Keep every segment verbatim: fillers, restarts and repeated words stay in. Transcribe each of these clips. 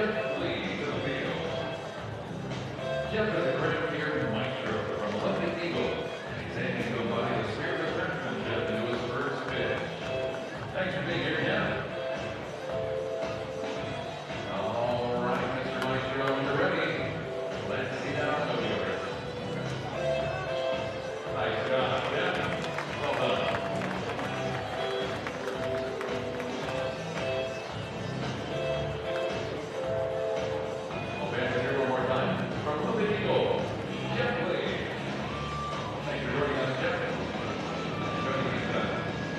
Jeff Lee to the field. Jeff is a great gear maestro from Olympic Eagle. He's aiming to embody the spirit of craftsmanship into his first pitch. Thanks for being here, Jeff. All right, Mister Maestro, when you're ready, let's see how it goes. Nice job, Jeff. Well done. We'll back here one more time from Olympic Eagle, Jeff Lee. Thanks for joining us, Jeff. Enjoy the game.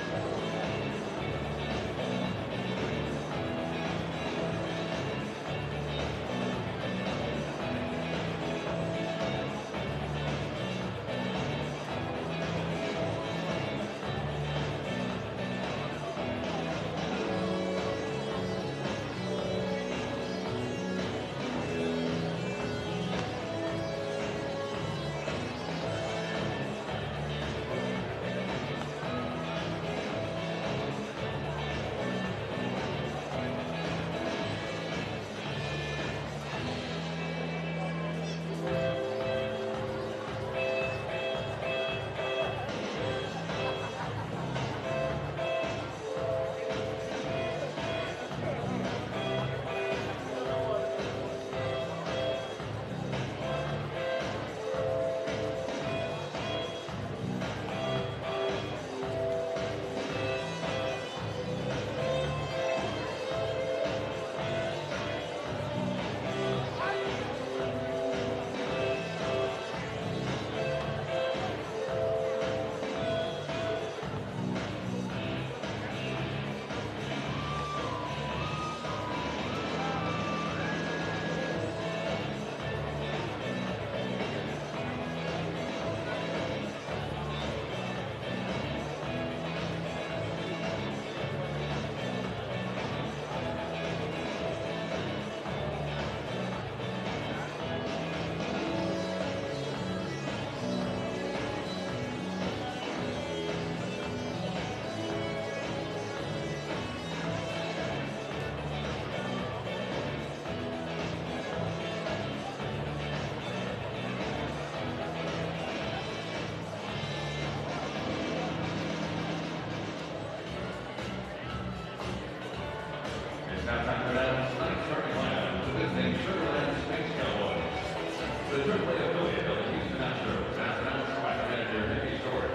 It's now time to announce tonight's starting lineup with his name Sugarland Space Cowboys. The triple A affiliate of the Houston Astros, as announced by the manager Mickey Short.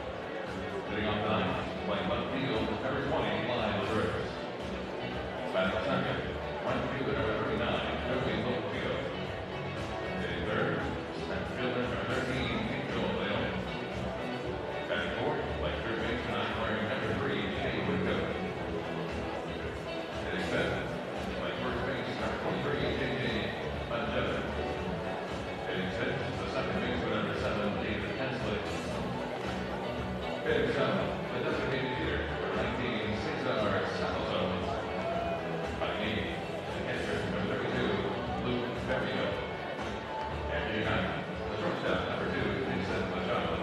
Sitting on nine, playing left field, number twenty, Lyle Brooks. Batting second, right fielder number thirty-nine, Joey Littlefield. Hitting third, center fielder number thirteen, Angel Leon. Batting fourth, like third baseman, wearing number three, Shea Whitcomb. Hitting fifth, like first base, number twenty-three, J J Bunjevin. Hitting sixth, the second baseman, number seven, David Hensley. Hitting seventh, the designated hitter, number nineteen, Cesar Salazar. Batting eighth, the catcher, number thirty-two, Luke Ferrio. And hitting ninth, the shortstop, number two, Jason Machado.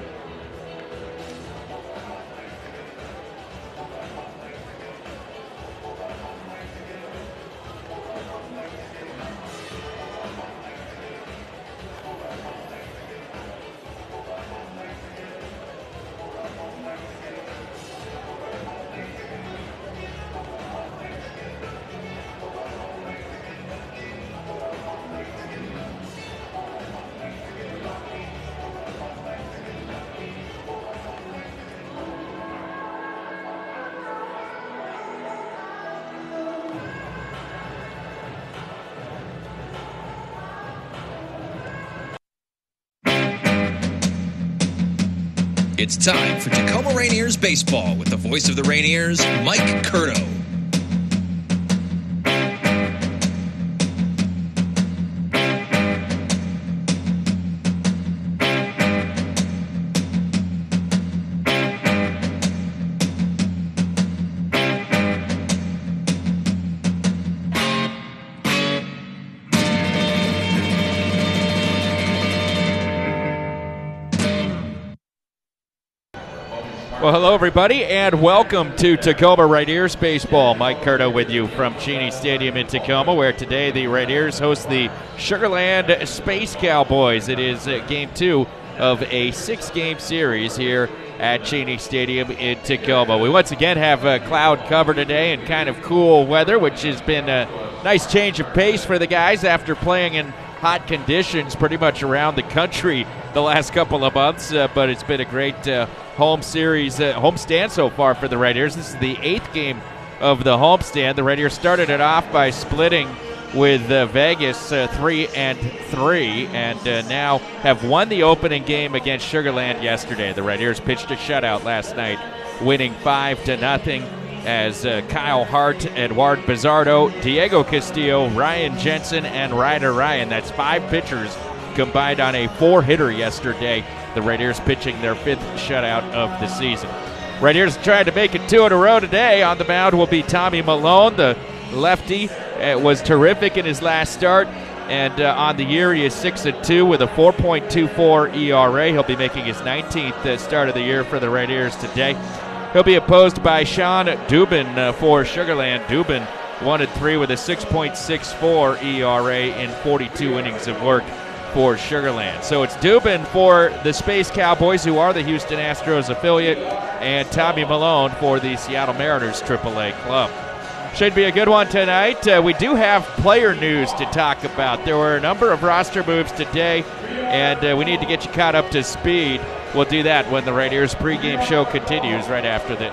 It's time for Tacoma Rainiers baseball with the voice of the Rainiers, Mike Curto. Always smart Well, hello, everybody, and welcome to Tacoma Rainiers Baseball. Mike Curto with you from Cheney Stadium in Tacoma, where today the Rainiers host the Sugar Land Space Cowboys. It is uh, game two of a six-game series here at Cheney Stadium in Tacoma. We once again have a cloud cover today and kind of cool weather, which has been a nice change of pace for the guys after playing in hot conditions pretty much around the country the last couple of months, uh, but it's been a great uh, home series, uh, homestand so far for the Rainiers. This is the eighth game of the homestand. The Rainiers started it off by splitting with uh, Vegas uh, three and three, and uh, now have won the opening game against Sugar Land yesterday. The Rainiers pitched a shutout last night, winning five to nothing. As uh, Kyle Hart, Eduard Bizardo, Diego Castillo, Ryan Jensen, and Ryder Ryan. That's five pitchers combined on a four-hitter yesterday. The Rainiers pitching their fifth shutout of the season. Rainiers trying to make it two in a row today. On the mound will be Tommy Malone, the lefty. Uh, was terrific in his last start, and uh, on the year he is six and two with a four point two four E R A. He'll be making his nineteenth uh, start of the year for the Rainiers today. He'll be opposed by Sean Dubin uh, for Sugar Land. Dubin one and three with a six point six four E R A in forty-two innings of work for Sugar Land. So it's Dubin for the Space Cowboys, who are the Houston Astros affiliate, and Tommy Malone for the Seattle Mariners triple A club. Should be a good one tonight. Uh, we do have player news to talk about. There were a number of roster moves today, and uh, we need to get you caught up to speed. We'll do that when the Rainiers pregame show continues right after this.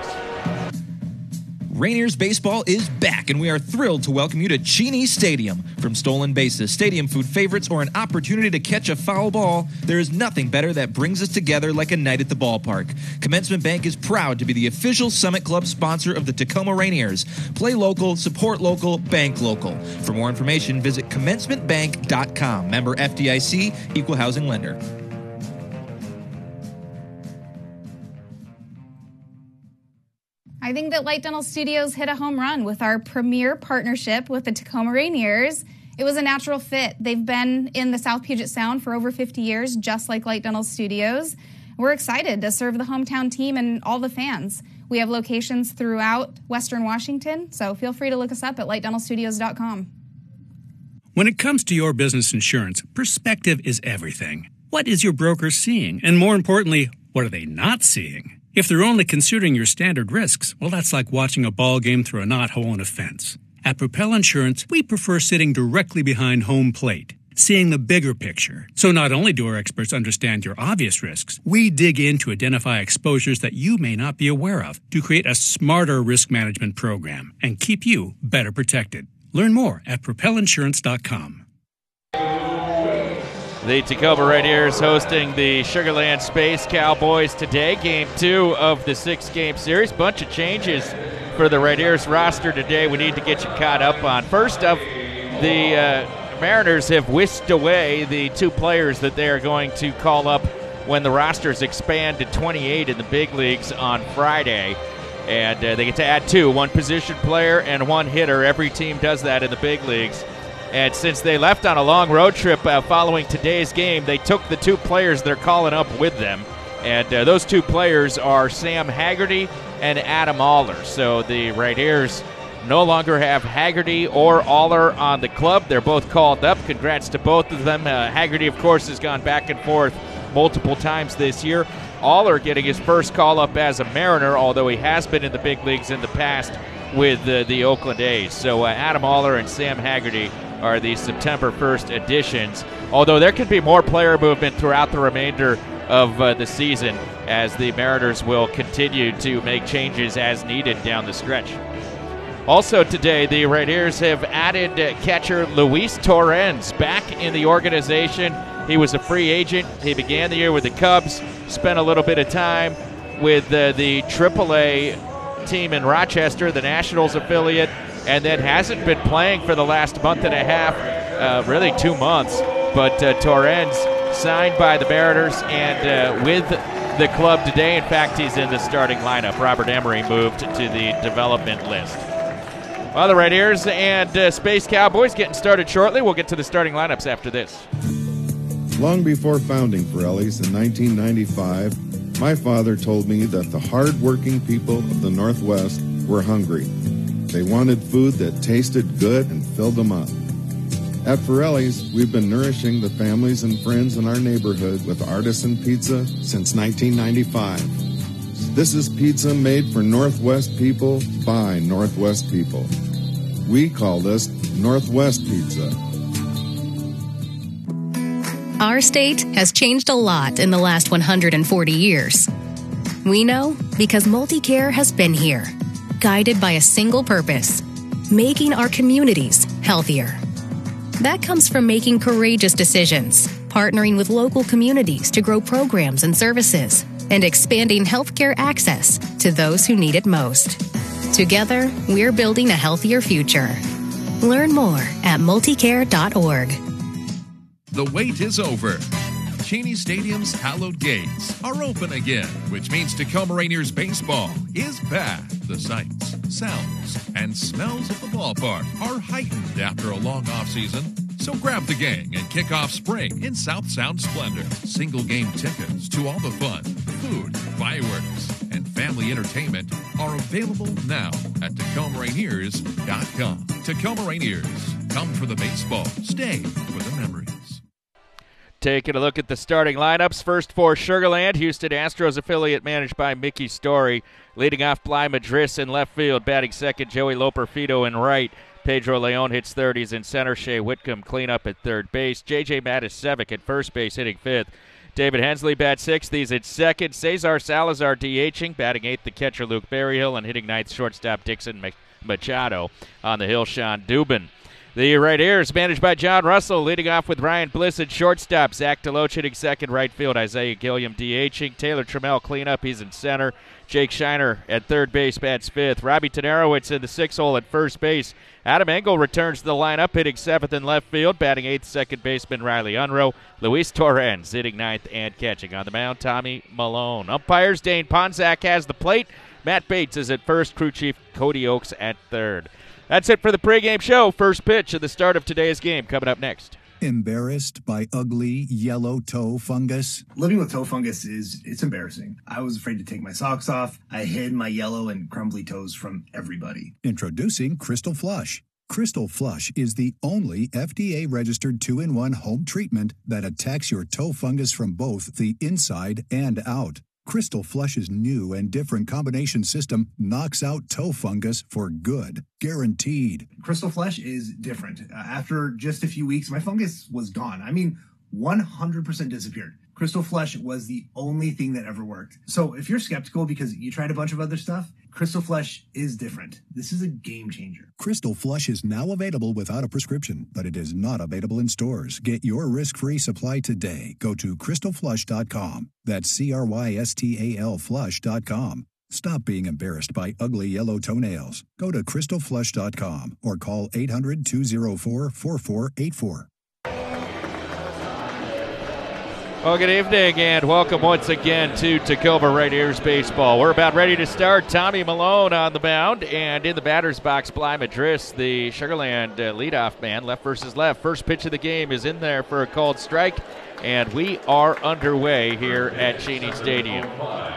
Rainiers baseball is back, and we are thrilled to welcome you to Cheney Stadium. From stolen bases, stadium food favorites, or an opportunity to catch a foul ball, there is nothing better that brings us together like a night at the ballpark. Commencement Bank is proud to be the official Summit Club sponsor of the Tacoma Rainiers. Play local, support local, bank local. For more information, visit commencement bank dot com. Member F D I C, Equal Housing Lender. I think that Light Dental Studios hit a home run with our premier partnership with the Tacoma Rainiers. It was a natural fit. They've been in the South Puget Sound for over fifty years, just like Light Dental Studios. We're excited to serve the hometown team and all the fans. We have locations throughout Western Washington, so feel free to look us up at light dental studios dot com. When it comes to your business insurance, perspective is everything. What is your broker seeing? And more importantly, what are they not seeing? If they're only considering your standard risks, well, that's like watching a ball game through a knothole in a fence. At Propel Insurance, we prefer sitting directly behind home plate, seeing the bigger picture. So not only do our experts understand your obvious risks, we dig in to identify exposures that you may not be aware of to create a smarter risk management program and keep you better protected. Learn more at propel insurance dot com. The Tacoma Rainiers hosting the Sugar Land Space Cowboys today. Game two of the six-game series. Bunch of changes for the Rainiers roster today we need to get you caught up on. First up, the uh, Mariners have whisked away the two players that they are going to call up when the rosters expand to twenty-eight in the big leagues on Friday. And uh, they get to add two, one position player and one hitter. Every team does that in the big leagues. And since they left on a long road trip uh, following today's game, they took the two players they're calling up with them. And uh, those two players are Sam Haggerty and Adam Aller. So the Rainiers no longer have Haggerty or Aller on the club. They're both called up. Congrats to both of them. Uh, Haggerty, of course, has gone back and forth multiple times this year. Aller getting his first call up as a Mariner, although he has been in the big leagues in the past with uh, the Oakland A's. So uh, Adam Aller and Sam Haggerty are the September first additions, although there could be more player movement throughout the remainder of uh, the season as the Mariners will continue to make changes as needed down the stretch. Also today, the Rainiers have added uh, catcher Luis Torrens back in the organization. He was a free agent. He began the year with the Cubs, spent a little bit of time with uh, the triple A team in Rochester, the Nationals affiliate, and then hasn't been playing for the last month and a half, uh, really two months. But uh, Torrens signed by the Mariners and uh, with the club today. In fact, he's in the starting lineup. Robert Emery moved to the development list. Well, the Rainiers and uh, Space Cowboys getting started shortly. We'll get to the starting lineups after this. Long before founding Pirelli's in nineteen ninety-five, My father told me that the hard-working people of the Northwest were hungry. They wanted food that tasted good and filled them up. At Forelli's, we've been nourishing the families and friends in our neighborhood with artisan pizza since nineteen ninety-five. This is pizza made for Northwest people by Northwest people. We call this Northwest Pizza. Our state has changed a lot in the last one hundred forty years. We know because MultiCare has been here, guided by a single purpose, making our communities healthier. That comes from making courageous decisions, partnering with local communities to grow programs and services, and expanding healthcare access to those who need it most. Together, we're building a healthier future. Learn more at multicare dot org. The wait is over. Cheney Stadium's hallowed gates are open again, which means Tacoma Rainiers baseball is back. The sights, sounds, and smells of the ballpark are heightened after a long offseason. So grab the gang and kick off spring in South Sound splendor. Single game tickets to all the fun, food, fireworks, and family entertainment are available now at Tacoma Rainiers dot com. Tacoma Rainiers, come for the baseball, stay for the memories. Taking a look at the starting lineups. First for Sugar Land, Houston Astros affiliate managed by Mickey Story. Leading off, Bly Madris in left field. Batting second, Joey Loperfido in right. Pedro Leon hits third. He's in center. Shea Whitcomb clean up at third base. J J Matisevic at first base, hitting fifth. David Hensley bats sixth. He's at second. Cesar Salazar DHing. Batting eighth, the catcher Luke Berryhill. And hitting ninth, shortstop Dixon Machado. On the hill, Sean Dubin. The Rainiers managed by John Russell, leading off with Ryan Bliss at shortstop. Zach Deloach hitting second, right field. Isaiah Gilliam DHing. Taylor Trammell cleanup. He's in center. Jake Shiner at third base, bats fifth. Robbie Tenarowitz in the sixth hole at first base. Adam Engel returns to the lineup, hitting seventh in left field. Batting eighth, second baseman Riley Unruh. Luis Torrens hitting ninth and catching. On the mound, Tommy Malone. Umpires, Dane Ponzak has the plate. Matt Bates is at first. Crew chief Cody Oakes at third. That's it for the pregame show. First pitch of the start of today's game coming up next. Embarrassed by ugly yellow toe fungus? Living with toe fungus is, it's embarrassing. I was afraid to take my socks off. I hid my yellow and crumbly toes from everybody. Introducing Crystal Flush. Crystal Flush is the only F D A-registered two in one home treatment that attacks your toe fungus from both the inside and out. Crystal Flush's new and different combination system knocks out toe fungus for good. Guaranteed. Crystal Flush is different. Uh, after just a few weeks, my fungus was gone. I mean, one hundred percent disappeared. Crystal Flush was the only thing that ever worked. So if you're skeptical because you tried a bunch of other stuff, Crystal Flush is different. This is a game changer. Crystal Flush is now available without a prescription, but it is not available in stores. Get your risk-free supply today. Go to crystal flush dot com. That's C R Y S T A L flush dot com. Stop being embarrassed by ugly yellow toenails. Go to crystal flush dot com or call eight hundred, two oh four, four four eight four. Well, good evening and welcome once again to Tacoma Rainiers baseball. We're about ready to start. Tommy Malone on the mound, and in the batter's box, Bly Madris, the Sugar Land uh, leadoff man, left versus left. First pitch of the game is in there for a called strike, and we are underway here at Cheney Stadium.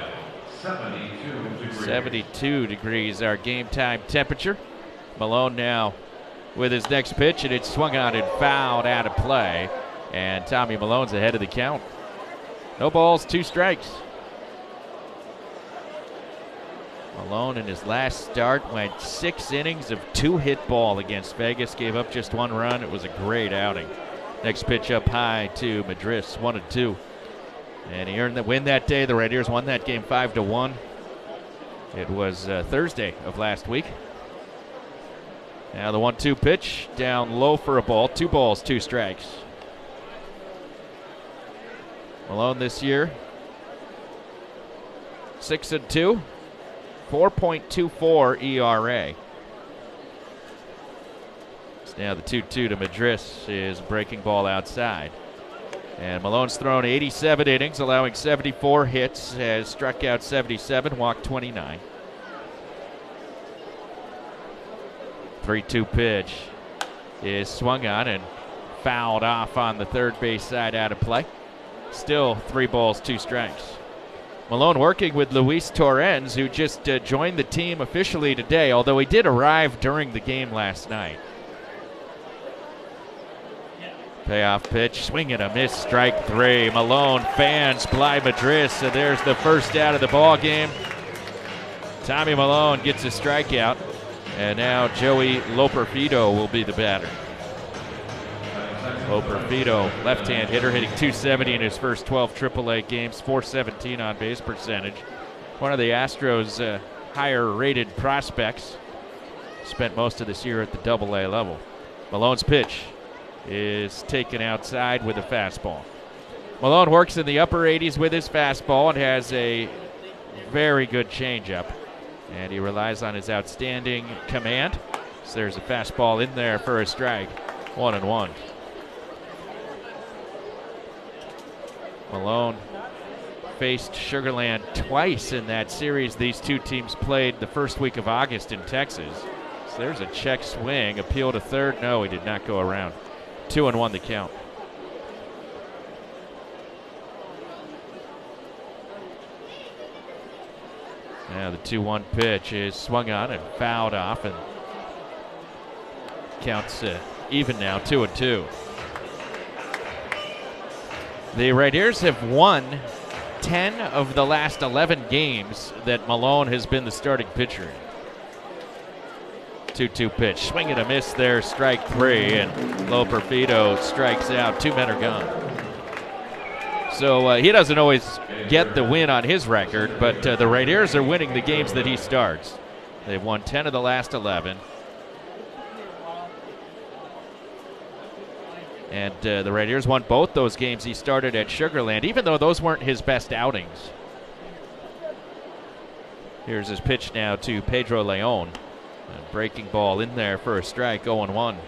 seventy-two degrees our game time temperature. Malone now with his next pitch, and it's swung on and fouled out of play. And Tommy Malone's ahead of the count. No balls, two strikes. Malone in his last start went six innings of two-hit ball against Vegas. Gave up just one run. It was a great outing. Next pitch up high to Madris, one and two. And he earned the win that day. The Rainiers won that game five to one. It was uh, Thursday of last week. Now the one two pitch down low for a ball. Two balls, two strikes. Malone this year, six and two, four point two four E R A. It's now the two two to Madris is breaking ball outside. And Malone's thrown eighty-seven innings, allowing seventy-four hits, has struck out seventy-seven, walked twenty-nine. three two pitch is swung on and fouled off on the third base side out of play. Still three balls, two strikes. Malone working with Luis Torrens, who just uh, joined the team officially today, although he did arrive during the game last night. Payoff pitch, swing and a miss, strike three. Malone fans Bly Madrid, so there's the first out of the ball game. Tommy Malone gets a strikeout, and now Joey Loperfido will be the batter. Loperfido, left-hand hitter, hitting two seventy in his first twelve triple A games, four seventeen on base percentage. One of the Astros' uh, higher-rated prospects. Spent most of this year at the double A level. Malone's pitch is taken outside with a fastball. Malone works in the upper eighties with his fastball and has a very good changeup. And he relies on his outstanding command. So there's a fastball in there for a strike. One and one. Malone faced Sugarland twice in that series. These two teams played the first week of August in Texas. So there's a check swing. Appeal to third. No, he did not go around. Two and one the count. Now the two one pitch is swung on and fouled off, and counts uh, even now, two and two. The Raiders have won ten of the last eleven games that Malone has been the starting pitcher in. two two pitch, swing and a miss there, strike three, and Loperfido strikes out. Two men are gone. So uh, he doesn't always get the win on his record, but uh, the Raiders are winning the games that he starts. They've won ten of the last eleven. And uh, the Raiders won both those games he started at Sugarland, even though those weren't his best outings. Here's his pitch now to Pedro Leon. A breaking ball in there for a strike, oh and one.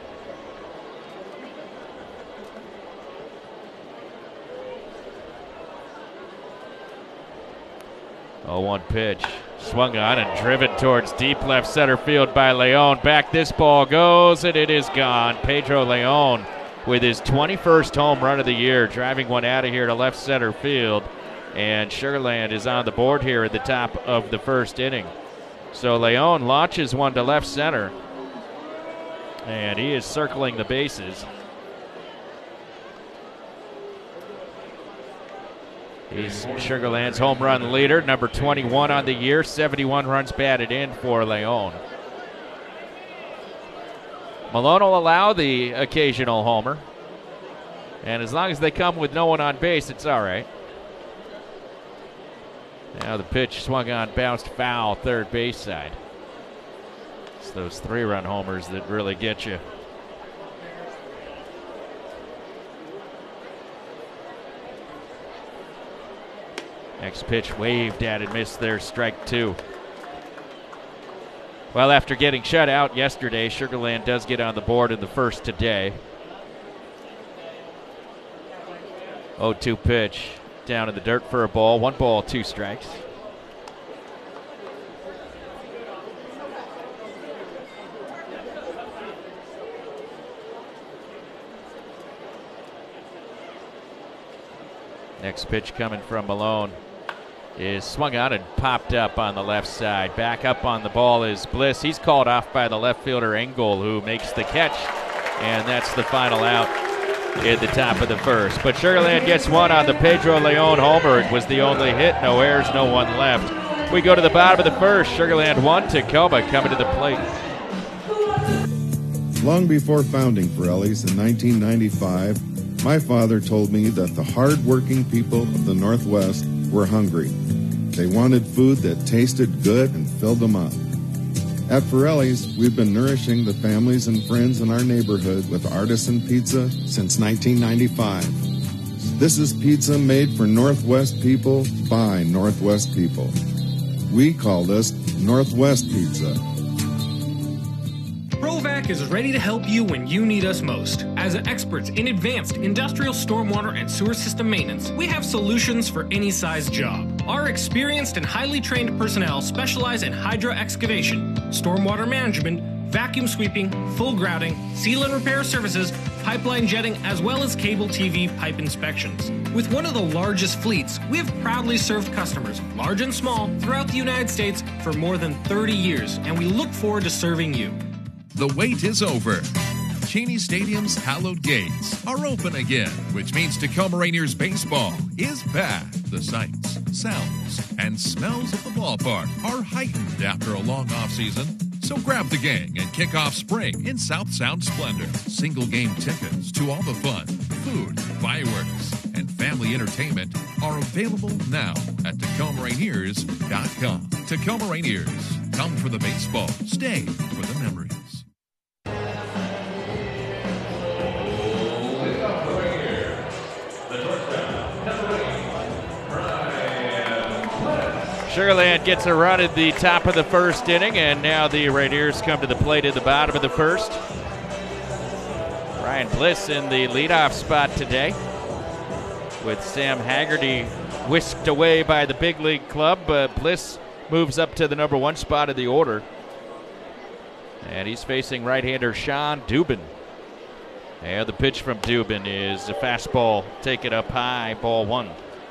oh one pitch. Swung on and driven towards deep left center field by Leon. Back this ball goes, and it is gone. Pedro Leon with his twenty-first home run of the year, driving one out of here to left center field. And Sugarland is on the board here at the top of the first inning. So Leon launches one to left center, and he is circling the bases. He's Sugarland's home run leader, number twenty-one on the year, seventy-one runs batted in for Leon. Malone will allow the occasional homer, and as long as they come with no one on base, it's all right. Now the pitch swung on, bounced foul, third base side. It's those three-run homers that really get you. Next pitch waved at and missed there, strike two. Well, after getting shut out yesterday, Sugarland does get on the board in the first today. oh two pitch down in the dirt for a ball. One ball, two strikes. Next pitch coming from Malone is swung out and popped up on the left side. Back up on the ball is Bliss. He's called off by the left fielder Engel, who makes the catch, and that's the final out at the top of the first. But Sugarland gets one on the Pedro Leon homer. It was the only hit, no errors, no one left. We go to the bottom of the first. Sugarland one, Tacoma coming to the plate. Long before founding Pirelli's in nineteen ninety-five, my father told me that the hard-working people of the Northwest were hungry. They wanted food that tasted good and filled them up. At Pirelli's, we've been nourishing the families and friends in our neighborhood with artisan pizza since nineteen ninety-five. This is pizza made for Northwest people by Northwest people. We call this Northwest Pizza. Provac is ready to help you when you need us most. As experts in advanced industrial stormwater and sewer system maintenance, we have solutions for any size job. Our experienced and highly trained personnel specialize in hydro excavation, stormwater management, vacuum sweeping, full grouting, seal and repair services pipeline jetting, as well as cable T V pipe inspections. With one of the largest fleets, we have proudly served customers, large and small, throughout the United States for more than thirty years, and we look forward to serving you. The wait is over. Cheney Stadium's hallowed gates are open again, which means Tacoma Rainiers baseball is back. The sights, sounds, and smells of the ballpark are heightened after a long offseason. So grab the gang and kick off spring in South Sound splendor. Single game tickets to all the fun, food, fireworks, and family entertainment are available now at Tacoma Rainiers dot com. Tacoma Rainiers, come for the baseball, stay for the memories. Sugar Land gets a run at the top of the first inning, and now the Rainiers come to the plate at the bottom of the first. Ryan Bliss in the leadoff spot today, with Sam Haggerty whisked away by the big league club. But Bliss moves up to the number one spot of the order, and he's facing right-hander Sean Dubin. And the pitch from Dubin is a fastball taken up high, ball one.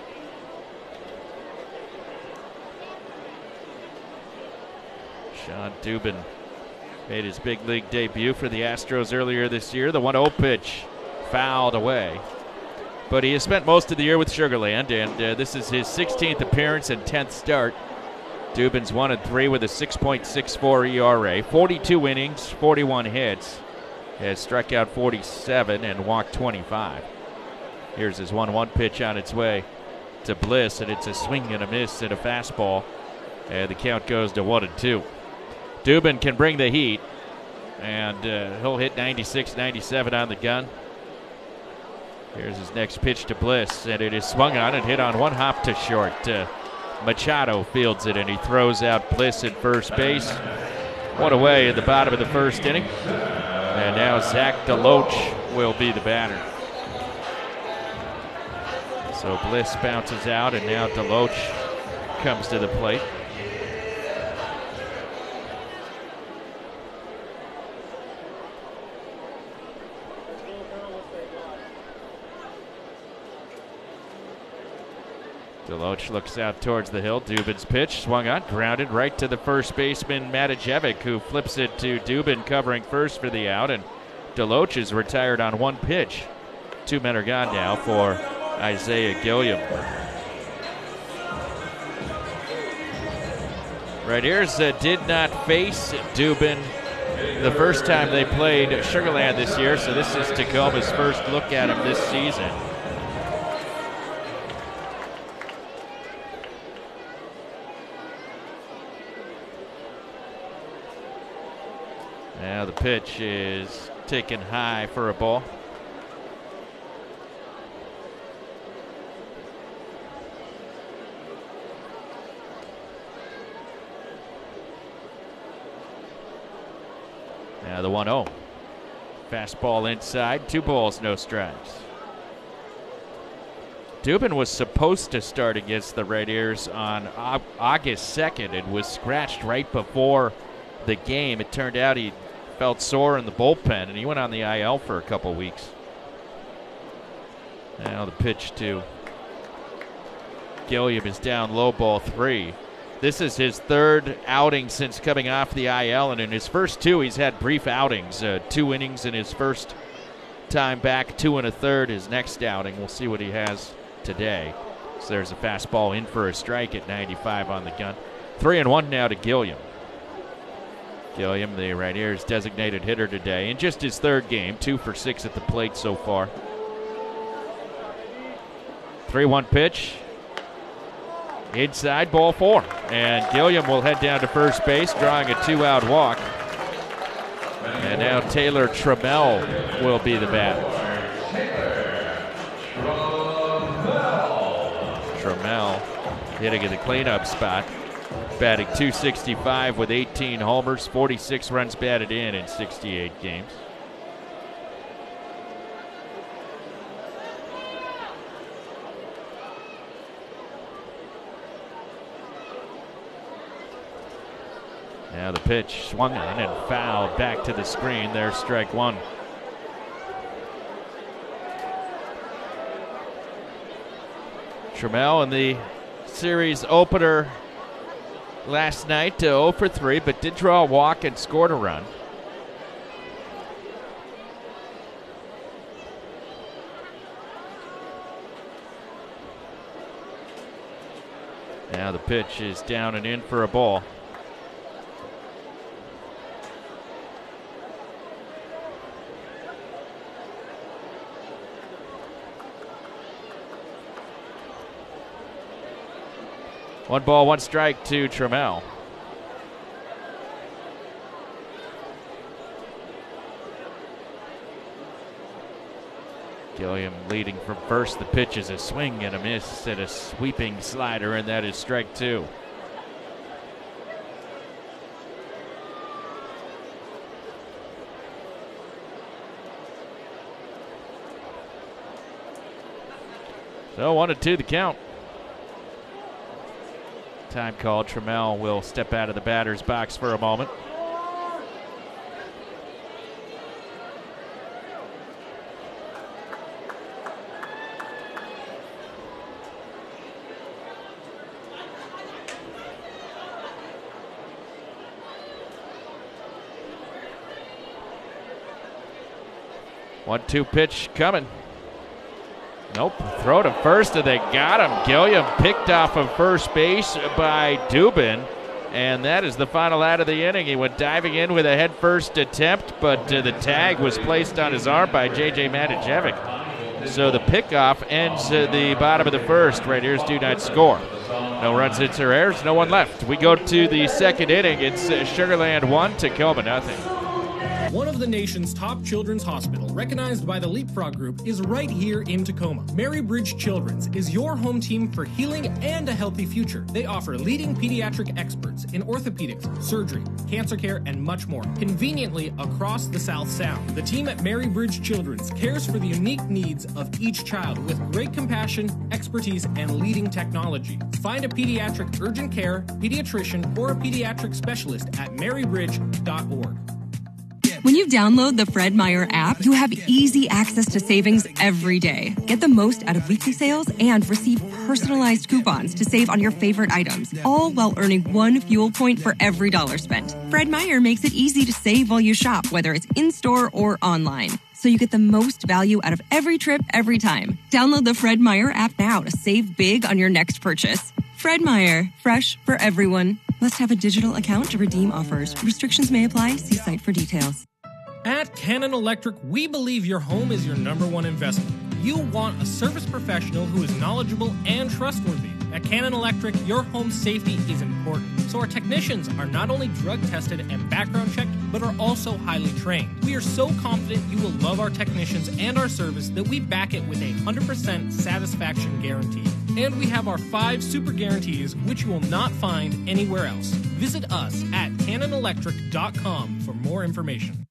Sean Dubin made his big league debut for the Astros earlier this year. The one oh pitch fouled away. But he has spent most of the year with Sugar Land, and uh, this is his sixteenth appearance and tenth start. Dubin's one and three with a six point six four E R A, forty-two innings, forty-one hits, has struck out forty-seven and walked twenty-five. Here's his one one pitch on its way to Bliss, and it's a swing and a miss and a fastball, and the count goes to one and two. Dubin can bring the heat, and uh, he'll hit ninety-six ninety-seven on the gun. Here's his next pitch to Bliss, and it is swung on and hit on one hop to short. Uh, Machado fields it, and he throws out Bliss at first base. One away at the bottom of the first inning. And now Zach DeLoach will be the batter. So Bliss bounces out, and now DeLoach comes to the plate. DeLoach looks out towards the hill. Dubin's pitch swung on, grounded right to the first baseman Matajevic, who flips it to Dubin covering first for the out, and DeLoach is retired on one pitch. Two men are gone now for Isaiah Gilliam. Rainiers uh, did not face Dubin the first time they played Sugar Land this year, so this is Tacoma's first look at him this season. Now the pitch is taken high for a ball. Now the one oh. Fastball inside, two balls, no strikes. Dubin was supposed to start against the Rainiers on August second and was scratched right before the game. It turned out he felt sore in the bullpen, and he went on the I L for a couple weeks. Now the pitch to Gilliam is down low, ball three. This is his third outing since coming off the I L, and in his first two, he's had brief outings. Uh, two innings in his first time back, two and a third his next outing. We'll see what he has today. So there's a fastball in for a strike at ninety-five on the gun. Three and one now to Gilliam. Gilliam, the Rainiers' designated hitter today, in just his third game, two for six at the plate so far. three one pitch. Inside, ball four. And Gilliam will head down to first base, drawing a two-out walk. And now Taylor Trammell will be the batter. Trammell hitting in the cleanup spot. Batting two sixty-five with eighteen homers, forty-six runs batted in in sixty-eight games. Now the pitch swung on and fouled back to the screen. There's strike one. Trammell in the series opener last night, uh, oh for three, but did draw a walk and scored a run. Now the pitch is down and in for a ball. One ball, one strike to Trammell. Gilliam leading from first. The pitch is a swing and a miss and a sweeping slider, and that is strike two. So one and two the count. Time called. Trammell will step out of the batter's box for a moment. one two pitch coming. Nope. Throw to first, and they got him. Gilliam picked off of first base by Dubin, and that is the final out of the inning. He went diving in with a head first attempt, but uh, the tag was placed on his arm by J J Matajevic. So the pickoff ends uh, the bottom of the first. Raiders do not score. No runs, hits, or errors. No one left. We go to the second inning. It's uh, Sugar Land one, Tacoma nothing. One of the nation's top children's hospital, recognized by the Leapfrog Group, is right here in Tacoma. Mary Bridge Children's is your home team for healing and a healthy future. They offer leading pediatric experts in orthopedics, surgery, cancer care, and much more, conveniently across the South Sound. The team at Mary Bridge Children's cares for the unique needs of each child with great compassion, expertise, and leading technology. Find a pediatric urgent care, pediatrician, or a pediatric specialist at mary bridge dot org. When you download the Fred Meyer app, you have easy access to savings every day. Get the most out of weekly sales and receive personalized coupons to save on your favorite items, all while earning one fuel point for every dollar spent. Fred Meyer makes it easy to save while you shop, whether it's in-store or online, so you get the most value out of every trip every time. Download the Fred Meyer app now to save big on your next purchase. Fred Meyer, fresh for everyone. Must have a digital account to redeem offers. Restrictions may apply. See site for details. At Cannon Electric, we believe your home is your number one investment. You want a service professional who is knowledgeable and trustworthy. At Cannon Electric, your home safety is important, so our technicians are not only drug tested and background checked, but are also highly trained. We are so confident you will love our technicians and our service that we back it with a one hundred percent satisfaction guarantee. And we have our five super guarantees, which you will not find anywhere else. Visit us at cannon electric dot com for more information.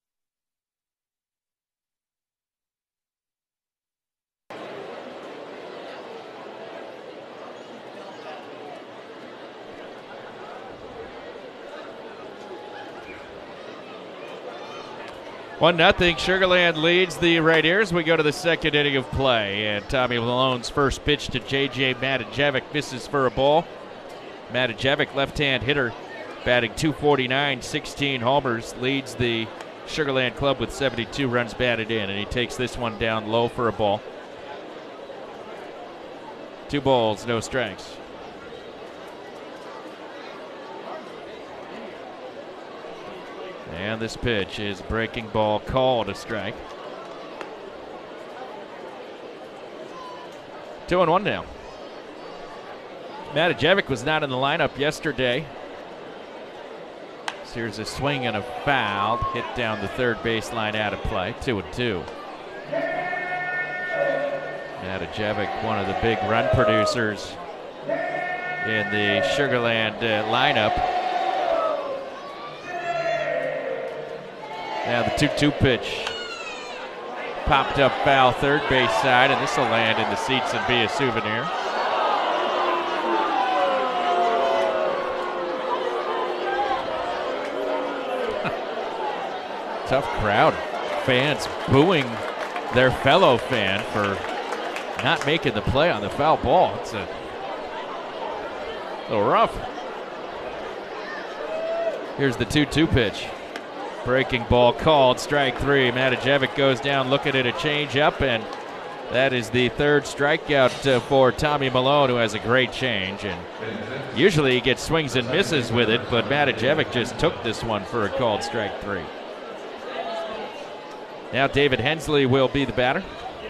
One nothing. Sugar Land leads the Raiders. We go to the second inning of play, and Tommy Malone's first pitch to J J Matajevic misses for a ball. Matajevic, left-hand hitter, batting two forty-nine, sixteen homers, leads the Sugar Land club with seventy-two runs batted in, and he takes this one down low for a ball. Two balls, no strikes. And this pitch is breaking ball, called a strike. Two and one now. Matajevic was not in the lineup yesterday. So here's a swing and a foul, hit down the third baseline out of play. Two and two. Matajevic, one of the big run producers in the Sugar Land uh, lineup. Now the two two pitch. Popped up foul third base side, and this will land in the seats and be a souvenir. Tough crowd. Fans booing their fellow fan for not making the play on the foul ball. It's a A little rough. Here's the two two pitch. Breaking ball called, strike three. Matijevic goes down looking at a changeup, and that is the third strikeout uh, for Tommy Malone, who has a great change. And usually he gets swings and misses with it, but Matijevic just took this one for a called strike three. Now David Hensley will be the batter.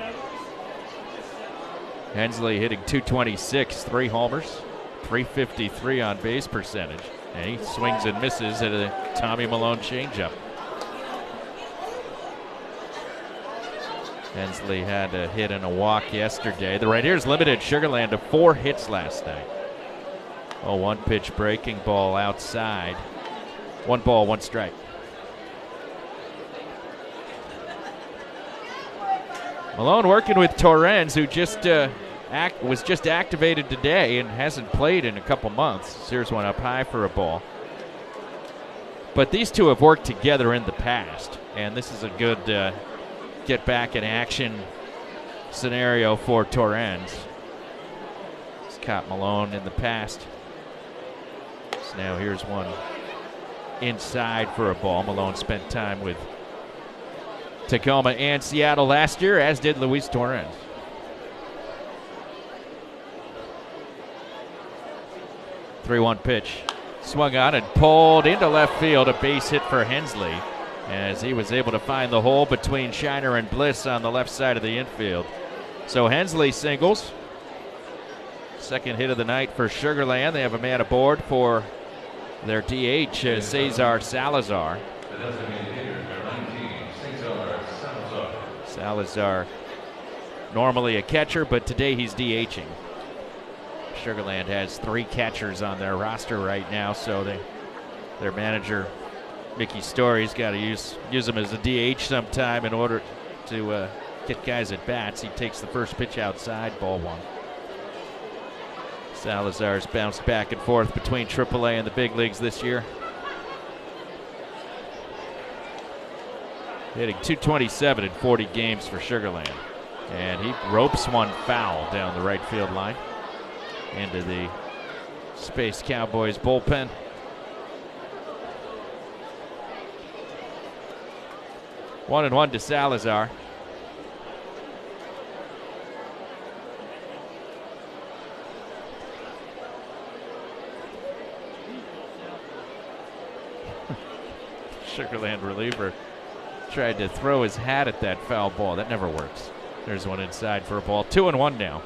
Hensley hitting two twenty-six, three homers, three fifty-three on base percentage. And he swings and misses at a Tommy Malone changeup. Hensley had a hit and a walk yesterday. The Rainiers limited Sugar Land to four hits last night. Oh, one pitch breaking ball outside. One ball, one strike. Malone working with Torrens, who just uh, act, was just activated today and hasn't played in a couple months. Here's one up high for a ball. But these two have worked together in the past, and this is a good uh, get back in action scenario for Torrens. He's caught Malone in the past. So now here's one inside for a ball. Malone spent time with Tacoma and Seattle last year, as did Luis Torrens. three one pitch. Swung on and pulled into left field. A base hit for Hensley as he was able to find the hole between Shiner and Bliss on the left side of the infield. So Hensley singles. Second hit of the night for Sugar Land. They have a man aboard for their D H, uh, Cesar Salazar. Salazar, normally a catcher, but today he's DHing. Sugar Land has three catchers on their roster right now, so they, their manager, Mickey Story's got to use use him as a D H sometime in order to uh, get guys at bats. He takes the first pitch outside, ball one. Salazar's bounced back and forth between triple A and the big leagues this year. Hitting two twenty-seven in forty games for Sugar Land. And he ropes one foul down the right field line into the Space Cowboys bullpen. One and one to Salazar. Sugar Land reliever tried to throw his hat at that foul ball. That never works. There's one inside for a ball. Two and one now.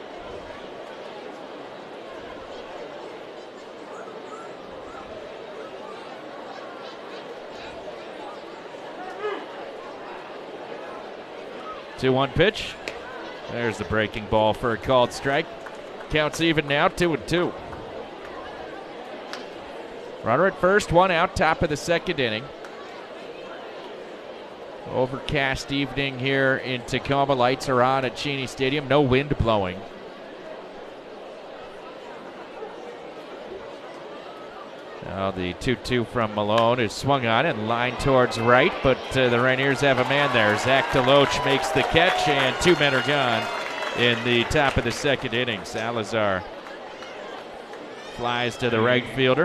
two one pitch. There's the breaking ball for a called strike. Counts even now, two and two. Runner at first, one out, top of the second inning. Overcast evening here in Tacoma. Lights are on at Cheney Stadium. No wind blowing. Now the two two from Malone is swung on and lined towards right, but uh, the Rainiers have a man there. Zach DeLoach makes the catch, and two men are gone in the top of the second inning. Salazar flies to the right fielder.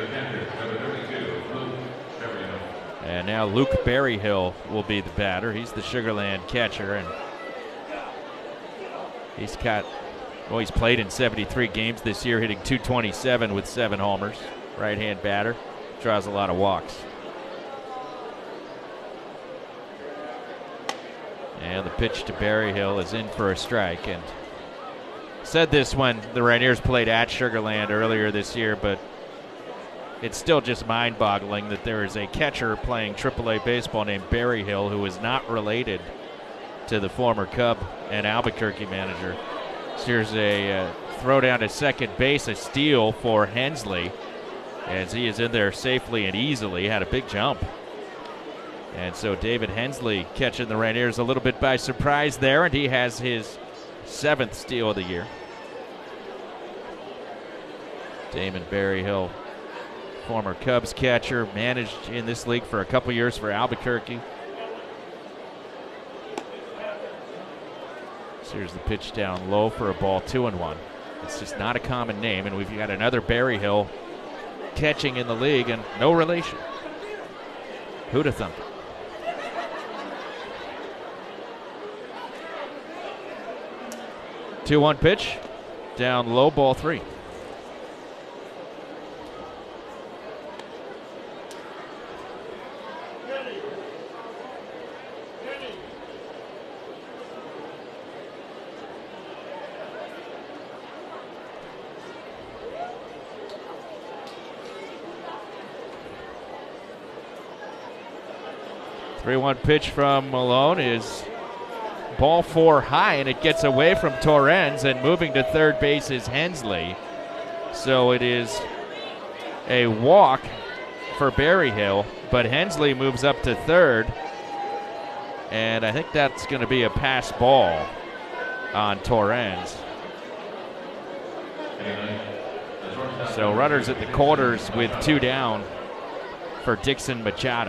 And now Luke Berryhill will be the batter. He's the Sugar Land catcher, and he's got, well, he's played in seventy-three games this year, hitting two twenty-seven with seven homers. Right-hand batter, draws a lot of walks. And the pitch to Berryhill is in for a strike. And said this when the Rainiers played at Sugar Land earlier this year, but it's still just mind-boggling that there is a catcher playing triple A baseball named Berryhill who is not related to the former Cub and Albuquerque manager. So here's a uh, throw down to second base, a steal for Hensley, as he is in there safely and easily. Had a big jump. And so David Hensley catching the Rainiers a little bit by surprise there, and he has his seventh steal of the year. Damon Berryhill, former Cubs catcher, managed in this league for a couple years for Albuquerque. So here's the pitch down low for a ball, two and one. It's just not a common name, and we've got another Berryhill catching in the league, and no relation. Who'da thunk it? two one pitch, down low, ball three. three one pitch from Malone is ball four high, and it gets away from Torrens, and moving to third base is Hensley. So it is a walk for Berryhill, but Hensley moves up to third, and I think that's going to be a pass ball on Torrens. So runners at the quarters with two down for Dixon Machado.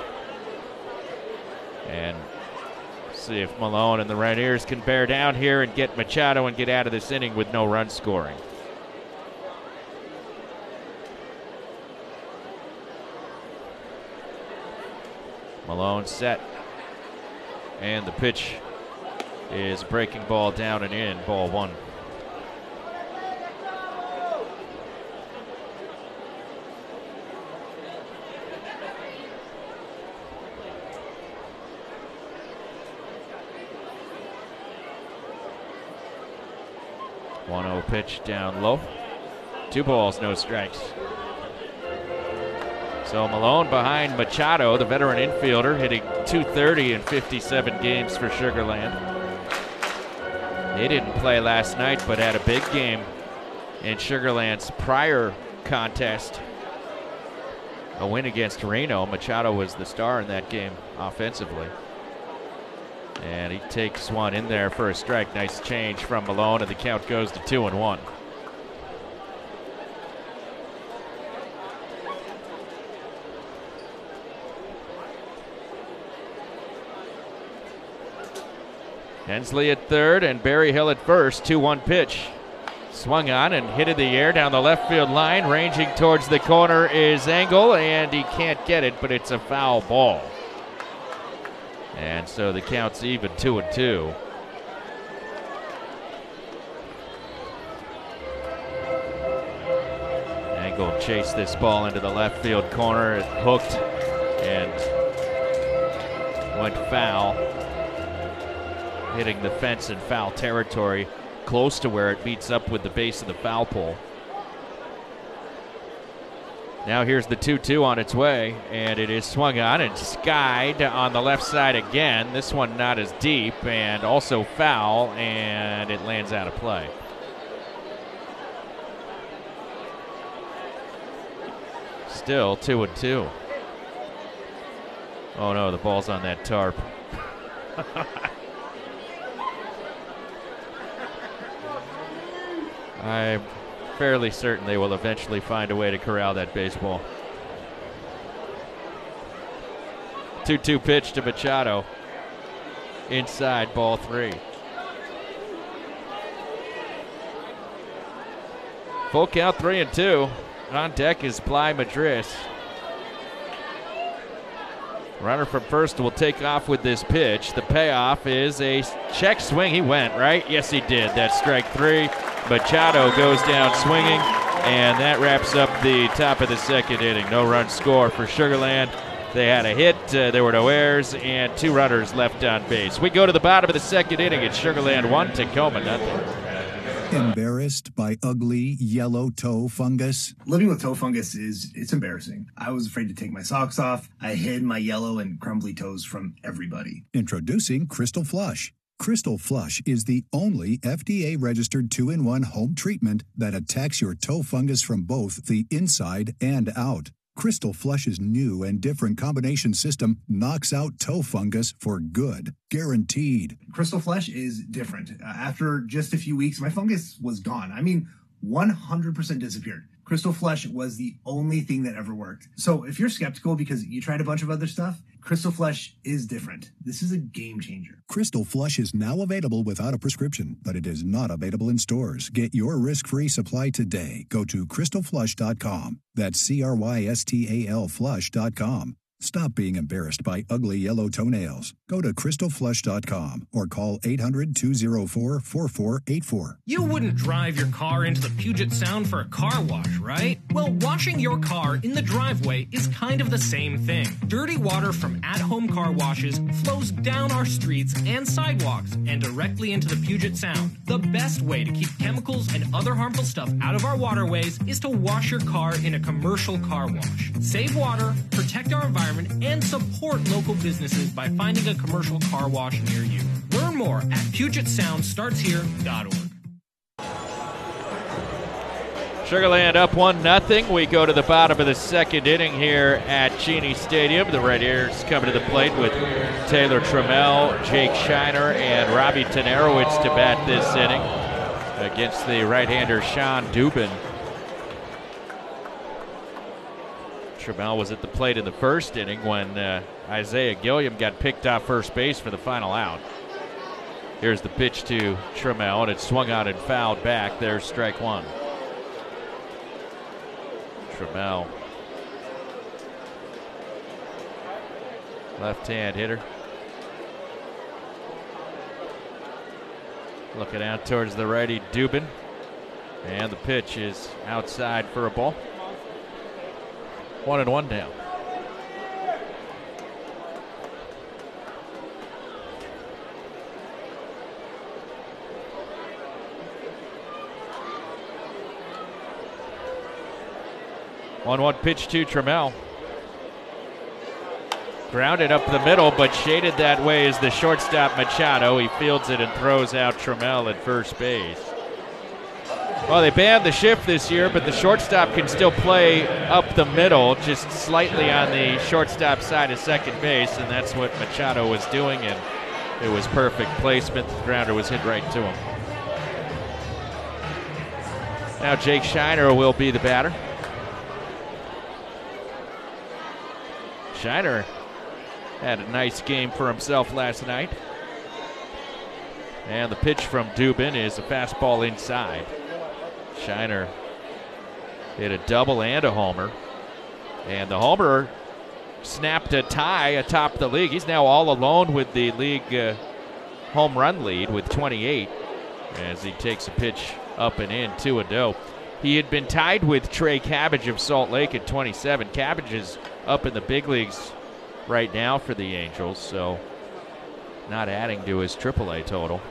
And see if Malone and the Rainiers can bear down here and get Machado and get out of this inning with no run scoring. Malone set. And the pitch is breaking ball down and in, ball one. one oh pitch down low. Two balls, no strikes. So Malone behind Machado, the veteran infielder, hitting two thirty in fifty-seven games for Sugar Land. He didn't play last night, but had a big game in Sugar Land's prior contest. A win against Reno. Machado was the star in that game offensively. And he takes one in there for a strike. Nice change from Malone, and the count goes to two and one. Hensley at third and Berryhill at first. two one pitch. Swung on and hit in the air down the left field line. Ranging towards the corner is Engel, and he can't get it, but it's a foul ball. And so the count's even, two and two. Engel chased this ball into the left field corner. It hooked and went foul, hitting the fence in foul territory, close to where it meets up with the base of the foul pole. Now here's the two two on its way, and it is swung on and skied on the left side again. This one not as deep, and also foul, and it lands out of play. Still two and two. Oh no, the ball's on that tarp. I'm fairly certain they will eventually find a way to corral that baseball. two two pitch to Machado. Inside, ball three. Full count, three and two. On deck is Bly Madris. Runner from first will take off with this pitch. The payoff is a check swing. He went, right? Yes, he did. That's strike three. Machado goes down swinging, and that wraps up the top of the second inning. No run score for Sugar Land. They had a hit, uh, there were no errors, and two runners left on base. We go to the bottom of the second inning. It's Sugar Land one, Tacoma nothing. Embarrassed by ugly yellow toe fungus? Living with toe fungus is, it's embarrassing. I was afraid to take my socks off. I hid my yellow and crumbly toes from everybody. Introducing Crystal Flush. Crystal Flush is the only F D A-registered two in one home treatment that attacks your toe fungus from both the inside and out. Crystal Flush's new and different combination system knocks out toe fungus for good. Guaranteed. Crystal Flush is different. Uh, after just a few weeks, my fungus was gone. I mean, one hundred percent disappeared. Crystal Flush was the only thing that ever worked. So if you're skeptical because you tried a bunch of other stuff, Crystal Flush is different. This is a game changer. Crystal Flush is now available without a prescription, but it is not available in stores. Get your risk-free supply today. Go to crystal flush dot com. That's C R Y S T A L flush dot com. Stop being embarrassed by ugly yellow toenails. Go to crystal flush dot com or call eight hundred, two oh four, four four eight four. You wouldn't drive your car into the Puget Sound for a car wash, right? Well, washing your car in the driveway is kind of the same thing. Dirty water from at-home car washes flows down our streets and sidewalks and directly into the Puget Sound. The best way to keep chemicals and other harmful stuff out of our waterways is to wash your car in a commercial car wash. Save water, protect our environment, and support local businesses by finding a commercial car wash near you. Learn more at puget sound starts here dot org. Sugar Land up one nothing. We go to the bottom of the second inning here at Cheney Stadium. The Red Ears coming to the plate with Taylor Trammell, Jake Shiner, and Robbie Tenerowicz to bat this inning against the right-hander Sean Dubin. Trammell was at the plate in the first inning when uh, Isaiah Gilliam got picked off first base for the final out. Here's the pitch to Trammell, and it's swung out and fouled back. There's strike one. Trammell, left-hand hitter. Looking out towards the righty Dubin, and the pitch is outside for a ball. One and one down. one one pitch to Trammell. Grounded up the middle, but shaded that way is the shortstop Machado. He fields it and throws out Trammell at first base. Well, they banned the shift this year, but the shortstop can still play up the middle, just slightly on the shortstop side of second base, and that's what Machado was doing, and it was perfect placement. The grounder was hit right to him. Now Jake Shiner will be the batter. Shiner had a nice game for himself last night. And the pitch from Dubin is a fastball inside. Shiner hit a double and a homer. And the homer snapped a tie atop the league. He's now all alone with the league uh, home run lead with twenty-eight as he takes a pitch up and in, two and oh. He had been tied with Trey Cabbage of Salt Lake at twenty-seven. Cabbage is up in the big leagues right now for the Angels, so not adding to his triple A total.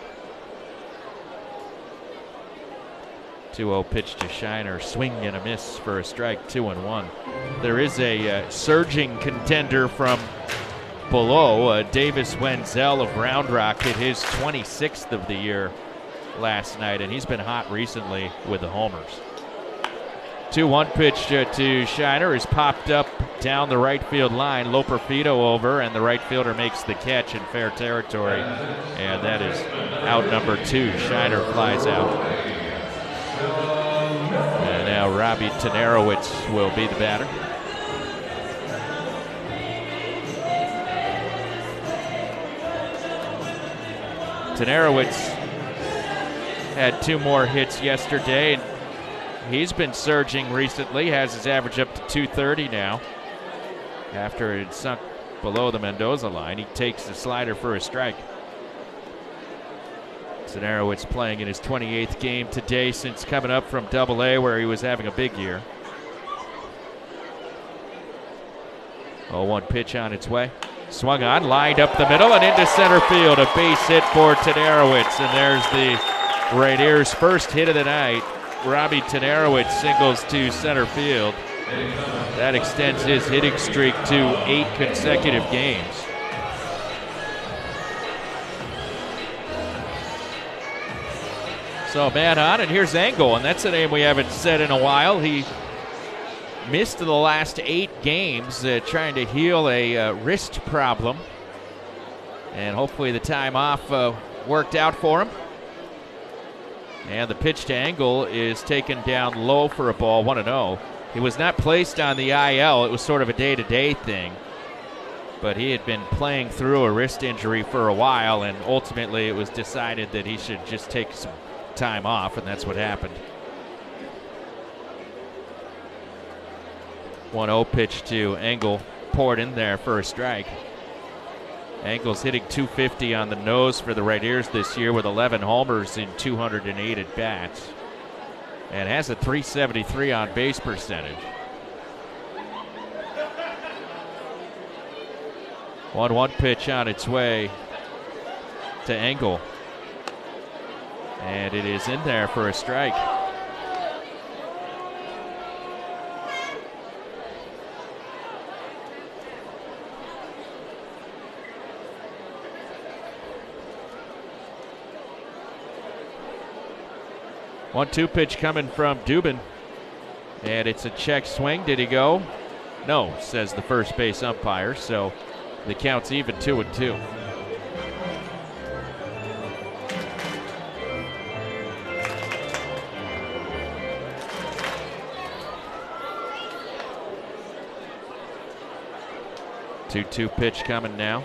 two oh pitch to Shiner, swing and a miss for a strike, two and one. There is a uh, surging contender from below. Uh, Davis Wenzel of Round Rock hit his twenty-sixth of the year last night, and he's been hot recently with the homers. two one pitch uh, to Shiner is popped up down the right field line. Loperfido over, and the right fielder makes the catch in fair territory, and that is out number two. Shiner flies out. And now Robbie Tenerowicz will be the batter. Tenerowicz had two more hits yesterday, and he's been surging recently, has his average up to two thirty now. After it had sunk below the Mendoza line, he takes the slider for a strike. Tenerowicz playing in his twenty-eighth game today since coming up from Double A, where he was having a big year. oh one pitch on its way. Swung on, lined up the middle and into center field. A base hit for Tenerowicz, and there's the Red Ears' first hit of the night. Robbie Tenerowicz singles to center field. That extends his hitting streak to eight consecutive games. So man on, and here's Engel, and that's a name we haven't said in a while. He missed the last eight games uh, trying to heal a uh, wrist problem, and hopefully the time off uh, worked out for him. And the pitch to Engel is taken down low for a ball, one and oh. He was not placed on the I L. It was sort of a day-to-day thing. But he had been playing through a wrist injury for a while, and ultimately it was decided that he should just take some time off, and that's what happened. one oh pitch to Engel, poured in there for a strike. Engel's hitting two fifty on the nose for the Red Ears this year with eleven homers in two hundred eight at-bats, and has a three seventy-three on base percentage. one one pitch on its way to Engel, and it is in there for a strike. one two pitch coming from Dubin, and it's a check swing. Did he go? No, says the first base umpire, so the count's even two and two. two two pitch coming now.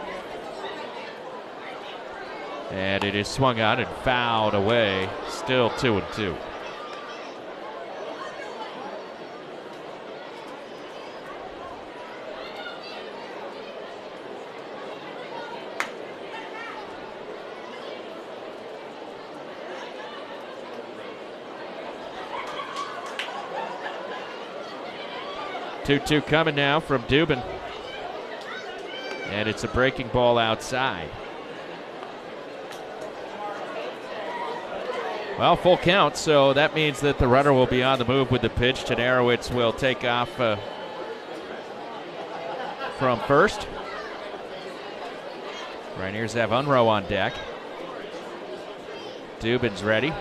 And it is swung on and fouled away. Still two and two. two two coming now from Dubin. And it's a breaking ball outside. Well, full count, so that means that the runner will be on the move with the pitch. Todorowicz will take off uh, from first. Rainiers have Unruh on deck. Dubin's ready.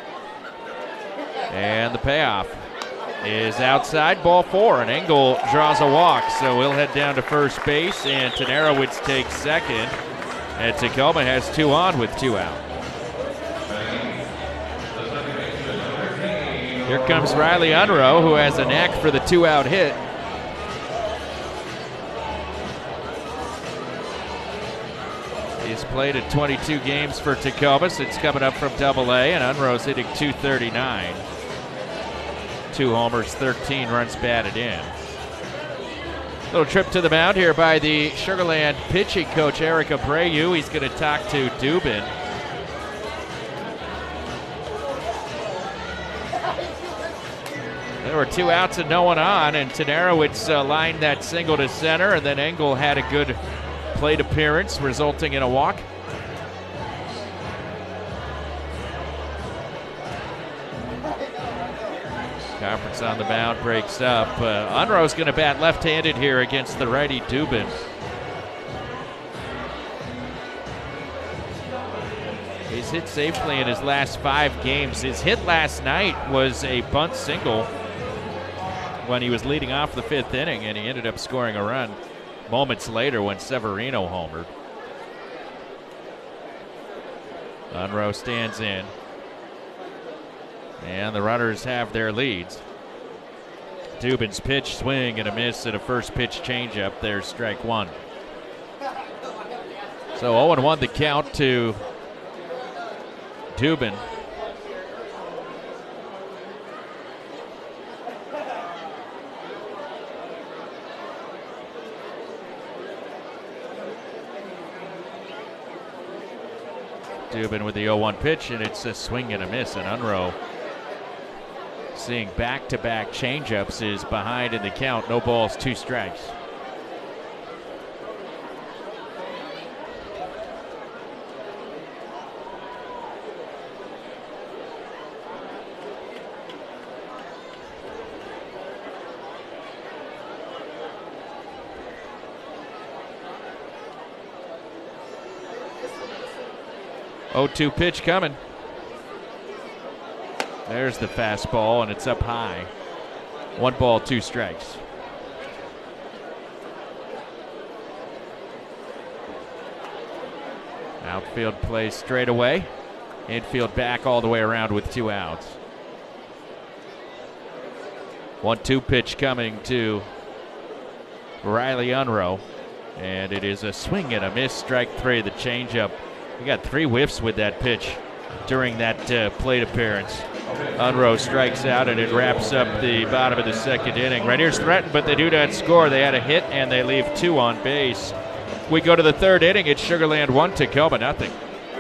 And the payoff is outside, ball four, and Engel draws a walk, so we'll head down to first base, and Todorowicz takes second, and Tacoma has two on with two out. Here comes Riley Unruh, who has a knack for the two-out hit. He's played in twenty-two games for Tacoma since coming up from Double A, and Unruh's hitting two thirty-nine. Two homers, thirteen runs batted in. Little trip to the mound here by the Sugar Land pitching coach, Eric Abreu. He's going to talk to Dubin. There were two outs and no one on, and Todorowicz uh, lined that single to center, and then Engel had a good plate appearance, resulting in a walk. Conference on the mound breaks up. Uh, Unruh's going to bat left-handed here against the righty Dubin. He's hit safely in his last five games. His hit last night was a bunt single when he was leading off the fifth inning, and he ended up scoring a run moments later when Severino homered. Unruh stands in, and the runners have their leads. Dubin's pitch, swing and a miss, and a first pitch changeup. There's strike one. So oh and one the count to Dubin. Dubin with the oh one pitch, and it's a swing and a miss, and Unruh, seeing back-to-back changeups, is behind in the count. No balls, two strikes. oh two pitch coming. There's the fastball, and it's up high. One ball, two strikes. Outfield plays straight away. Infield back all the way around with two outs. one two pitch coming to Riley Unruh. And it is a swing and a miss, strike three, the changeup. We got three whiffs with that pitch during that uh, plate appearance. Unruh strikes out, and it wraps up the bottom of the second inning. Rainiers threatened, but they do not score. They had a hit, and they leave two on base. We go to the third inning. It's Sugar Land one, Tacoma nothing.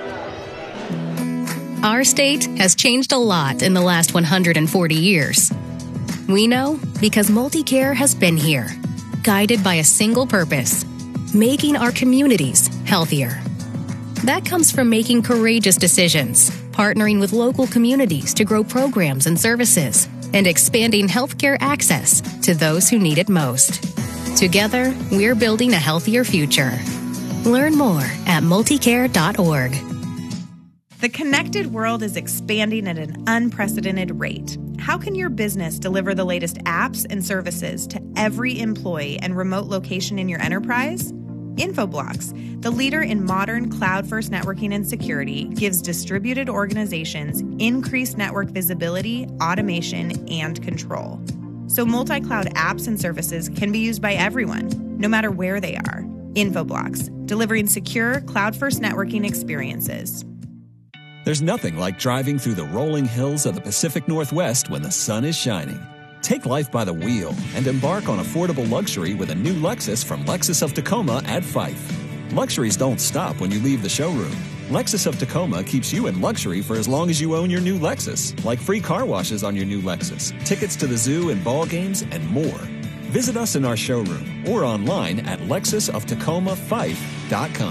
Our state has changed a lot in the last one hundred forty years. We know because MultiCare has been here, guided by a single purpose, making our communities healthier. That comes from making courageous decisions, partnering with local communities to grow programs and services, and expanding healthcare access to those who need it most. Together, we're building a healthier future. Learn more at multicare dot org. The connected world is expanding at an unprecedented rate. How can your business deliver the latest apps and services to every employee and remote location in your enterprise? Infoblox, the leader in modern cloud-first networking and security, gives distributed organizations increased network visibility, automation, and control. So multi-cloud apps and services can be used by everyone, no matter where they are. Infoblox, delivering secure, cloud-first networking experiences. There's nothing like driving through the rolling hills of the Pacific Northwest when the sun is shining. Take life by the wheel and embark on affordable luxury with a new Lexus from Lexus of Tacoma at Fife. Luxuries don't stop when you leave the showroom. Lexus of Tacoma keeps you in luxury for as long as you own your new Lexus, like free car washes on your new Lexus, tickets to the zoo and ball games, and more. Visit us in our showroom or online at lexus of tacoma fife dot com.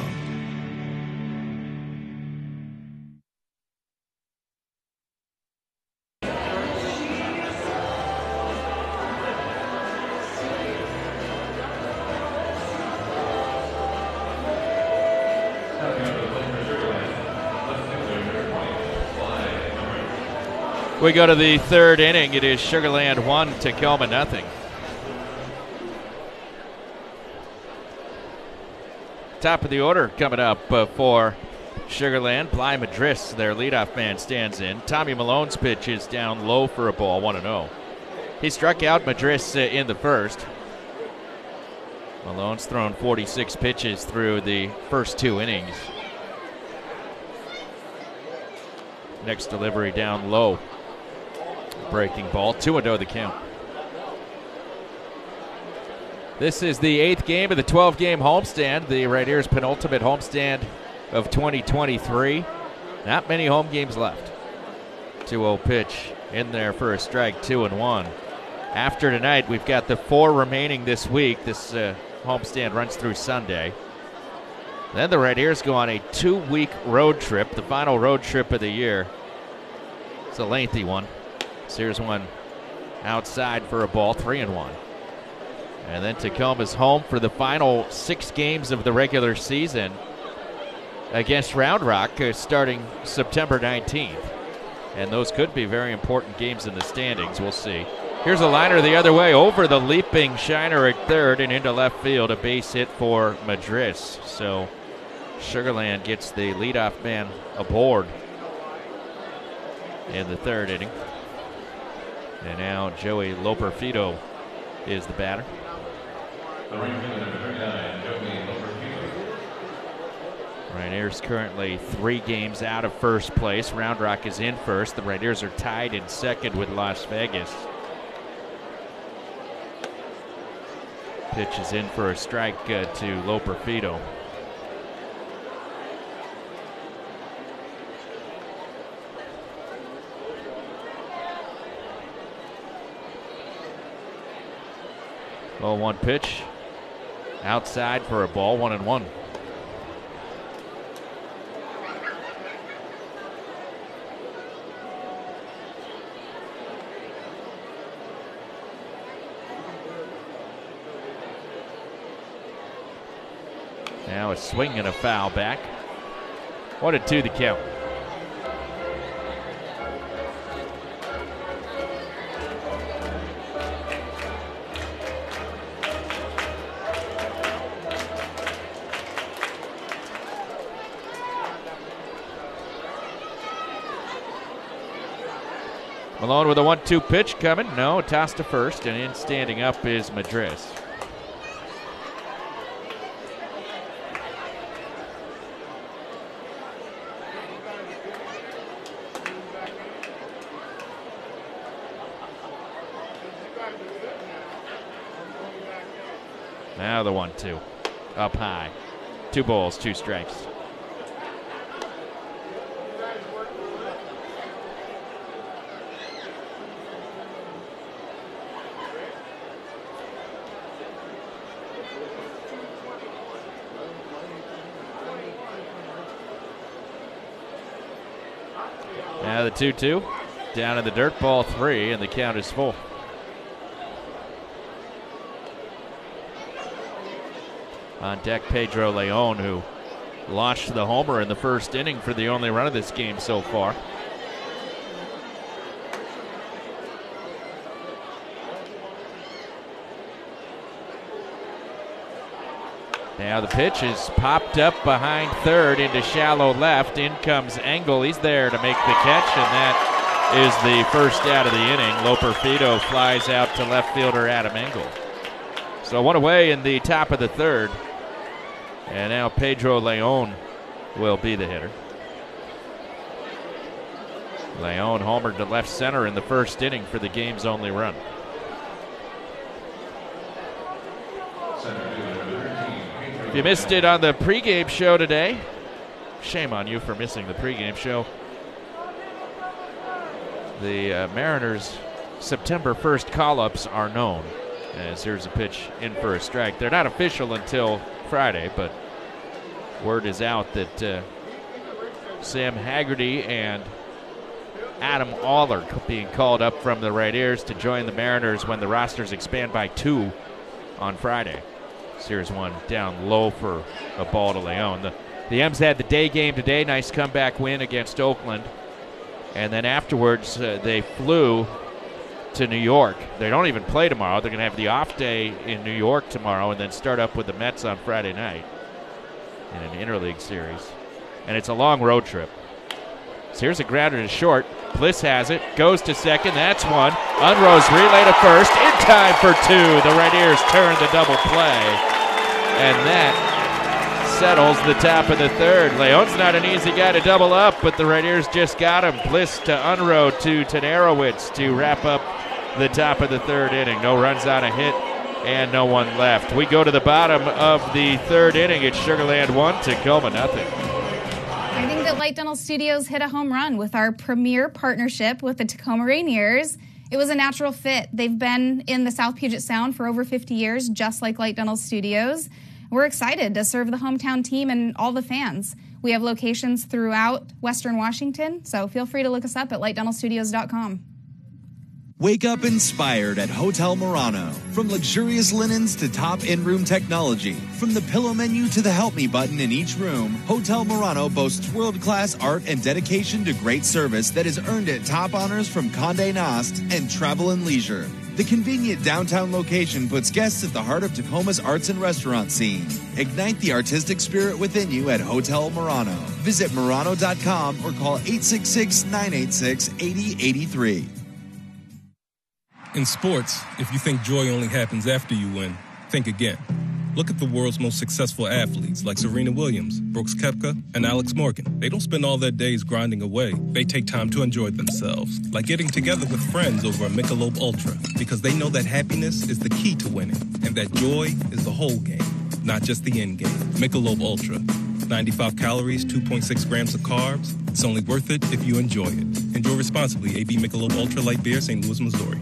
We go to the third inning. It is Sugar Land one, Tacoma nothing. Top of the order coming up uh, for Sugar Land. Bly Madris, their leadoff man, stands in. Tommy Malone's pitch is down low for a ball, one and oh. He struck out Madris uh, in the first. Malone's thrown forty-six pitches through the first two innings. Next delivery down low. Breaking ball, two and oh the count. This is the eighth game of the twelve-game homestand, the Rainiers' penultimate homestand of twenty twenty-three. Not many home games left. two oh pitch in there for a strike, two and one. After tonight, we've got the four remaining this week. This uh, homestand runs through Sunday. Then the Rainiers go on a two-week road trip, the final road trip of the year. It's a lengthy one. So here's one outside for a ball, three and one. And then Tacoma's home for the final six games of the regular season against Round Rock uh, starting September nineteenth. And those could be very important games in the standings. We'll see. Here's a liner the other way over the leaping Shiner at third and into left field. A base hit for Madris. So Sugar Land gets the leadoff man aboard in the third inning. And now Joey Loperfido is the batter. The Rainiers number thirty-nine, Joey Loperfido. Rainiers currently three games out of first place. Round Rock is in first. The Rainiers are tied in second with Las Vegas. Pitch is in for a strike uh, to Loperfido. oh one pitch. Outside for a ball, one and one. Now a swing and a foul back. One and two the count. Malone with a one two pitch coming. No, toss to first, and in standing up is Madris. Now the one two. Up high. Two balls, two strikes. Now the two two. Down in the dirt, ball three, and the count is full. On deck, Pedro Leon, who launched the homer in the first inning for the only run of this game so far. Now the pitch is popped up behind third into shallow left. In comes Engel. He's there to make the catch, and that is the first out of the inning. Loper Fido flies out to left fielder Adam Engel. So one away in the top of the third. And now Pedro Leon will be the hitter. Leon homered to left center in the first inning for the game's only run. If you missed it on the pregame show today, shame on you for missing the pregame show. The uh, Mariners' September first call-ups are known. As here's a pitch in for a strike. They're not official until Friday, but word is out that uh, Sam Haggerty and Adam Aller being called up from the Red Ears to join the Mariners when the rosters expand by two on Friday. So here's one down low for a ball to Leon. The, the M's had the day game today. Nice comeback win against Oakland. And then afterwards, uh, they flew to New York. They don't even play tomorrow. They're going to have the off day in New York tomorrow and then start up with the Mets on Friday night in an interleague series. And it's a long road trip. So here's a grounder to short. Bliss has it, goes to second. That's one. Unrose relay to first. In time for two. The Red Ears turn the double play. And that settles the top of the third. Leon's not an easy guy to double up, but the Red Ears just got him. Bliss to Unroe to Todorowicz to wrap up the top of the third inning. No runs on a hit and no one left. We go to the bottom of the third inning. It's Sugar Land one, Tacoma nothing. I think that Light Dental Studios hit a home run with our premier partnership with the Tacoma Rainiers. It was a natural fit. They've been in the South Puget Sound for over fifty years, just like Light Dental Studios. We're excited to serve the hometown team and all the fans. We have locations throughout Western Washington, so feel free to look us up at light dental studios dot com. Wake up inspired at Hotel Murano. From luxurious linens to top in-room technology, from the pillow menu to the help me button in each room, Hotel Murano boasts world-class art and dedication to great service that has earned it top honors from Condé Nast and Travel and Leisure. The convenient downtown location puts guests at the heart of Tacoma's arts and restaurant scene. Ignite the artistic spirit within you at Hotel Murano. Visit Murano dot com or call eight six six, nine eight six, eight zero eight three. In sports, if you think joy only happens after you win, think again. Look at the world's most successful athletes like Serena Williams, Brooks Koepka, and Alex Morgan. They don't spend all their days grinding away. They take time to enjoy themselves, like getting together with friends over a Michelob Ultra, because they know that happiness is the key to winning, and that joy is the whole game, not just the end game. Michelob Ultra. ninety-five calories, two point six grams of carbs. It's only worth it if you enjoy it. Enjoy responsibly. A B Michelob Ultra Light Beer, Saint Louis, Missouri.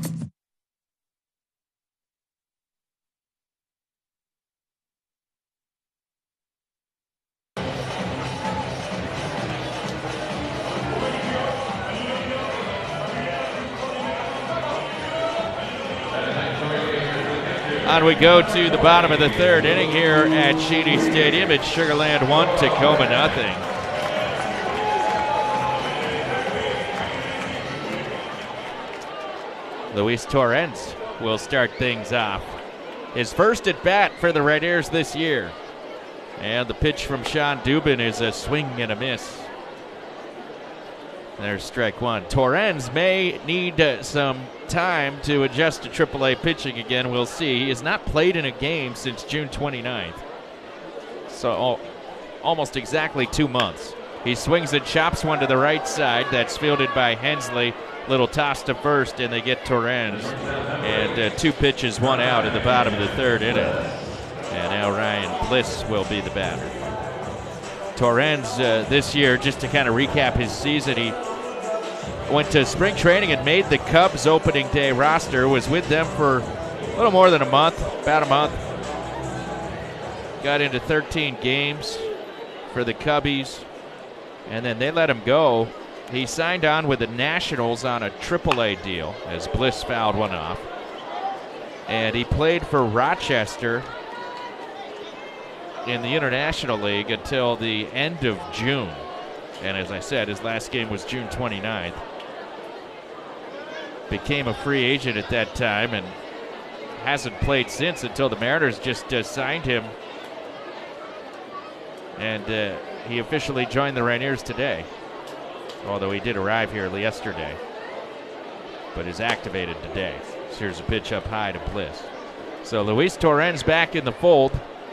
On we go to the bottom of the third inning here at Cheney Stadium. It's Sugar Land one, Tacoma nothing. Luis Torrens will start things off. His first at bat for the Red Ears this year. And the pitch from Sean Dubin is a swing and a miss. There's strike one. Torrens may need uh, some time to adjust to triple A pitching again. We'll see. He has not played in a game since June twenty-ninth. So oh, almost exactly two months. He swings and chops one to the right side. That's fielded by Hensley. Little toss to first, and they get Torrens. And uh, two pitches, one out at the bottom of the third inning. And now Ryan Bliss will be the batter. Torrens uh, this year, just to kind of recap his season, he went to spring training and made the Cubs opening day roster, was with them for a little more than a month, about a month. Got into thirteen games for the Cubbies, and then they let him go. He signed on with the Nationals on a triple A deal as Bliss fouled one off. And he played for Rochester in the International League until the end of June. And as I said, his last game was June twenty-ninth. Became a free agent at that time and hasn't played since until the Mariners just uh, signed him. And uh, he officially joined the Rainiers today, although he did arrive here yesterday, but is activated today. So here's a pitch up high to Bliss. So Luis Torrens back in the fold.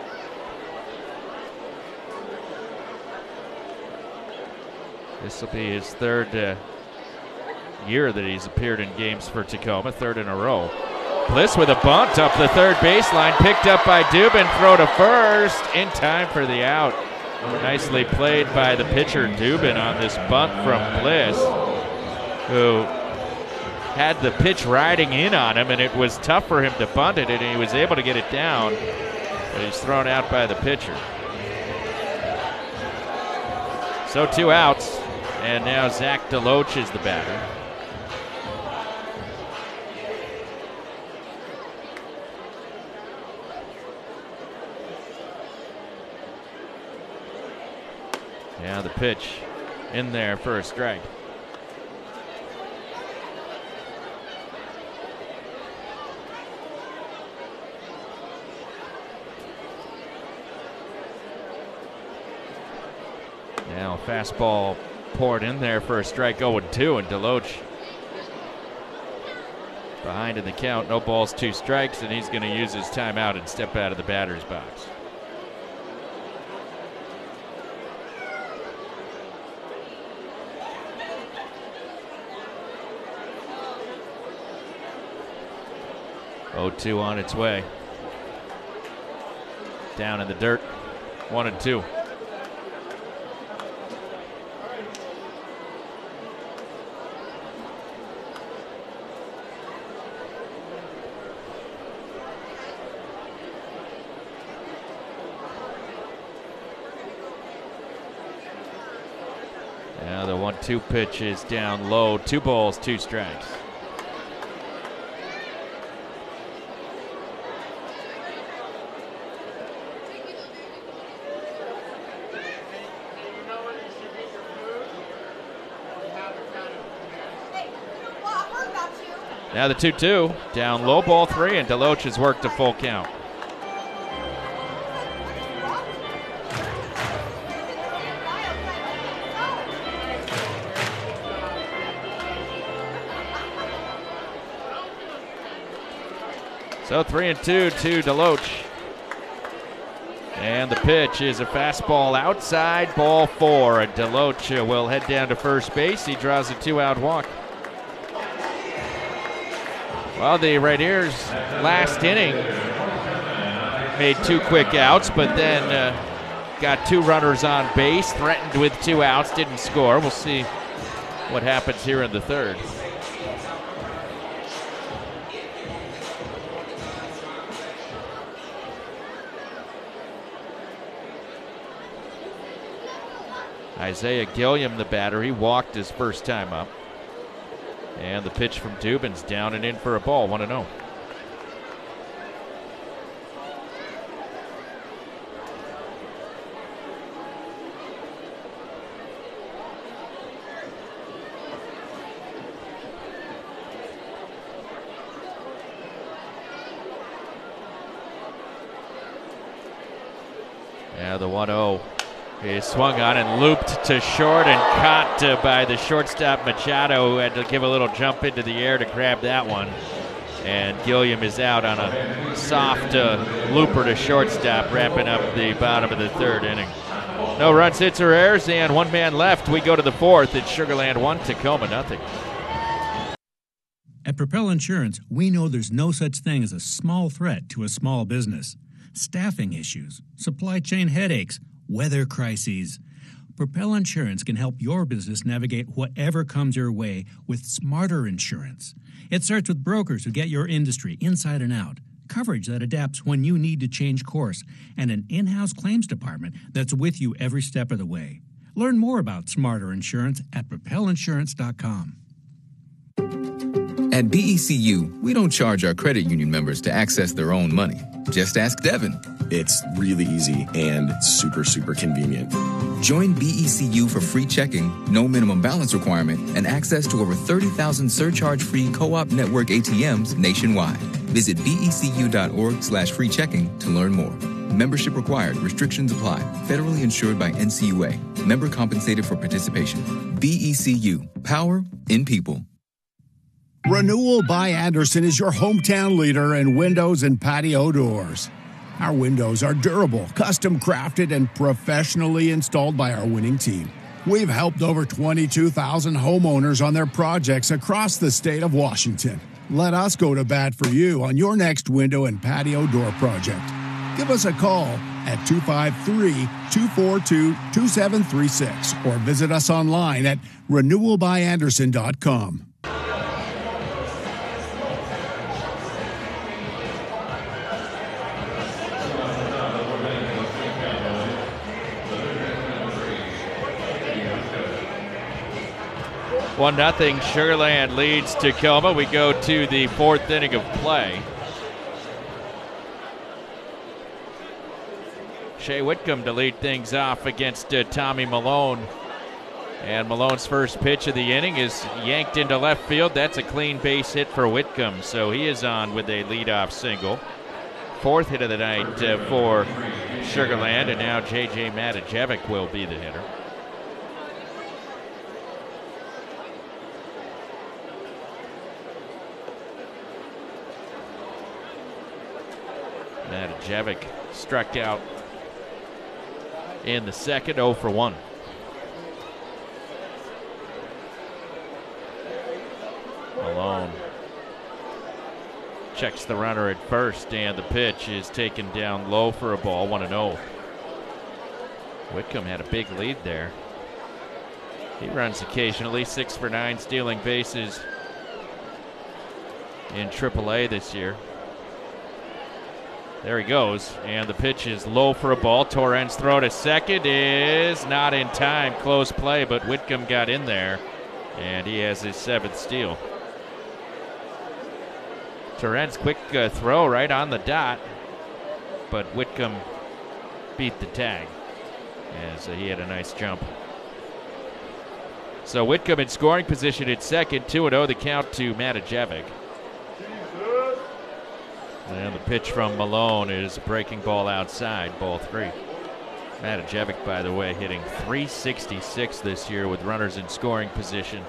This will be his third uh, year that he's appeared in games for Tacoma, third in a row. Bliss with a bunt up the third baseline, picked up by Dubin, throw to first, in time for the out. Nicely played by the pitcher Dubin on this bunt from Bliss, who had the pitch riding in on him, and it was tough for him to bunt it, and he was able to get it down, but he's thrown out by the pitcher. So two outs. And now Zach DeLoach is the batter. Now the pitch in there for a strike. Now fastball poured in there for a strike, oh and two, and DeLoach behind in the count. No balls, two strikes, and he's going to use his timeout and step out of the batter's box. oh two on its way. Down in the dirt, one and two. Now the one two pitch is down low. Two balls, two strikes. Now the two two, down low, ball three, and DeLoach has worked a full count. So three and two to DeLoach. And the pitch is a fastball outside, ball four. And DeLoach will head down to first base. He draws a two-out walk. Well, the Rainiers last inning made two quick outs, but then uh, got two runners on base, threatened with two outs, didn't score. We'll see what happens here in the third. Isaiah Gilliam, the batter, he walked his first time up. And the pitch from Dubin's down and in for a ball, one and oh. Yeah, the one oh is swung on and looped to short and caught uh, by the shortstop Machado, who had to give a little jump into the air to grab that one. And Gilliam is out on a soft uh, looper to shortstop, wrapping up the bottom of the third inning. No runs, hits, or errors, and one man left. We go to the fourth. It's Sugar Land one, Tacoma nothing. At Propel Insurance, we know there's no such thing as a small threat to a small business. Staffing issues, supply chain headaches, weather crises. Propel Insurance can help your business navigate whatever comes your way with smarter insurance. It starts with brokers who get your industry inside and out, coverage that adapts when you need to change course, and an in-house claims department that's with you every step of the way. Learn more about smarter insurance at propel insurance dot com. At B E C U, we don't charge our credit union members to access their own money. Just ask Devin. It's really easy and super, super convenient. Join B E C U for free checking, no minimum balance requirement, and access to over thirty thousand surcharge-free co-op network A T Ms nationwide. Visit becu.org slash free checking to learn more. Membership required. Restrictions apply. Federally insured by N C U A. Member compensated for participation. B E C U. Power in people. Renewal by Andersen is your hometown leader in windows and patio doors. Our windows are durable, custom crafted, and professionally installed by our winning team. We've helped over twenty-two thousand homeowners on their projects across the state of Washington. Let us go to bat for you on your next window and patio door project. Give us a call at two five three, two four two, two seven three six or visit us online at renewal by andersen dot com. One nothing. Sugar Land leads Tacoma. We go to the fourth inning of play. Shea Whitcomb to lead things off against uh, Tommy Malone. And Malone's first pitch of the inning is yanked into left field. That's a clean base hit for Whitcomb, so he is on with a leadoff single. Fourth hit of the night uh, for Sugar Land, and now J J Matajevic will be the hitter. Matajevic struck out in the second, oh for one. Malone checks the runner at first, and the pitch is taken down low for a ball, one and oh. Whitcomb had a big lead there. He runs occasionally, six for nine, stealing bases in triple A this year. There he goes, and the pitch is low for a ball. Torrens' throw to second is not in time. Close play, but Whitcomb got in there, and he has his seventh steal. Torrens' quick uh, throw right on the dot, but Whitcomb beat the tag as uh, he had a nice jump. So Whitcomb in scoring position at second, two and oh the count to Matajevic. And the pitch from Malone is a breaking ball outside, ball three. Matajevic, by the way, hitting three sixty-six this year with runners in scoring position.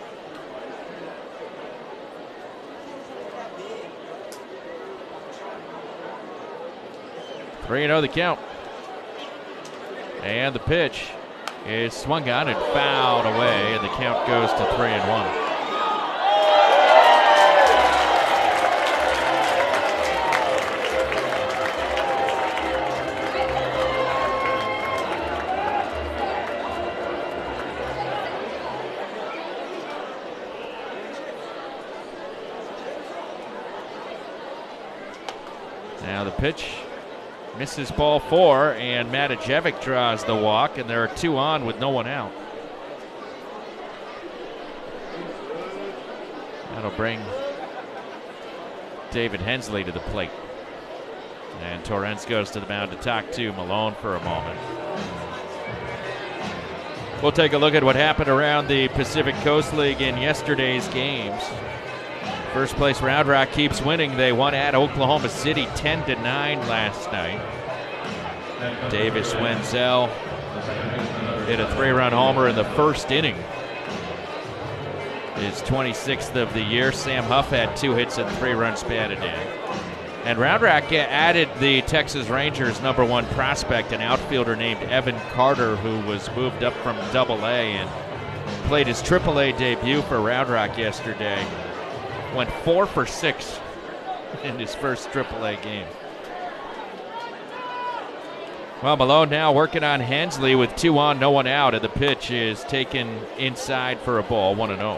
three and oh the count. And the pitch is swung on and fouled away, and the count goes to three and one. Now the pitch misses ball four, and Matajevic draws the walk, and there are two on with no one out. That'll bring David Hensley to the plate. And Torrens goes to the mound to talk to Malone for a moment. We'll take a look at what happened around the Pacific Coast League in yesterday's games. First place Round Rock keeps winning. They won at Oklahoma City ten to nine last night. Davis Wenzel hit a three-run homer in the first inning. His twenty-sixth of the year. Sam Huff had two hits and three runs batted in. And Round Rock added the Texas Rangers' number one prospect, an outfielder named Evan Carter, who was moved up from Double A and played his Triple A debut for Round Rock yesterday. Went four for six in his first Triple A game. Well, Malone now working on Hensley with two on, no one out, and the pitch is taken inside for a ball, one and oh.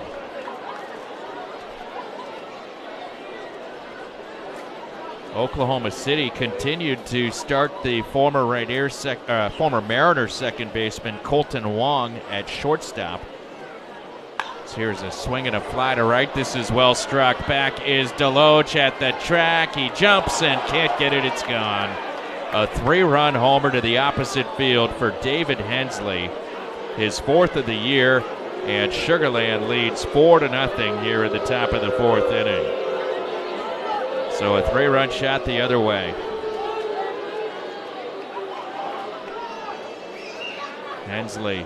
Oklahoma City continued to start the former Rainiers sec- uh, former Mariners second baseman Colton Wong at shortstop. So here's a swing and a fly to right. This is well struck. Back is Deloach at the track. He jumps and can't get it. It's gone. A three-run homer to the opposite field for David Hensley, his fourth of the year, and Sugarland leads four to nothing here at the top of the fourth inning. So a three-run shot the other way. Hensley,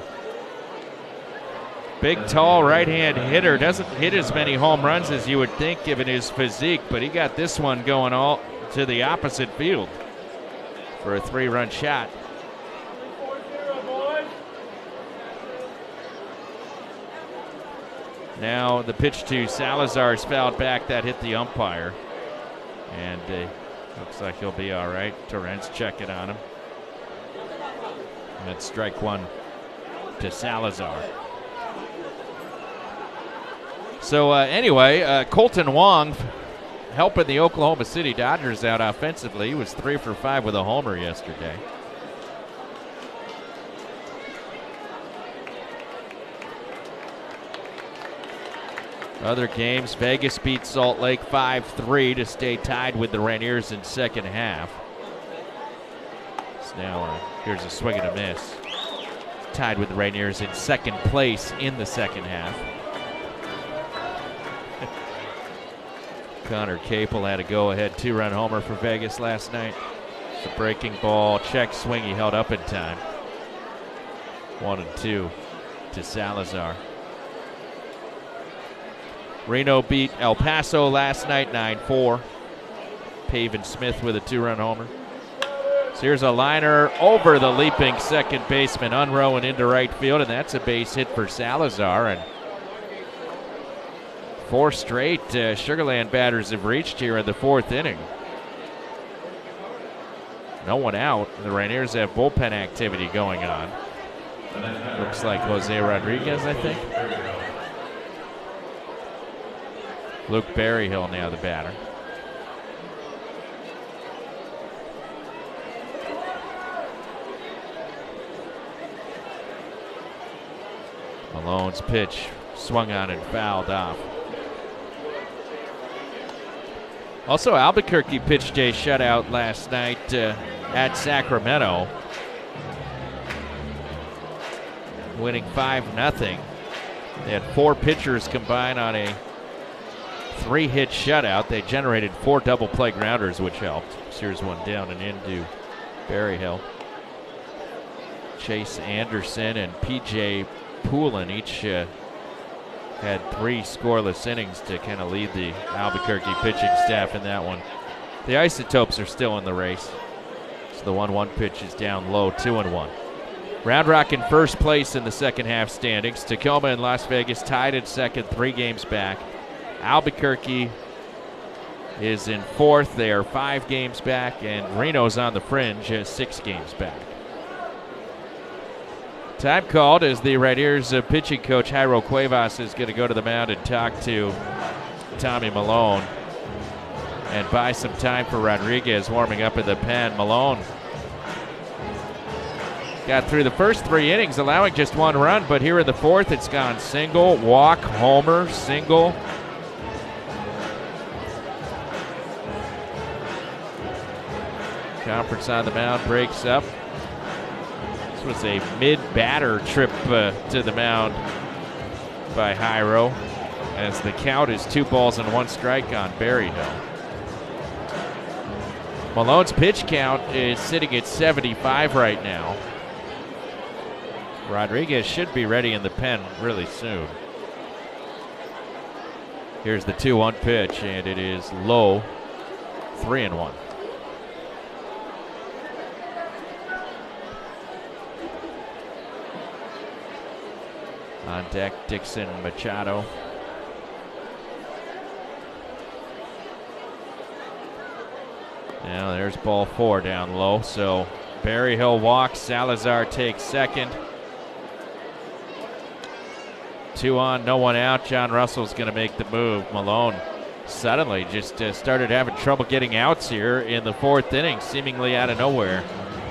big, tall right-hand hitter, doesn't hit as many home runs as you would think given his physique, but he got this one going all to the opposite field for a three-run shot. Now the pitch to Salazar is fouled back. That hit the umpire. And uh, looks like he'll be all right. Torrens checking on him. That's strike one to Salazar. So uh, anyway, uh, Colton Wong helping the Oklahoma City Dodgers out offensively. He was three for five with a homer yesterday. Other games, Vegas beat Salt Lake five three to stay tied with the Rainiers in second half. So now uh, here's a swing and a miss. Tied with the Rainiers in second place in the second half. Connor Capel had a go-ahead two-run homer for Vegas last night. It's a breaking ball, check swing he held up in time. One and two to Salazar. Reno beat El Paso last night nine four. Pavin Smith with a two-run homer. So here's a liner over the leaping second baseman Unrow and into right field, and that's a base hit for Salazar. And four straight uh, Sugarland batters have reached here in the fourth inning. No one out. The Rainiers have bullpen activity going on. Looks like Jose Rodriguez, I think. Luke Berryhill now the batter. Malone's pitch swung on and fouled off. Also, Albuquerque pitched a shutout last night uh, at Sacramento, winning five nothing. They had four pitchers combine on a three-hit shutout. They generated four double play grounders, which helped. Here's one down and into Berryhill. Chase Anderson and P J Poulin each uh, had three scoreless innings to kind of lead the Albuquerque pitching staff in that one. The Isotopes are still in the race. So the one one pitch is down low, two and one. Round Rock in first place in the second half standings. Tacoma and Las Vegas tied at second, three games back. Albuquerque is in fourth. They are five games back, and Reno's on the fringe, uh, six games back. Time called as the Rainiers uh, pitching coach Jairo Cuevas is going to go to the mound and talk to Tommy Malone and buy some time for Rodriguez warming up in the pen. Malone got through the first three innings, allowing just one run, but here in the fourth, it's gone single, walk, homer, single. Conference on the mound breaks up. This was a mid-batter trip uh, to the mound by Jairo, as the count is two balls and one strike on Berryhill. Malone's pitch count is sitting at seventy-five right now. Rodriguez should be ready in the pen really soon. Here's the two one pitch, and it is low, three and one. On deck, Dixon Machado. Now there's ball four down low. So Berryhill walks, Salazar takes second. Two on, no one out. John Russell's going to make the move. Malone suddenly just uh, started having trouble getting outs here in the fourth inning, seemingly out of nowhere.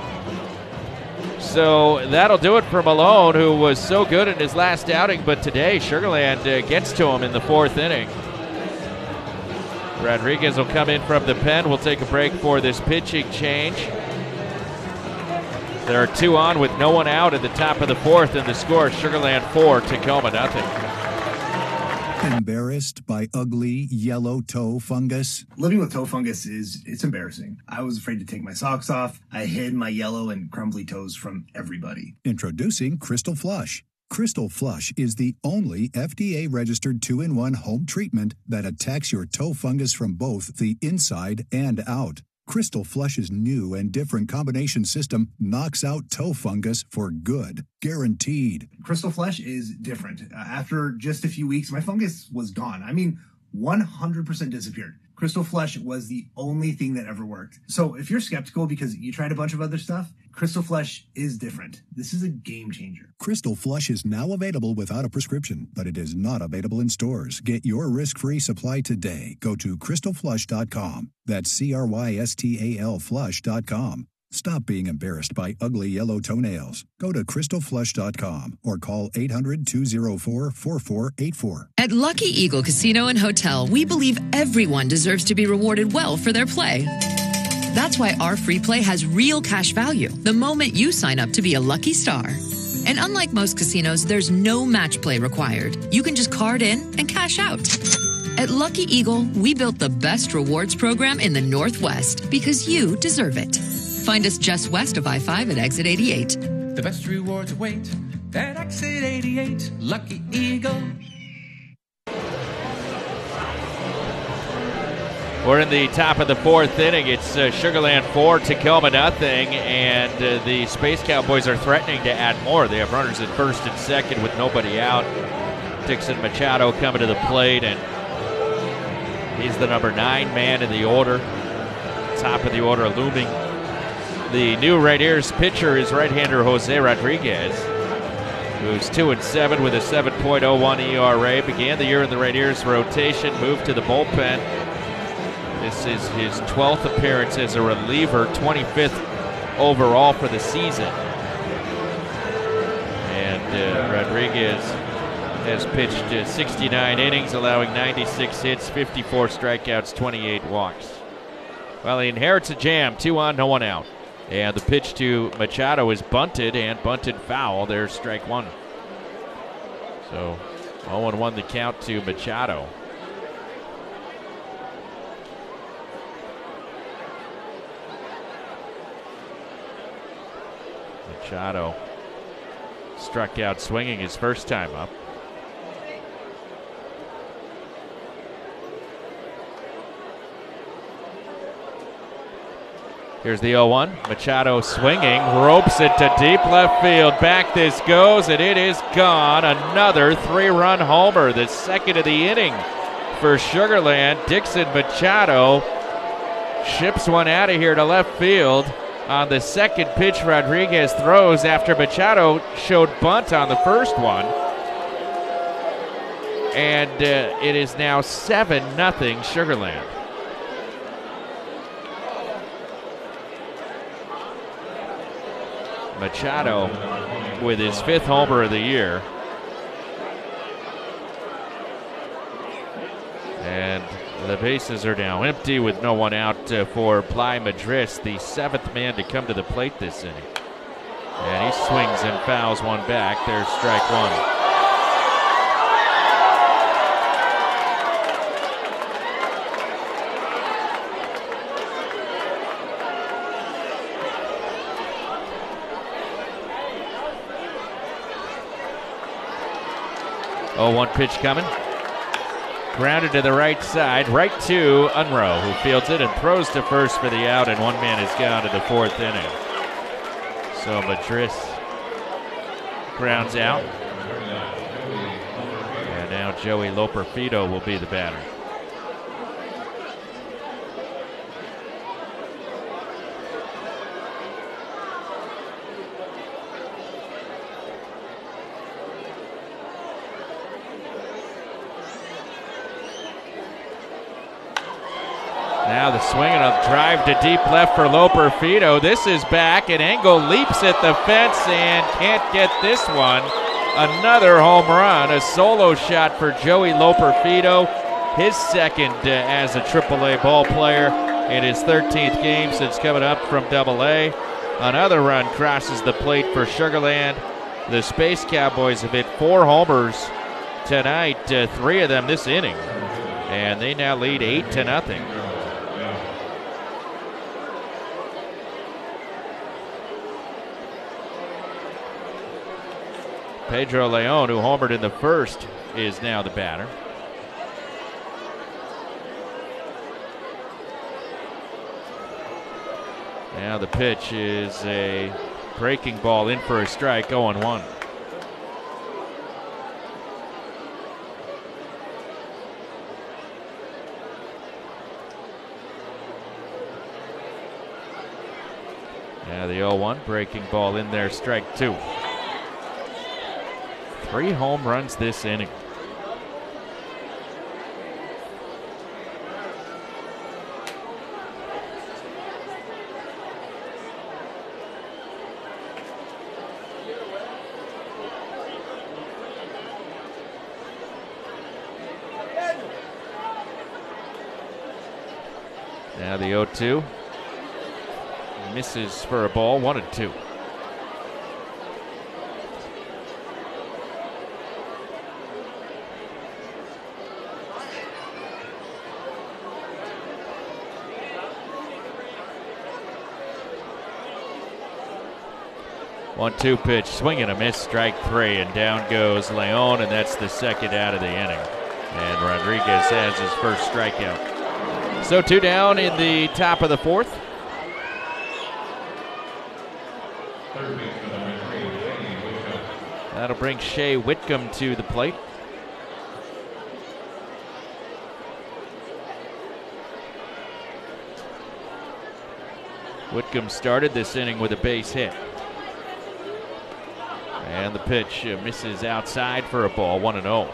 So that'll do it for Malone, who was so good in his last outing, but today Sugar Land uh, gets to him in the fourth inning. Rodriguez will come in from the pen. We'll take a break for this pitching change. There are two on with no one out at the top of the fourth, and the score, Sugar Land four, Tacoma nothing. Embarrassed by ugly yellow toe fungus? Living with toe fungus is, it's embarrassing. I was afraid to take my socks off. I hid my yellow and crumbly toes from everybody. Introducing Crystal Flush. Crystal Flush is the only F D A-registered two in one home treatment that attacks your toe fungus from both the inside and out. Crystal Flush's new and different combination system knocks out toe fungus for good. Guaranteed. Crystal Flush is different. Uh, after just a few weeks, my fungus was gone. I mean, one hundred percent disappeared. Crystal Flush was the only thing that ever worked. So if you're skeptical because you tried a bunch of other stuff, Crystal Flush is different. This is a game changer. Crystal Flush is now available without a prescription, but it is not available in stores. Get your risk-free supply today. Go to crystal flush dot com. That's C R Y S T A L flush dot com. Stop being embarrassed by ugly yellow toenails. Go to crystal flush dot com or call eight hundred, two oh four, four four eight four. At Lucky Eagle Casino and Hotel, we believe everyone deserves to be rewarded well for their play. That's why our free play has real cash value the moment you sign up to be a lucky star. And unlike most casinos, there's no match play required. You can just card in and cash out. At Lucky Eagle, we built the best rewards program in the Northwest because you deserve it. Find us just west of I five at exit eighty-eight. The best rewards await at exit eighty-eight. Lucky Eagle. We're in the top of the fourth inning. It's uh, Sugar Land four, Tacoma nothing, and uh, the Space Cowboys are threatening to add more. They have runners at first and second with nobody out. Dixon Machado coming to the plate, and he's the number nine man in the order. Top of the order looming. The new Rainiers pitcher is right-hander Jose Rodriguez, who's two and seven with a seven point oh one E R A. Began the year in the Rainiers rotation, moved to the bullpen. This is his twelfth appearance as a reliever, twenty-fifth overall for the season. And uh, Rodriguez has pitched uh, sixty-nine innings, allowing ninety-six hits, fifty-four strikeouts, twenty-eight walks. Well, he inherits a jam, two on, no one out. And the pitch to Machado is bunted and bunted foul. There's strike one. So oh and one the count to Machado. Machado struck out swinging his first time up. Here's the oh one. Machado swinging, ropes it to deep left field. Back this goes, and it is gone. Another three-run homer, the second of the inning for Sugar Land. Dixon Machado ships one out of here to left field. On the second pitch, Rodriguez throws after Machado showed bunt on the first one. And uh, it is now seven nothing Sugar Land. Machado with his fifth homer of the year. And the bases are now empty with no one out uh, for Ply Madris, the seventh man to come to the plate this inning. And he swings and fouls one back. There's strike one. oh one pitch coming. Grounded to the right side, right to Unruh, who fields it and throws to first for the out, and one man is gone to the fourth inning. So Madris grounds out. And now Joey Loperfido will be the batter. Now the swing and a drive to deep left for Loperfido. This is back, and Engel leaps at the fence and can't get this one. Another home run, a solo shot for Joey Loperfido, his second uh, as a triple A ball player in his thirteenth game since coming up from double A. Another run crosses the plate for Sugar Land. The Space Cowboys have hit four homers tonight, uh, three of them this inning, and they now lead eight to nothing. Pedro Leon, who homered in the first, is now the batter. Now the pitch is a breaking ball in for a strike, oh and one. Now the oh one, breaking ball in there, strike two. Three home runs this inning. Now the oh two. Misses for a ball, one and two. one two pitch, swing and a miss, strike three, and down goes Leon, and that's the second out of the inning. And Rodriguez has his first strikeout. So two down in the top of the fourth. That'll bring Shea Whitcomb to the plate. Whitcomb started this inning with a base hit. And the pitch uh, misses outside for a ball, one and oh.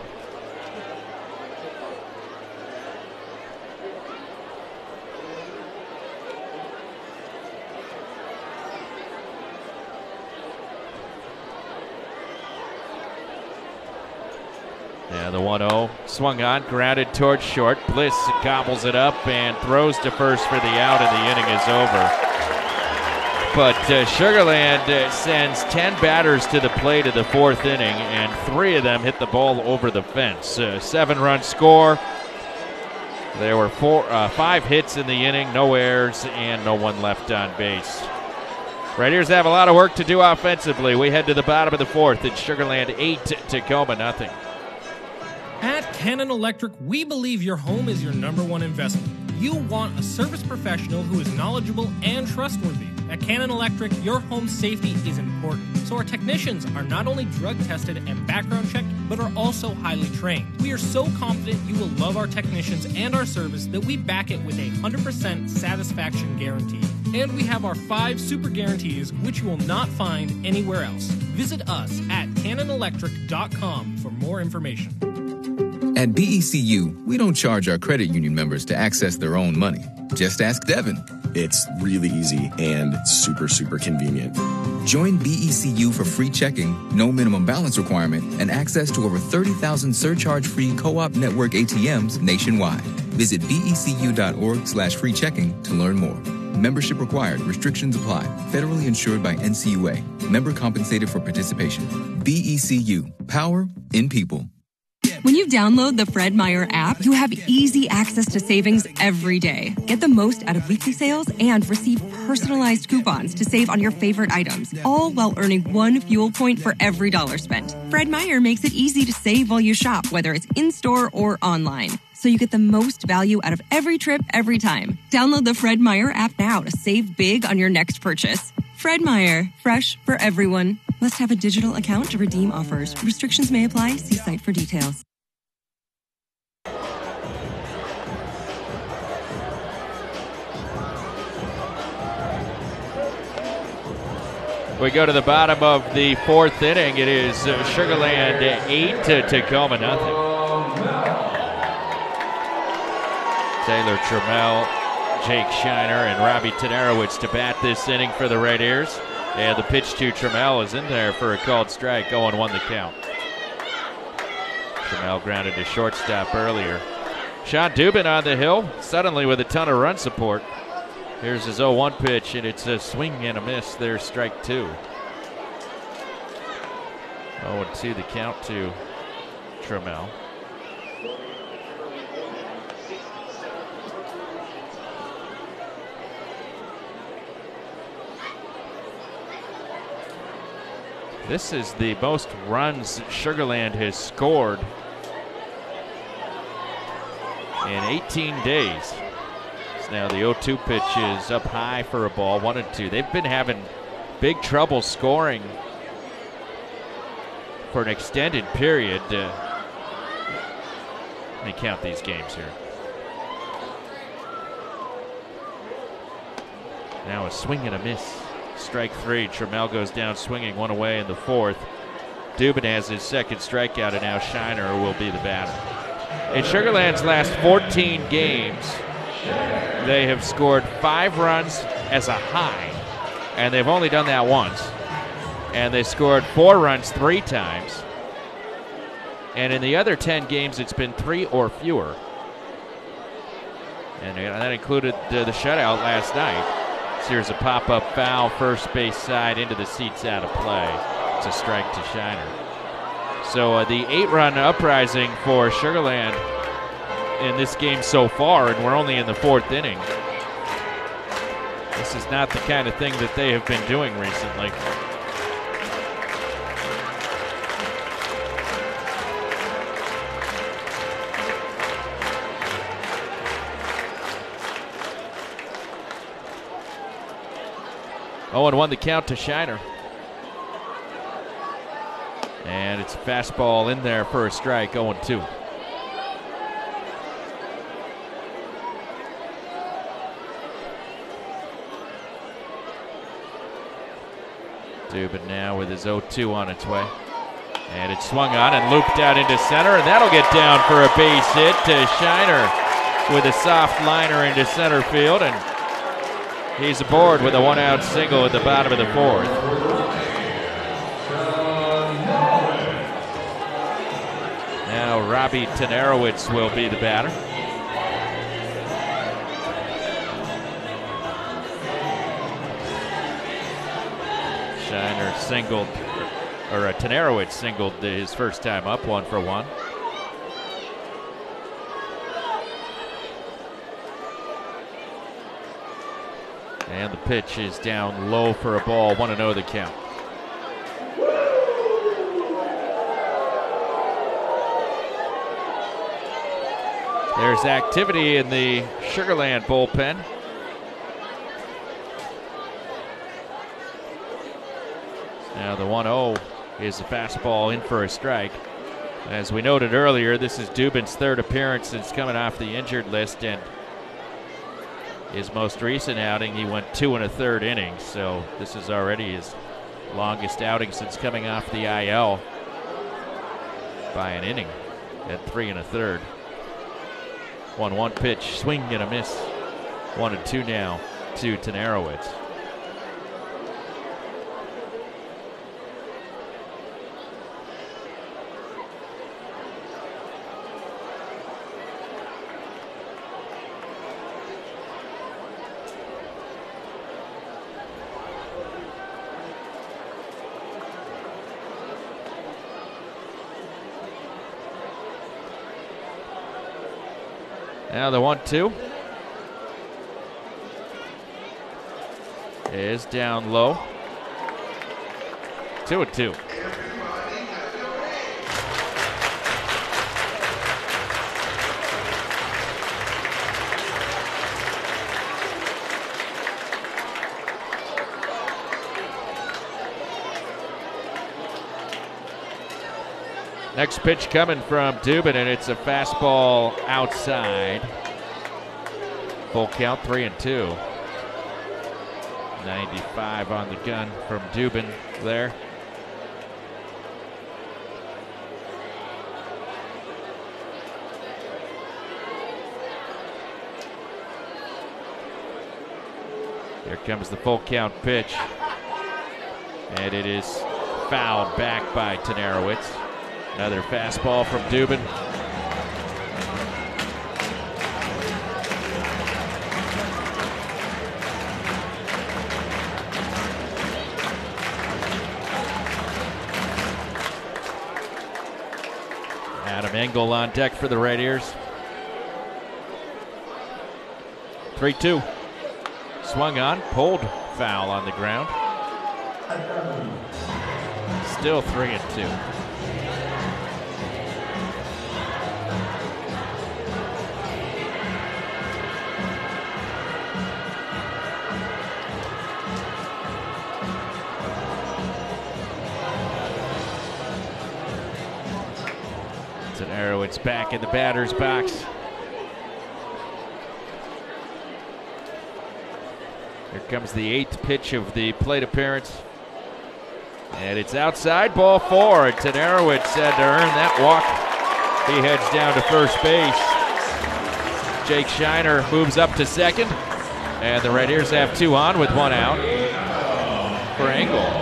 Yeah, the one oh swung on, grounded towards short. Bliss gobbles it up and throws to first for the out, and the inning is over. But uh, Sugar Land uh, sends ten batters to the plate of the fourth inning, and three of them hit the ball over the fence. Uh, seven-run score. There were four, uh, five hits in the inning, no errors, and no one left on base. Raiders have a lot of work to do offensively. We head to the bottom of the fourth. It's Sugar Land eight, Tacoma nothing. At Cannon Electric, we believe your home is your number one investment. You want a service professional who is knowledgeable and trustworthy. At Cannon Electric, your home safety is important, so our technicians are not only drug tested and background checked, but are also highly trained. We are so confident you will love our technicians and our service that we back it with a one hundred percent satisfaction guarantee. And we have our five super guarantees, which you will not find anywhere else. Visit us at cannon electric dot com for more information. At B E C U, we don't charge our credit union members to access their own money. Just ask Devin. It's really easy and super, super convenient. Join B E C U for free checking, no minimum balance requirement, and access to over thirty thousand surcharge-free co-op network A T Ms nationwide. Visit becu.org slash free checking to learn more. Membership required. Restrictions apply. Federally insured by N C U A. Member compensated for participation. B E C U. Power in people. When you download the Fred Meyer app, you have easy access to savings every day. Get the most out of weekly sales and receive personalized coupons to save on your favorite items, all while earning one fuel point for every dollar spent. Fred Meyer makes it easy to save while you shop, whether it's in-store or online, so you get the most value out of every trip every time. Download the Fred Meyer app now to save big on your next purchase. Fred Meyer, fresh for everyone. Must have a digital account to redeem offers. Restrictions may apply. See site for details. We go to the bottom of the fourth inning. It is uh, Sugarland eight to Tacoma nothing. Taylor Trammell, Jake Shiner, and Robbie Tenarowitz to bat this inning for the Red Ears. And the pitch to Trammell is in there for a called strike. oh and one the count. Trammell grounded to shortstop earlier. Sean Dubin on the hill, suddenly with a ton of run support. Here's his oh one pitch, and it's a swing and a miss. There's strike two. oh and two the count to Trammell. This is the most runs Sugarland has scored in eighteen days. So now the oh two pitch is up high for a ball, one and two. They've been having big trouble scoring for an extended period. Uh, let me count these games here. Now a swing and a miss. Strike three. Trammell goes down swinging, one away in the fourth. Dubin has his second strikeout, and now Shiner will be the batter. In Sugarland's last fourteen games, they have scored five runs as a high, and they've only done that once. And they scored four runs three times. And in the other ten games, it's been three or fewer. And that included the, the shutout last night. Here's a pop-up foul, first base side into the seats, out of play. It's a strike to Shiner. So uh, the eight-run uprising for Sugarland in this game so far, and we're only in the fourth inning. This is not the kind of thing that they have been doing recently. oh and one the count to Shiner. And it's a fastball in there for a strike, oh and two. Dubin now with his oh two on its way. And it's swung on and looped out into center, and that'll get down for a base hit to Shiner with a soft liner into center field, and he's aboard with a one-out single at the bottom of the fourth. Now Robbie Tenarowitz will be the batter. Shiner singled, or uh, Tenarowitz singled his first time up, one for one. And the pitch is down low for a ball, one and oh the count. There's activity in the Sugarland bullpen. Now the one oh is a fastball in for a strike. As we noted earlier, this is Dubin's third appearance since coming off the injured list, and his most recent outing, he went two and a third innings, so this is already his longest outing since coming off the I L by an inning at three and a third. one one pitch, swing and a miss. One and two now to Tenarowitz. Now the one two is down low. Two and two. Next pitch coming from Dubin, and it's a fastball outside. Full count, three and two. ninety-five on the gun from Dubin there. Here comes the full count pitch. And it is fouled back by Tanarowitz. Another fastball from Dubin. Adam Engel on deck for the Red Ears. three two. Swung on, pulled foul on the ground. Still three and two. Tanarowitz back in the batter's box. Here comes the eighth pitch of the plate appearance. And it's outside, ball four. And Tanarowitz said to earn that walk, he heads down to first base. Jake Shiner moves up to second. And the Red Ears have two on with one out for Engel.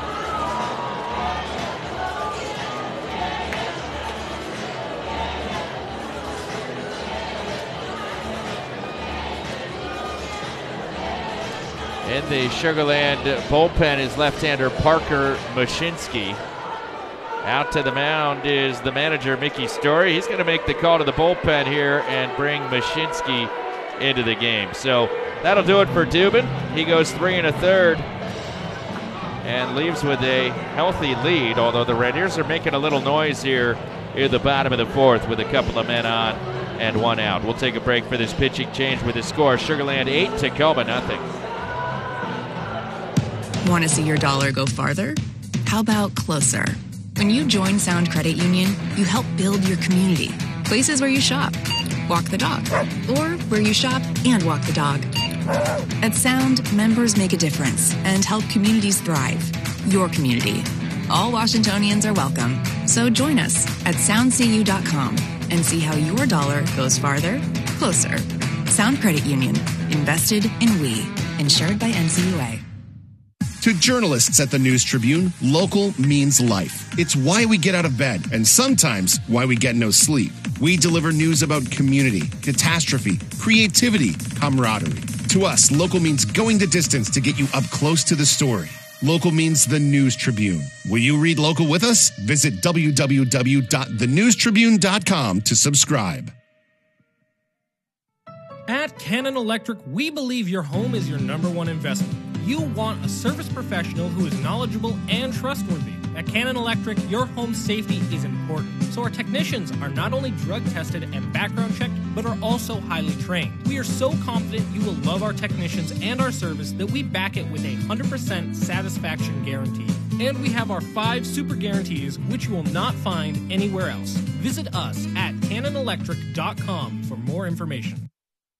In the Sugarland bullpen is left-hander Parker Mashinsky. Out to the mound is the manager, Mickey Story. He's going to make the call to the bullpen here and bring Mashinsky into the game. So that'll do it for Dubin. He goes three and a third and leaves with a healthy lead, although the Red Ears are making a little noise here in the bottom of the fourth with a couple of men on and one out. We'll take a break for this pitching change with the score. Sugarland eight, Tacoma nothing. Want to see your dollar go farther? How about closer? When you join Sound Credit Union, you help build your community. Places where you shop, walk the dog, or where you shop and walk the dog. At Sound, members make a difference and help communities thrive. Your community. All Washingtonians are welcome. So join us at sound c u dot com and see how your dollar goes farther, closer. Sound Credit Union. Invested in we. Insured by N C U A. To journalists at the News Tribune, local means life. It's why we get out of bed and sometimes why we get no sleep. We deliver news about community, catastrophe, creativity, camaraderie. To us, local means going the distance to get you up close to the story. Local means the News Tribune. Will you read local with us? Visit w w w dot the news tribune dot com to subscribe. At Cannon Electric, we believe your home is your number one investment. You want a service professional who is knowledgeable and trustworthy. At Cannon Electric, your home safety is important, so our technicians are not only drug tested and background checked, but are also highly trained. We are so confident you will love our technicians and our service that we back it with a one hundred percent satisfaction guarantee. And we have our five super guarantees, which you will not find anywhere else. Visit us at cannon electric dot com for more information.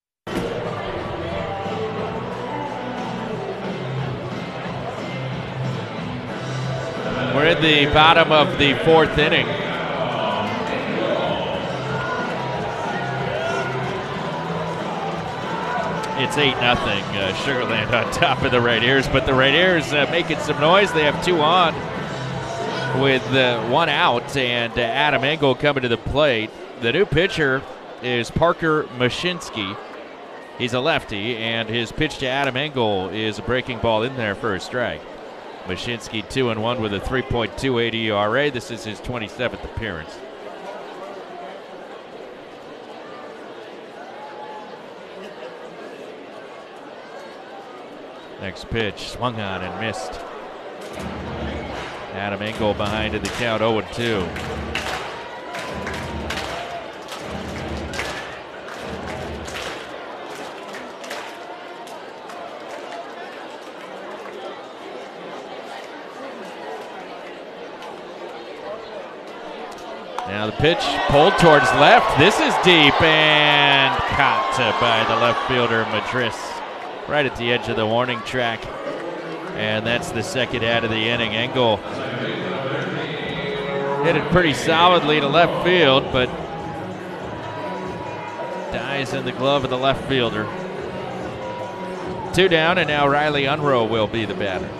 We're in the bottom of the fourth inning. It's eight nothing. Uh, Sugarland on top of the Red Ears, but the Red Ears uh, making some noise. They have two on with uh, one out, and uh, Adam Engel coming to the plate. The new pitcher is Parker Mashinsky. He's a lefty, and his pitch to Adam Engel is a breaking ball in there for a strike. Mashinsky two and one with a three point two eight E R A. This is his twenty-seventh appearance. Next pitch, swung on and missed. Adam Engel behind in the count, oh and two. Now the pitch pulled towards left. This is deep and caught by the left fielder, Madris, right at the edge of the warning track. And that's the second out of the inning. Engel hit it pretty solidly to left field, but dies in the glove of the left fielder. Two down, and now Riley Unroe will be the batter.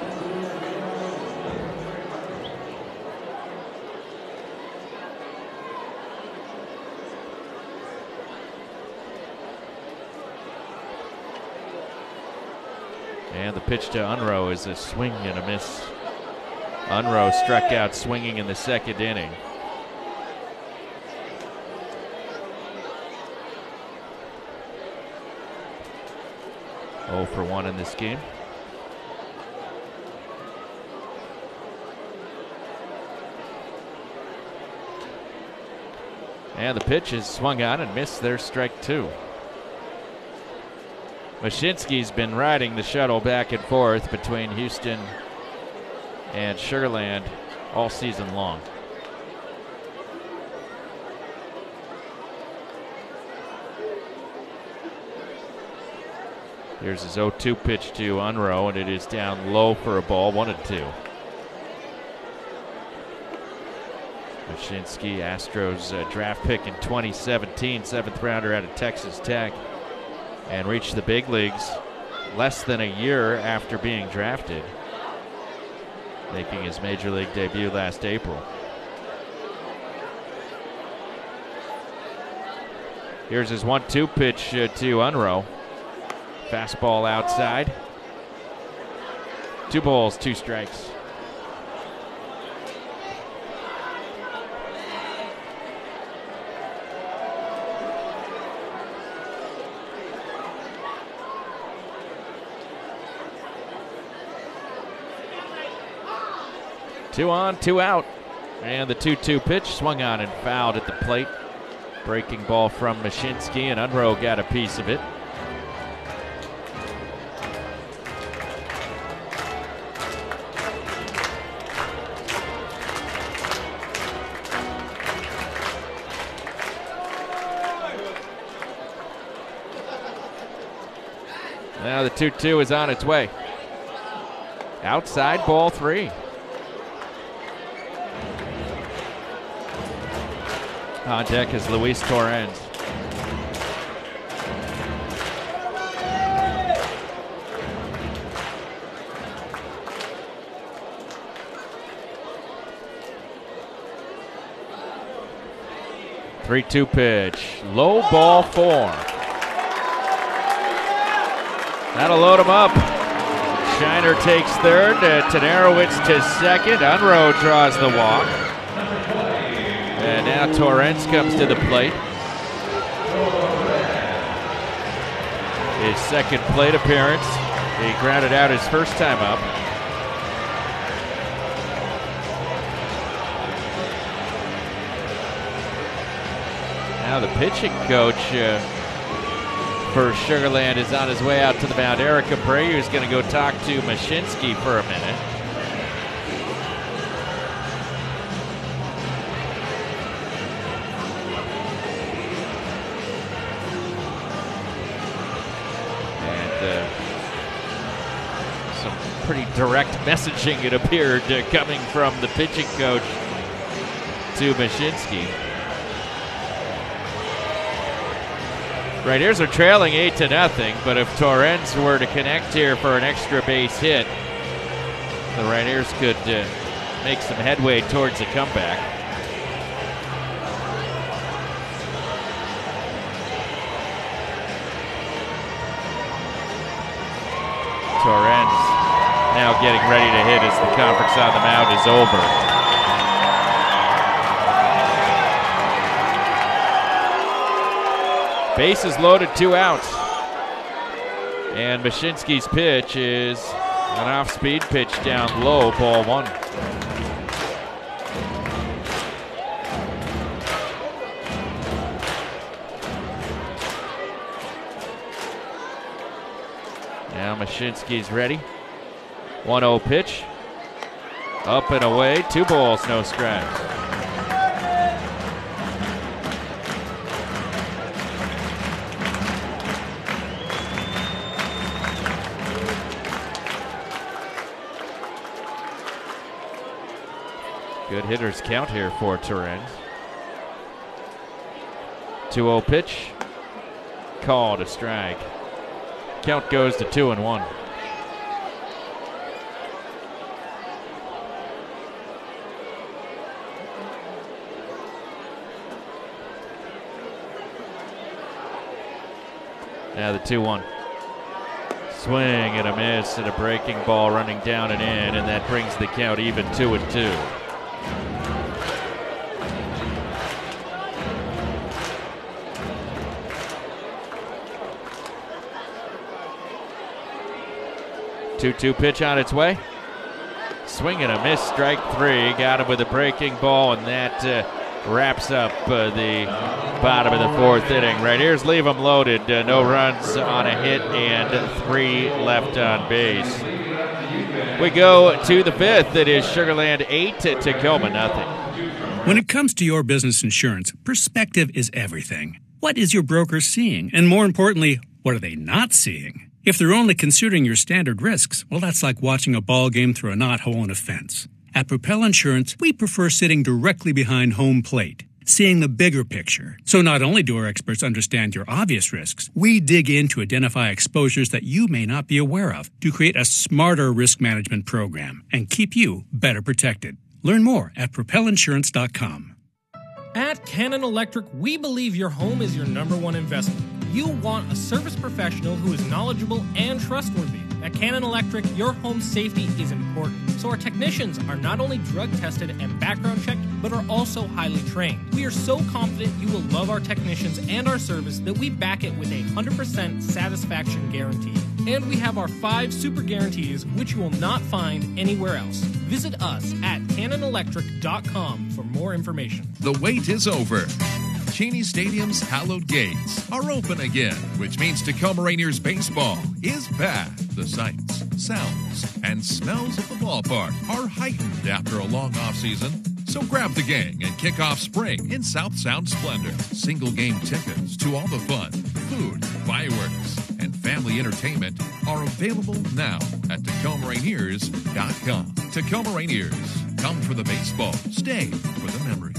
And the pitch to Unroe is a swing and a miss. Unroe struck out swinging in the second inning. oh for one in this game. And the pitch is swung on and missed. There's strike two. Mashinsky's been riding the shuttle back and forth between Houston and Sugar Land all season long. Here's his oh two pitch to Unroe, and it is down low for a ball, one and two. Mashinsky, Astros uh, draft pick in twenty seventeen, seventh rounder out of Texas Tech, and reached the big leagues less than a year after being drafted, making his major league debut last April. Here's his one two pitch uh, to Unroe. Fastball outside. Two balls, two strikes. Two on, two out. And the two two pitch swung on and fouled at the plate. Breaking ball from Mashinsky, and Unroe got a piece of it. Now the two two is on its way. Outside, ball three. On deck is Luis Torrens. three two pitch. Low ball four. That'll load him up. Shiner takes third. Uh, Todorowicz to second. Unroe draws the walk. And now Torrens comes to the plate. His second plate appearance. He grounded out his first time up. Now the pitching coach uh, for Sugar Land is on his way out to the mound. Eric Abreu is going to go talk to Mashinsky for a minute. And uh, some pretty direct messaging, it appeared, uh, coming from the pitching coach to Mashinsky. Rainiers are trailing eight to nothing, but if Torrens were to connect here for an extra base hit, the Rainiers could uh, make some headway towards a comeback. Torrens now getting ready to hit as the conference on the mound is over. Bases loaded, two outs. And Mashinsky's pitch is an off-speed pitch down low, ball one. Now Mashinsky's ready. one oh pitch. Up and away, two balls, no strikes. Good hitters count here for Torrens. two oh pitch. Called a strike. Count goes to two and one. Now the two one. Swing and a miss and a breaking ball running down and in, and that brings the count even two and two. two two pitch on its way. Swing and a miss, strike three. Got him with a breaking ball, and that uh, wraps up uh, the bottom of the fourth inning. Right here's leave them loaded. Uh, no runs on a hit and three left on base. We go to the fifth. It is Sugar Land eight, Tacoma nothing. When it comes to your business insurance, perspective is everything. What is your broker seeing? And more importantly, what are they not seeing? If they're only considering your standard risks, well, that's like watching a ball game through a knothole in a fence. At Propel Insurance, we prefer sitting directly behind home plate, seeing the bigger picture. So not only do our experts understand your obvious risks, we dig in to identify exposures that you may not be aware of to create a smarter risk management program and keep you better protected. Learn more at propel insurance dot com. At Cannon Electric, we believe your home is your number one investment. You want a service professional who is knowledgeable and trustworthy. At Cannon Electric, your home safety is important, so our technicians are not only drug tested and background checked, but are also highly trained. We are so confident you will love our technicians and our service that we back it with a one hundred percent satisfaction guarantee. And we have our five super guarantees, which you will not find anywhere else. Visit us at cannon electric dot com for more information. The wait is over. Cheney Stadium's hallowed gates are open again, which means Tacoma Rainiers baseball is back. The sights, sounds, and smells of the ballpark are heightened after a long offseason. So grab the gang and kick off spring in South Sound splendor. Single game tickets to all the fun, food, fireworks, and family entertainment are available now at tacoma rainiers dot com. Tacoma Rainiers, come for the baseball, stay for the memories.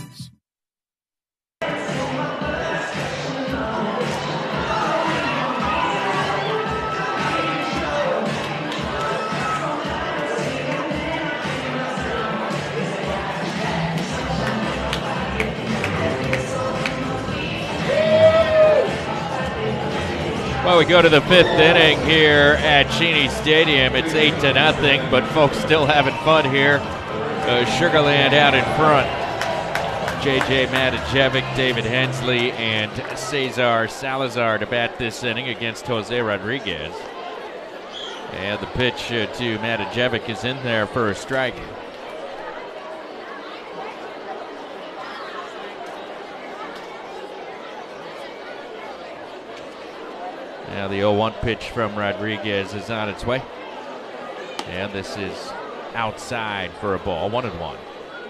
Well, we go to the fifth inning here at Cheney Stadium. It's eight to nothing, but folks still having fun here. Uh, Sugar Land out in front. J J Matajevic, David Hensley, and Cesar Salazar to bat this inning against Jose Rodriguez. And the pitch uh, to Matajevic is in there for a strike. Now the oh one pitch from Rodriguez is on its way. And this is outside for a ball, one and one.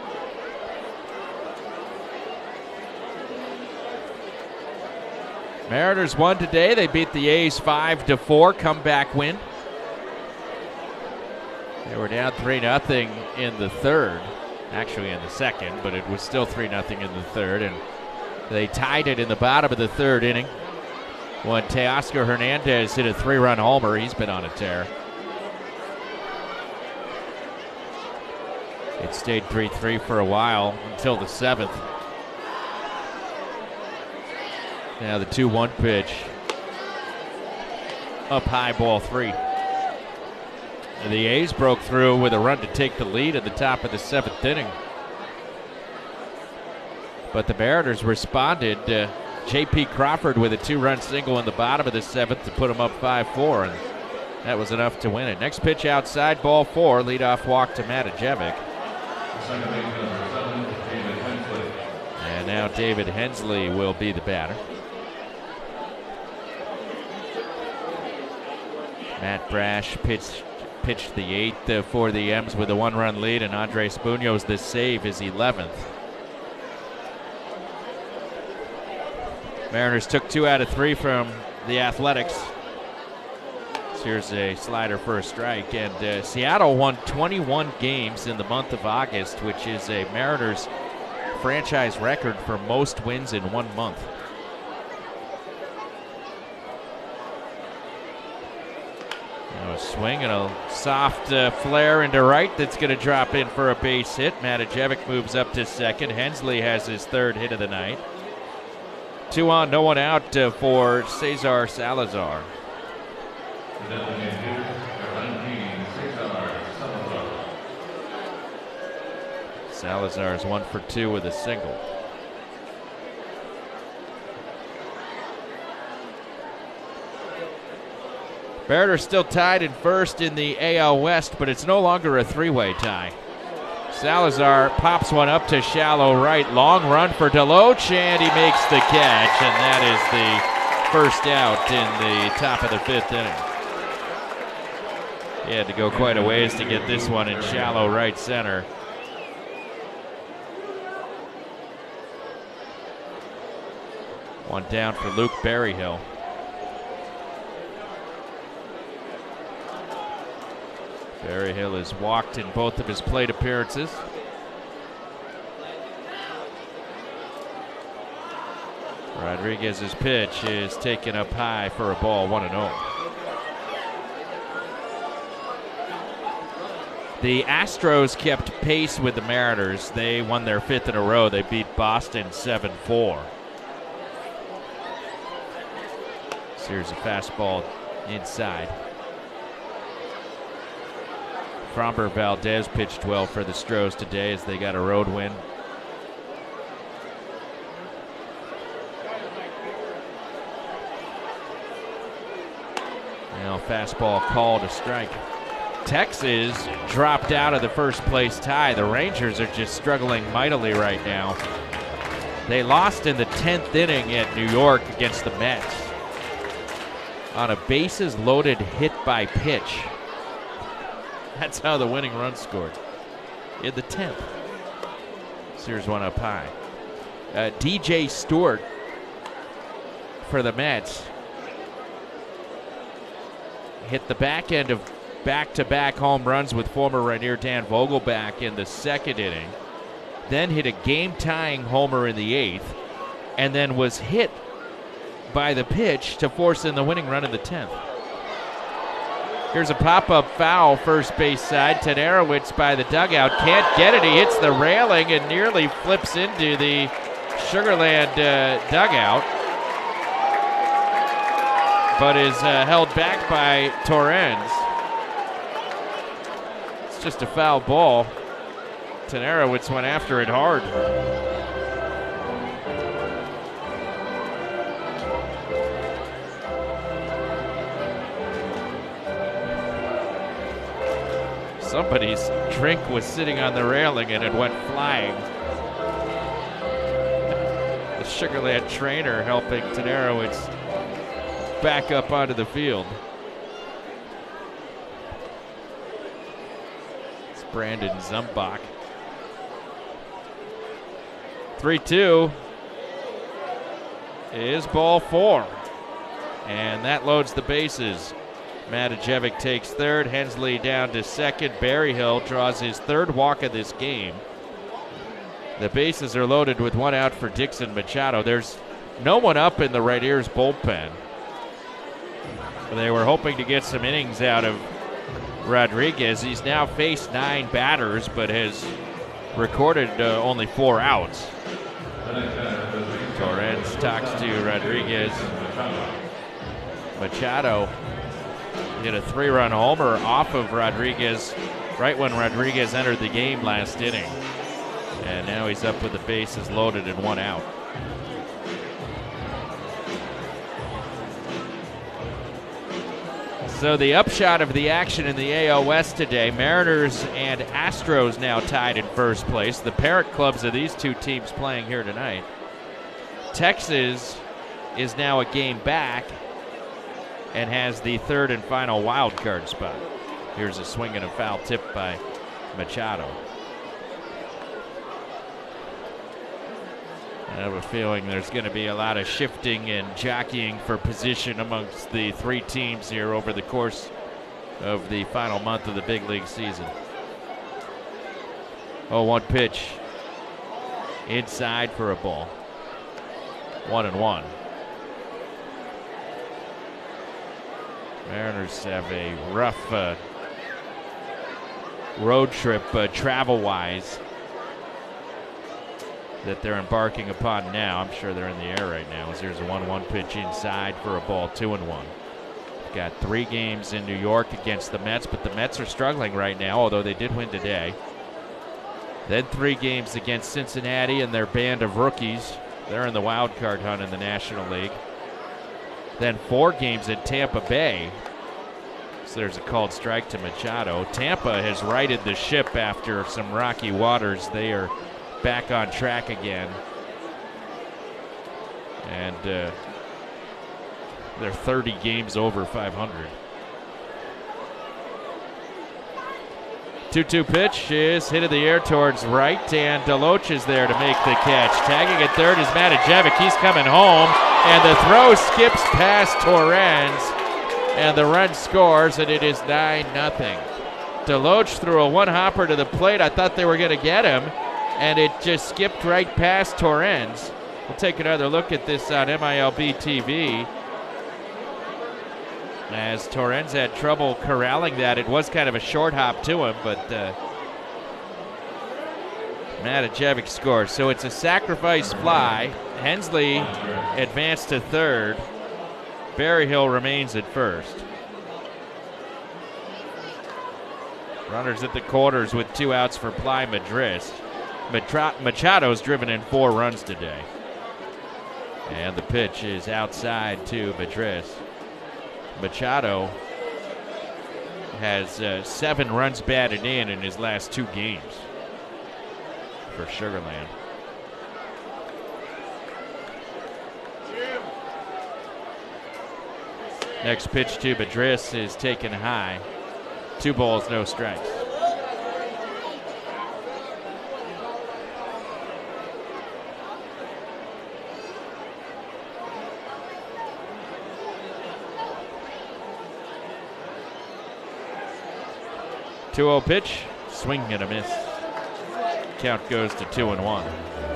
Mariners won today. They beat the A's five to four, comeback win. They were down three nothing in the third, actually in the second, but it was still three nothing in the third, and they tied it in the bottom of the third inning when Teoscar Hernandez hit a three-run homer. He's been on a tear. It stayed three three for a while until the seventh. Now the two one pitch. Up high, ball three. And the A's broke through with a run to take the lead at the top of the seventh inning. But the Mariners responded. Uh, J P Crawford with a two-run single in the bottom of the seventh to put them up five four. And That was enough to win it. Next pitch outside, ball four. Leadoff walk to Matajevic. And now David Hensley will be the batter. Matt Brash pitched, pitched the eighth uh, for the M's with a one-run lead, and Andres Munoz, the save, his eleventh. Mariners took two out of three from the Athletics. So here's a slider for a strike, and uh, Seattle won twenty-one games in the month of August, which is a Mariners franchise record for most wins in one month. Now a swing and a soft uh, flare into right that's going to drop in for a base hit. Matajevic moves up to second. Hensley has his third hit of the night. Two on, no one out uh, for Cesar Salazar. Salazar is one for two with a single. Mariners still tied in first in the A L West, but it's no longer a three-way tie. Salazar pops one up to shallow right. Long run for Deloach, and he makes the catch, and that is the first out in the top of the fifth inning. He had to go quite a ways to get this one in shallow right center. One down for Luke Berryhill. Berryhill has walked in both of his plate appearances. Rodriguez's pitch is taken up high for a ball, one and oh. The Astros kept pace with the Mariners. They won their fifth in a row. They beat Boston seven four. Here's a fastball inside. Framber Valdez pitched well for the Stros today as they got a road win. Now fastball called a strike. Texas dropped out of the first place tie. The Rangers are just struggling mightily right now. They lost in the tenth inning at New York against the Mets on a bases loaded hit by pitch. That's how the winning run scored in the tenth. So here's one up high. Uh, D J Stewart for the Mets hit the back end of back-to-back home runs with former Rainier Dan Vogelback in the second inning, then hit a game-tying homer in the eighth, and then was hit by the pitch to force in the winning run in the tenth. Here's a pop-up foul, first base side. Todorowicz by the dugout, can't get it. He hits the railing and nearly flips into the Sugarland uh, dugout, but is uh, held back by Torrens. It's just a foul ball. Todorowicz went after it hard. Somebody's drink was sitting on the railing and it went flying. The Sugarland trainer helping Todorowicz back up onto the field. It's Brandon Zumbach. three two is ball four. And that loads the bases. Matajevic takes third, Hensley down to second. Berryhill draws his third walk of this game. The bases are loaded with one out for Dixon Machado. There's no one up in the Rainiers bullpen. They were hoping to get some innings out of Rodriguez. He's now faced nine batters, but has recorded uh, only four outs. Torrens talks to Rodriguez. Machado hit a three-run homer off of Rodriguez right when Rodriguez entered the game last inning. And now he's up with the bases loaded and one out. So the upshot of the action in the A L West today, Mariners and Astros now tied in first place. The parent clubs of these two teams playing here tonight. Texas is now a game back and has the third and final wild card spot. Here's a swing and a foul tip by Machado. I have a feeling there's going to be a lot of shifting and jockeying for position amongst the three teams here over the course of the final month of the big league season. Oh, one pitch. Inside for a ball. One and one. Mariners have a rough uh, road trip uh, travel-wise that they're embarking upon now. I'm sure they're in the air right now. As here's a one one pitch inside for a ball, two and one. Got three games in New York against the Mets, but the Mets are struggling right now, although they did win today. Then three games against Cincinnati and their band of rookies. They're in the wild card hunt in the National League. Then four games in Tampa Bay. So there's a called strike to Machado. Tampa has righted the ship after some rocky waters. They are back on track again. And uh, they're thirty games over five hundred. two two pitch is hit in the air towards right, and Deloach is there to make the catch. Tagging at third is Matajevic. He's coming home, and the throw skips past Torrens, and the run scores, and it is nine nothing. Deloach threw a one-hopper to the plate. I thought they were going to get him, and it just skipped right past Torrens. We'll take another look at this on M I L B T V. As Torrens had trouble corralling that. It was kind of a short hop to him, but uh, Matajevic scores. So it's a sacrifice fly. Hensley advanced to third. Berryhill remains at first. Runners at the quarters with two outs for Bly Madris. Machado's driven in four runs today. And the pitch is outside to Madris. Machado has uh, seven runs batted in in his last two games for Sugarland. Next pitch to Madris is taken high. Two balls, no strikes. two oh pitch, swing and a miss. Count goes to two and one.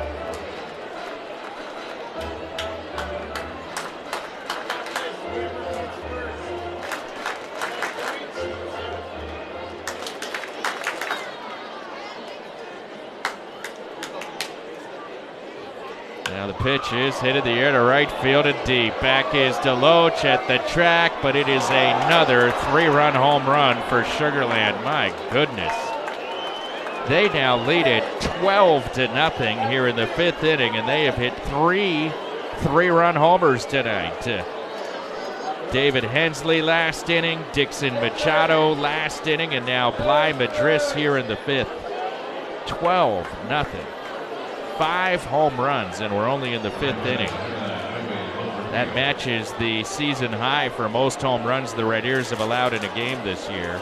Now the pitch is hit in the air to right field and deep. Back is Deloach at the track, but it is another three-run home run for Sugarland. My goodness. They now lead it twelve to nothing here in the fifth inning, and they have hit three three-run homers tonight. Uh, David Hensley last inning, Dixon Machado last inning, and now Bly Madris here in the fifth. twelve nothing. Five home runs, and we're only in the fifth inning. That matches the season high for most home runs the Red Ears have allowed in a game this year.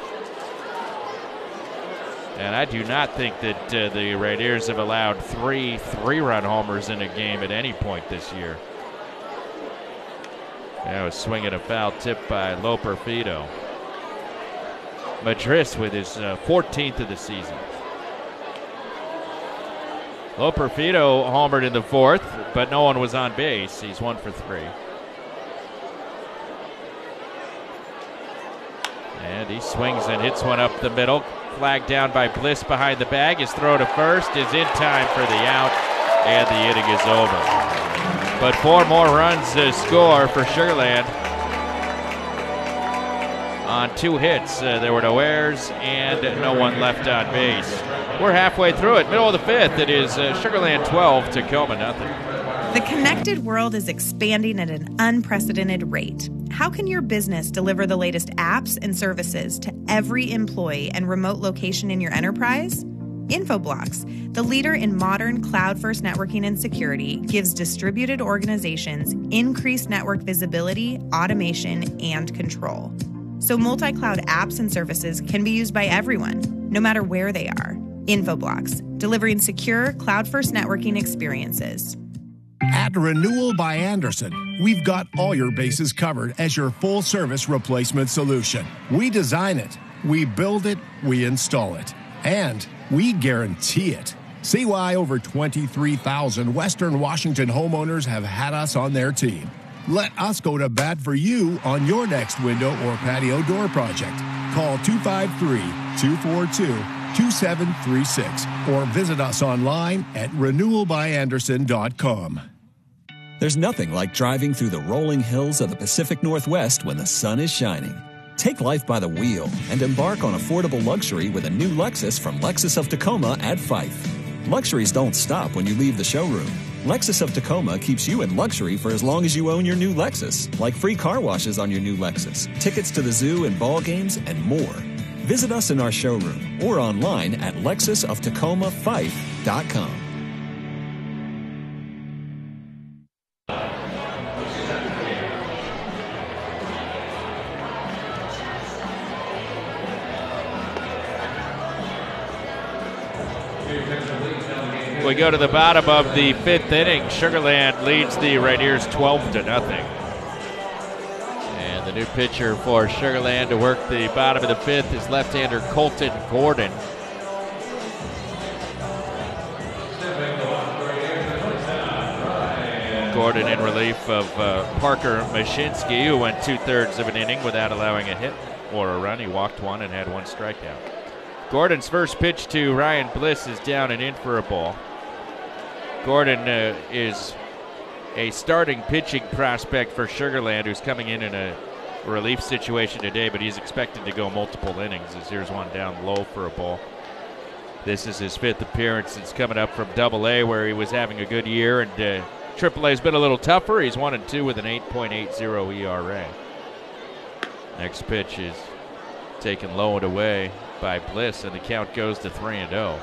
And I do not think that uh, the Red Ears have allowed three three-run homers in a game at any point this year. Now a swing and a foul tip by Loperfido. Madris with his uh, fourteenth of the season. Loperfido homered in the fourth, but no one was on base. He's one for three. And he swings and hits one up the middle. Flag down by Bliss behind the bag. His throw to first is in time for the out, and the inning is over. But four more runs to score for Sugarland. On two hits, uh, there were no errors and no one left on base. We're halfway through it, middle of the fifth. It is uh, Sugarland twelve, Tacoma nothing. The connected world is expanding at an unprecedented rate. How can your business deliver the latest apps and services to every employee and remote location in your enterprise? Infoblox, the leader in modern cloud-first networking and security, gives distributed organizations increased network visibility, automation, and control. So multi-cloud apps and services can be used by everyone, no matter where they are. Infoblox, delivering secure cloud-first networking experiences. At Renewal by Andersen, we've got all your bases covered as your full-service replacement solution. We design it, we build it, we install it, and we guarantee it. See why over twenty-three thousand Western Washington homeowners have had us on their team. Let us go to bat for you on your next window or patio door project. Call two five three, two four two, two seven three six or visit us online at renewal by andersen dot com. There's nothing like driving through the rolling hills of the Pacific Northwest when the sun is shining. Take life by the wheel and embark on affordable luxury with a new Lexus from Lexus of Tacoma at Fife. Luxuries don't stop when you leave the showroom. Lexus of Tacoma keeps you in luxury for as long as you own your new Lexus, like free car washes on your new Lexus, tickets to the zoo and ball games, and more. Visit us in our showroom or online at lexus of tacoma fife dot com. We go to the bottom of the fifth inning. Sugar Land leads the Rainiers twelve to nothing. And the new pitcher for Sugar Land to work the bottom of the fifth is left-hander Colton Gordon. Gordon in relief of uh, Parker Mashinsky, who went two-thirds of an inning without allowing a hit or a run. He walked one and had one strikeout. Gordon's first pitch to Ryan Bliss is down and in for a ball. Gordon uh, is a starting pitching prospect for Sugar Land, who's coming in in a relief situation today, but he's expected to go multiple innings, as here's one down low for a ball. This is his fifth appearance. It's coming up from Double A, where he was having a good year, and uh, Triple A's been a little tougher. He's one and two with an eight point eight oh E R A. Next pitch is taken low and away by Bliss, and the count goes to three and oh.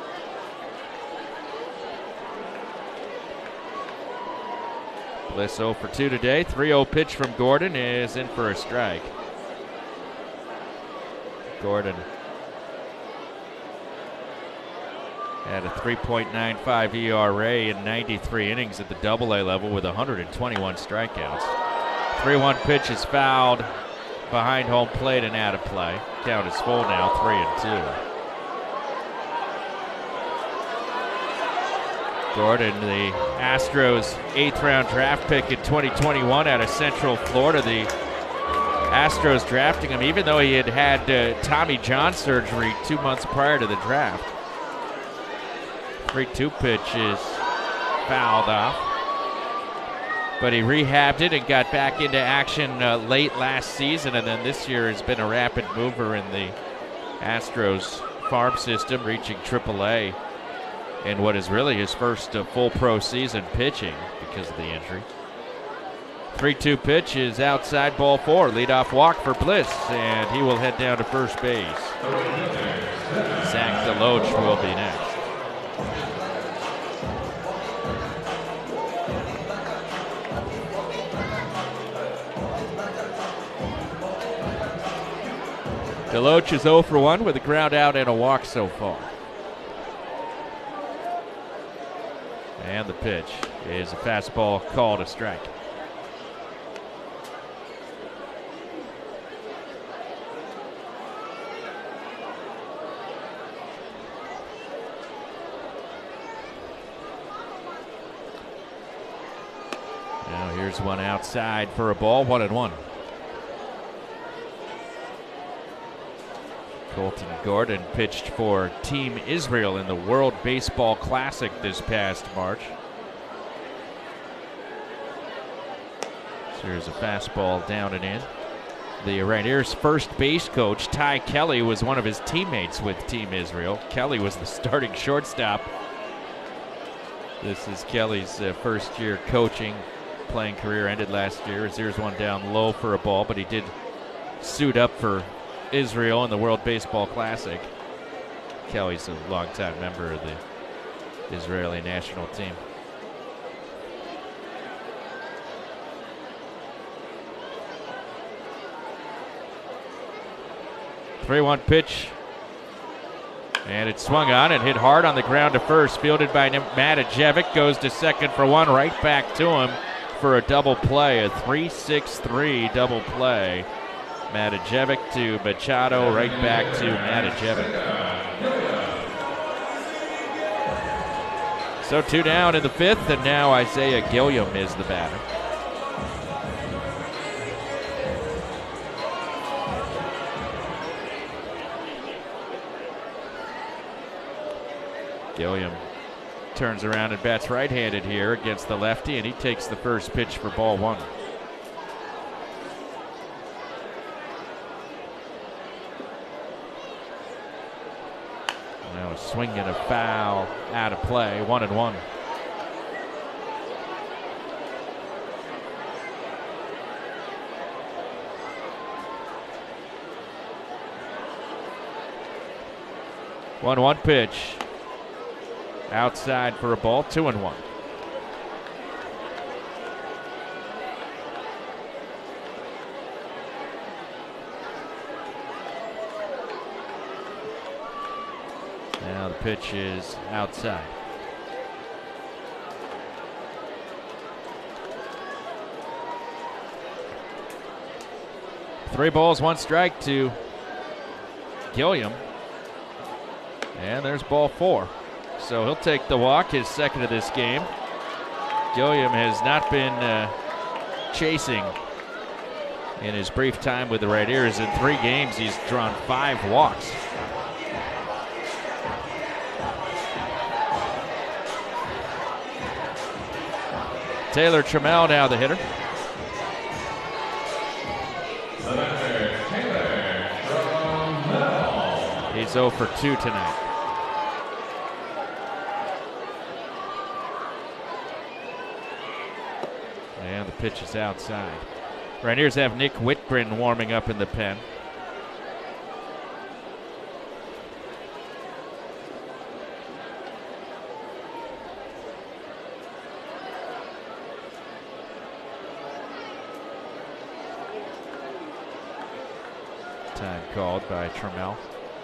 Bliss oh for two today. three oh pitch from Gordon is in for a strike. Gordon had a three point nine five E R A in ninety-three innings at the Double A level with one hundred twenty-one strikeouts. three one pitch is fouled behind home plate and out of play. Count is full now, three and two. Gordon, the Astros' eighth round draft pick in twenty twenty-one out of Central Florida. The Astros drafting him even though he had had uh, Tommy John surgery two months prior to the draft. three two pitch is fouled off, but he rehabbed it and got back into action uh, late last season, and then this year has been a rapid mover in the Astros farm system, reaching triple A in what is really his first uh, full pro season pitching because of the injury. three two pitch is outside, ball four. Leadoff walk for Bliss, and he will head down to first base. Zach Deloach will be next. Deloach is oh for one with a ground out and a walk so far. And the pitch is a fastball called a strike. Now here's one outside for a ball, one and one. Colton Gordon pitched for Team Israel in the World Baseball Classic this past March. So here's a fastball down and in. The Rainiers' first base coach, Ty Kelly, was one of his teammates with Team Israel. Kelly was the starting shortstop This is Kelly's uh, first year coaching. Playing career ended last year. His ears one down low for a ball, but he did suit up for Israel in the World Baseball Classic. Kelly's a longtime member of the Israeli national team. three one pitch. And it swung on and hit hard on the ground to first. Fielded by Matajevic. Goes to second for one. Right back to him for a double play. A three six three double play. Matajevic to Machado. Right back to Matajevic. So two down in the fifth. And now Isaiah Gilliam is the batter. Gilliam turns around and bats right-handed here against the lefty, and he takes the first pitch for ball one. Now a swing and a foul out of play, one and one. one one pitch. Outside for a ball, two and one. Now the pitch is outside. Three balls, one strike to Gilliam. And there's ball four. So he'll take the walk, his second of this game. Gilliam has not been uh, chasing in his brief time with the Red Ears. In three games, he's drawn five walks. Taylor Trammell now the hitter. He's oh for two tonight. And the pitch is outside. Rainiers have Nick Whitgren warming up in the pen. Time called by Trammell.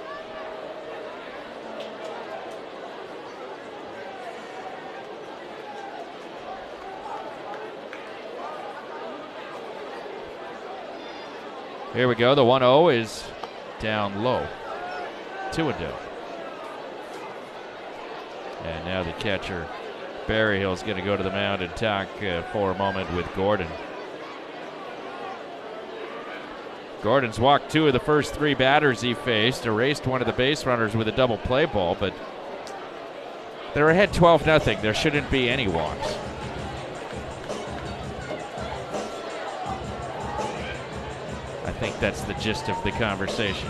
Here we go. The one oh is down low. two and oh. And now the catcher, Berryhill, is going to go to the mound and talk uh, for a moment with Gordon. Gordon's walked two of the first three batters he faced, erased one of the base runners with a double play ball, but they're ahead twelve nothing. There shouldn't be any walks. I think that's the gist of the conversation.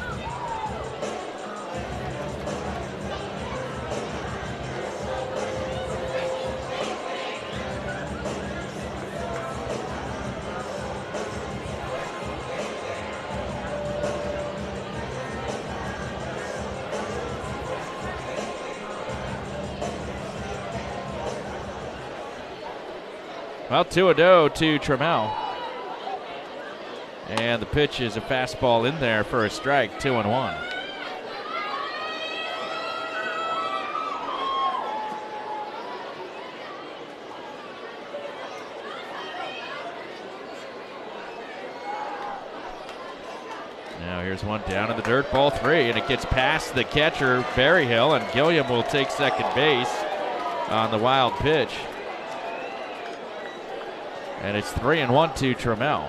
Well, two and oh to Trammell. And the pitch is a fastball in there for a strike, two and one. Now here's one down in the dirt, ball three, and it gets past the catcher, Berryhill, and Gilliam will take second base on the wild pitch. And it's three and one to Trammell.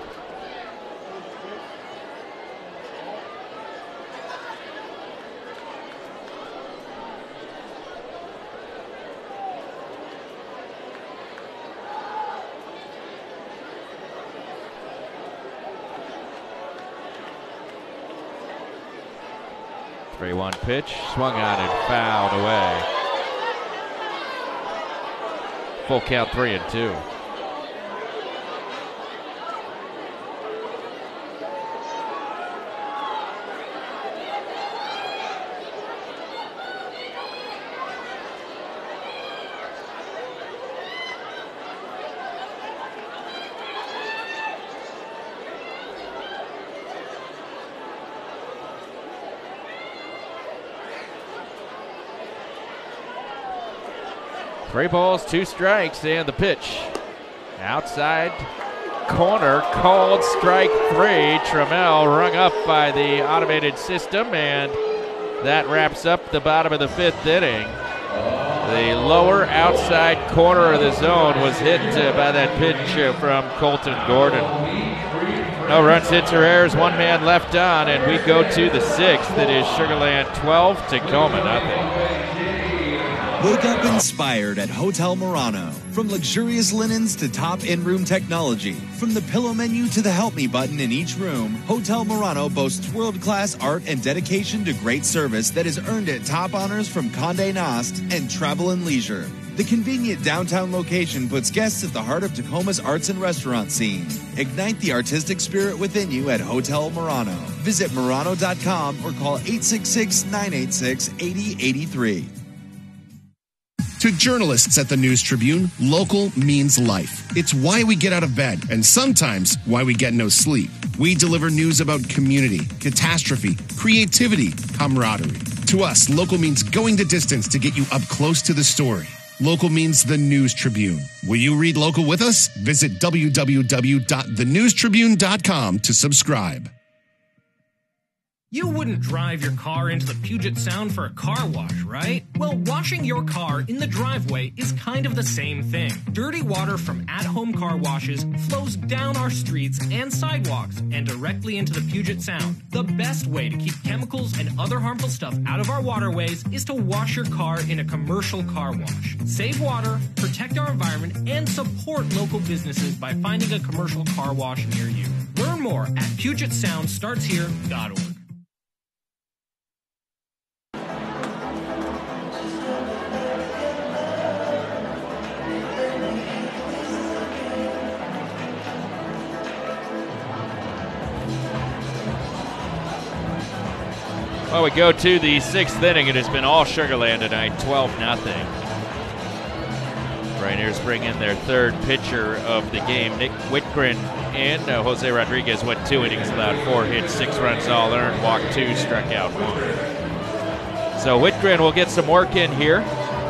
three one pitch, swung on and fouled away. Full count, three and two. Three balls, two strikes, and the pitch. Outside corner, called strike three. Trammell rung up by the automated system, and that wraps up the bottom of the fifth inning. The lower outside corner of the zone was hit uh, by that pitch uh, from Colton Gordon. No runs, hits, or errors, one man left on, and we go to the sixth. It is Sugar Land twelve, Tacoma nothing. Wake up inspired at Hotel Murano. From luxurious linens to top in-room technology, from the pillow menu to the help me button in each room, Hotel Murano boasts world-class art and dedication to great service that has earned it top honors from Condé Nast and Travel and Leisure. The convenient downtown location puts guests at the heart of Tacoma's arts and restaurant scene. Ignite the artistic spirit within you at Hotel Murano. Visit Murano dot com or call eight six six, nine eight six, eight zero eight three. To journalists at the News Tribune, local means life. It's why we get out of bed, and sometimes why we get no sleep. We deliver news about community, catastrophe, creativity, camaraderie. To us, local means going the distance to get you up close to the story. Local means the News Tribune. Will you read local with us? Visit w w w dot the news tribune dot com to subscribe. You wouldn't drive your car into the Puget Sound for a car wash, right? Well, washing your car in the driveway is kind of the same thing. Dirty water from at-home car washes flows down our streets and sidewalks and directly into the Puget Sound. The best way to keep chemicals and other harmful stuff out of our waterways is to wash your car in a commercial car wash. Save water, protect our environment, and support local businesses by finding a commercial car wash near you. Learn more at puget sound starts here dot org. Well, we go to the sixth inning. It has been all Sugar Land tonight, twelve nothing. Rainiers bring in their third pitcher of the game, Nick Whitgren in. Uh, Jose Rodriguez went two innings, allowed four hits, six runs all earned, walked two, struck out one. So Whitgren will get some work in here.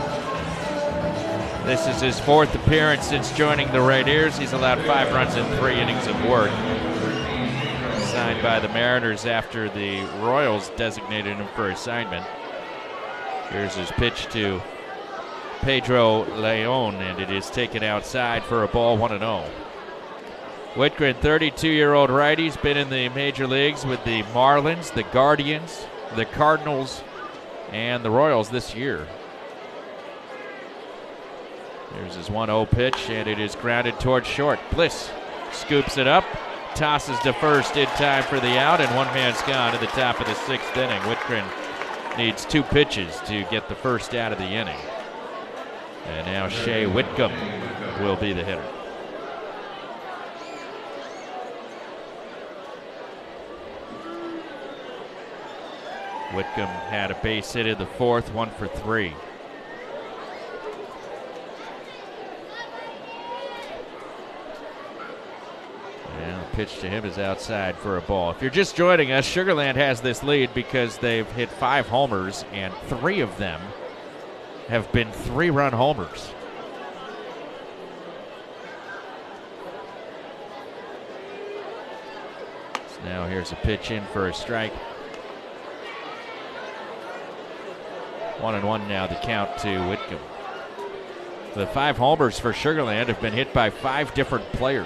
This is his fourth appearance since joining the Rainiers. He's allowed five runs in three innings of work. Signed by the Mariners after the Royals designated him for assignment. Here's his pitch to Pedro Leon, and it is taken outside for a ball, one and oh. Whitgren, thirty-two-year-old righty, has been in the major leagues with the Marlins, the Guardians, the Cardinals, and the Royals this year. Here's his one oh pitch, and it is grounded towards short. Bliss scoops it up, tosses to first in time for the out, and one man's gone to the top of the sixth inning. Whitgren needs two pitches to get the first out of the inning. And now Shea Whitcomb will be the hitter. Whitcomb had a base hit in the fourth, one for three. And the pitch to him is outside for a ball. If you're just joining us, Sugar Land has this lead because they've hit five homers, and three of them have been three-run homers. So now here's a pitch in for a strike. One and one now, the count to Whitcomb. The five homers for Sugar Land have been hit by five different players.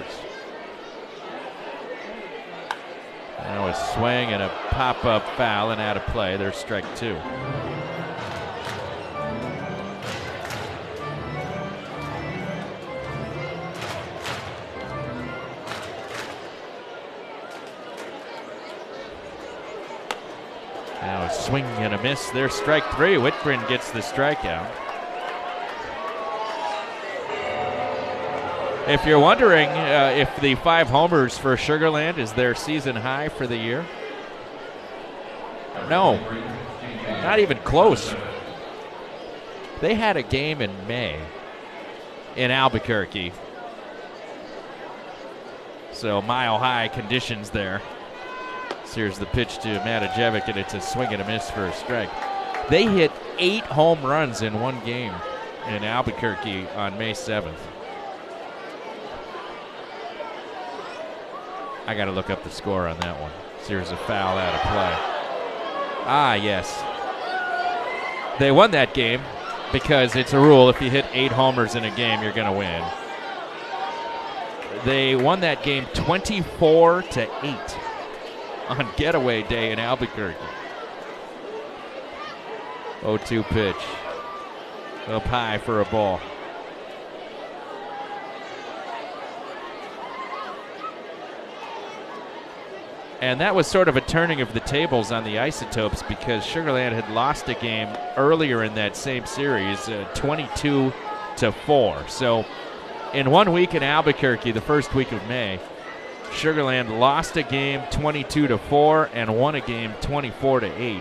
Now a swing and a pop-up foul and out of play. There's strike two. Now a swing and a miss. There's strike three. Whitgren gets the strikeout. If you're wondering uh, if the five homers for Sugarland is their season high for the year, no, not even close. They had a game in May in Albuquerque. So mile-high conditions there. So here's the pitch to Matajevic, and it's a swing and a miss for a strike. They hit eight home runs in one game in Albuquerque on May seventh. I got to look up the score on that one. So here's a foul out of play. Ah, yes. They won that game because it's a rule. If you hit eight homers in a game, you're going to win. They won that game twenty-four to eight on getaway day in Albuquerque. oh two pitch. Up high for a ball. And that was sort of a turning of the tables on the Isotopes because Sugarland had lost a game earlier in that same series, uh, twenty-two to four. So in one week in Albuquerque, the first week of May, Sugarland lost a game twenty-two to four and won a game twenty-four to eight.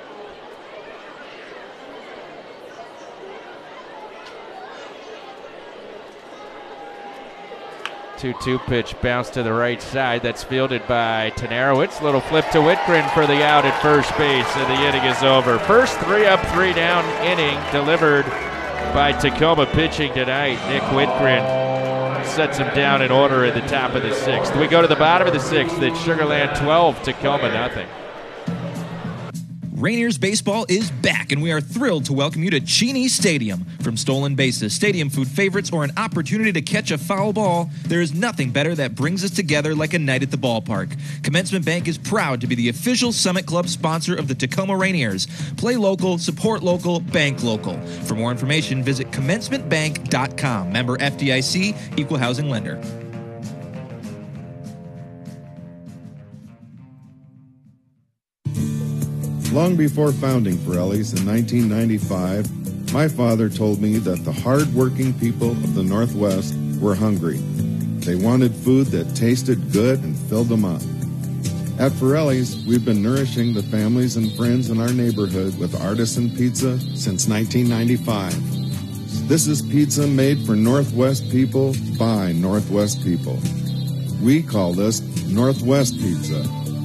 two two pitch bounce to the right side. That's fielded by Tenarowitz. Little flip to Whitgren for the out at first base, and the inning is over. First three up, three down inning delivered by Tacoma pitching tonight. Nick Whitgren sets him down in order at the top of the sixth. We go to the bottom of the sixth. It's Sugarland twelve, Tacoma nothing. Rainiers baseball is back, and we are thrilled to welcome you to Cheney Stadium. From stolen bases, stadium food favorites, or an opportunity to catch a foul ball, there is nothing better that brings us together like a night at the ballpark. Commencement Bank is proud to be the official Summit Club sponsor of the Tacoma Rainiers. Play local, support local, bank local. For more information, visit commencement bank dot com. Member F D I C, Equal Housing Lender. Long before founding Pirelli's in nineteen ninety-five, my father told me that the hard-working people of the Northwest were hungry. They wanted food that tasted good and filled them up. At Pirelli's, we've been nourishing the families and friends in our neighborhood with artisan pizza since nineteen ninety-five. This is pizza made for Northwest people by Northwest people. We call this Northwest Pizza.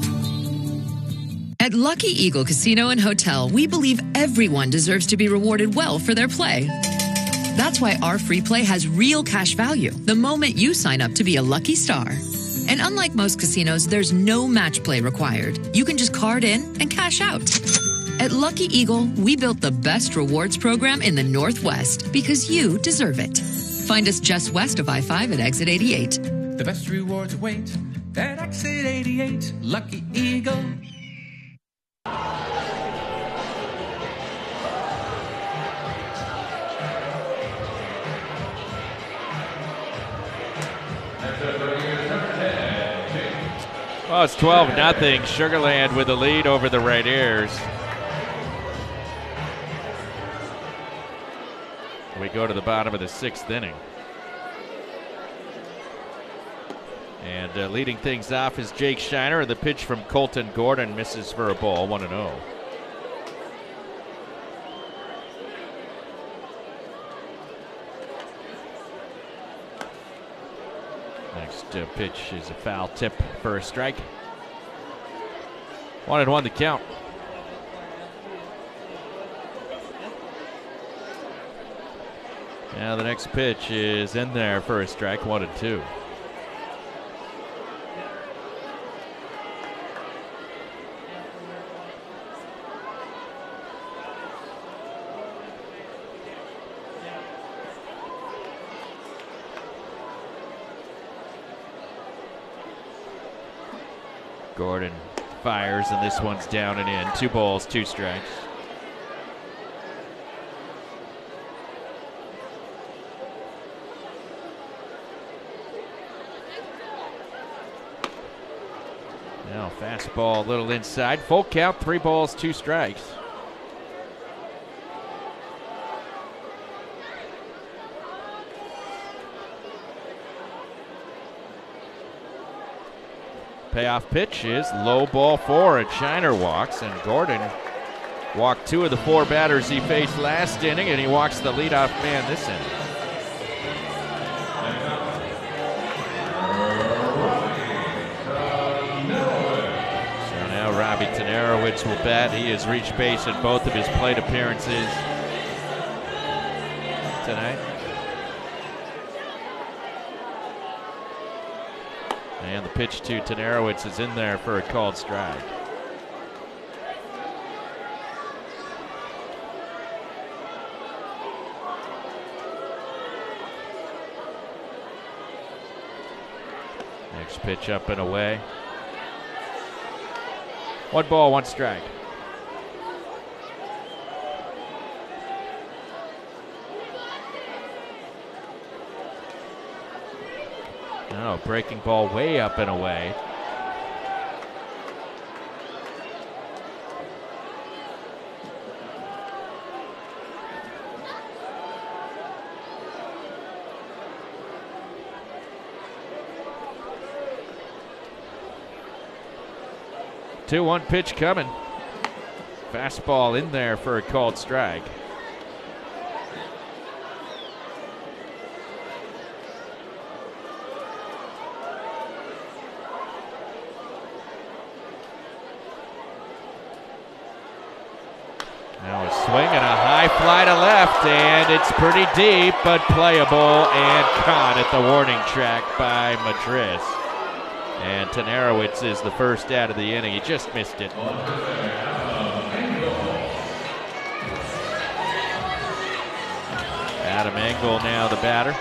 At Lucky Eagle Casino and Hotel, we believe everyone deserves to be rewarded well for their play. That's why our free play has real cash value the moment you sign up to be a lucky star. And unlike most casinos, there's no match play required. You can just card in and cash out. At Lucky Eagle, we built the best rewards program in the Northwest because you deserve it. Find us just west of I five at exit eighty-eight. The best rewards await at exit eighty-eight. Lucky Eagle. Well, it's twelve nothing. Sugarland with the lead over the Rainiers. We go to the bottom of the sixth inning. And uh, leading things off is Jake Shiner. The pitch from Colton Gordon misses for a ball, one and oh. Next uh, pitch is a foul tip for a strike. One and one to count. Now the next pitch is in there for a strike, one and two. Gordon fires, and this one's down and in. Two balls, two strikes. Now fastball a little inside. Full count, three balls, two strikes. payoff pitch is low ball four, and Shiner walks, and Gordon walked two of the four batters he faced last inning, and he walks the leadoff man this inning. So now Robbie Tenarowitz will bat. He has reached base in both of his plate appearances tonight. And the pitch to Tenarowitz is in there for a called strike. Next pitch up and away. One ball, one strike. Oh, breaking ball way up and away. two one pitch coming. Fastball in there for a called strike. Now a swing and a high fly to left, and it's pretty deep, but playable and caught at the warning track by Madris. And Tenarowitz is the first out of the inning. He just missed it. Adam Engel now the batter.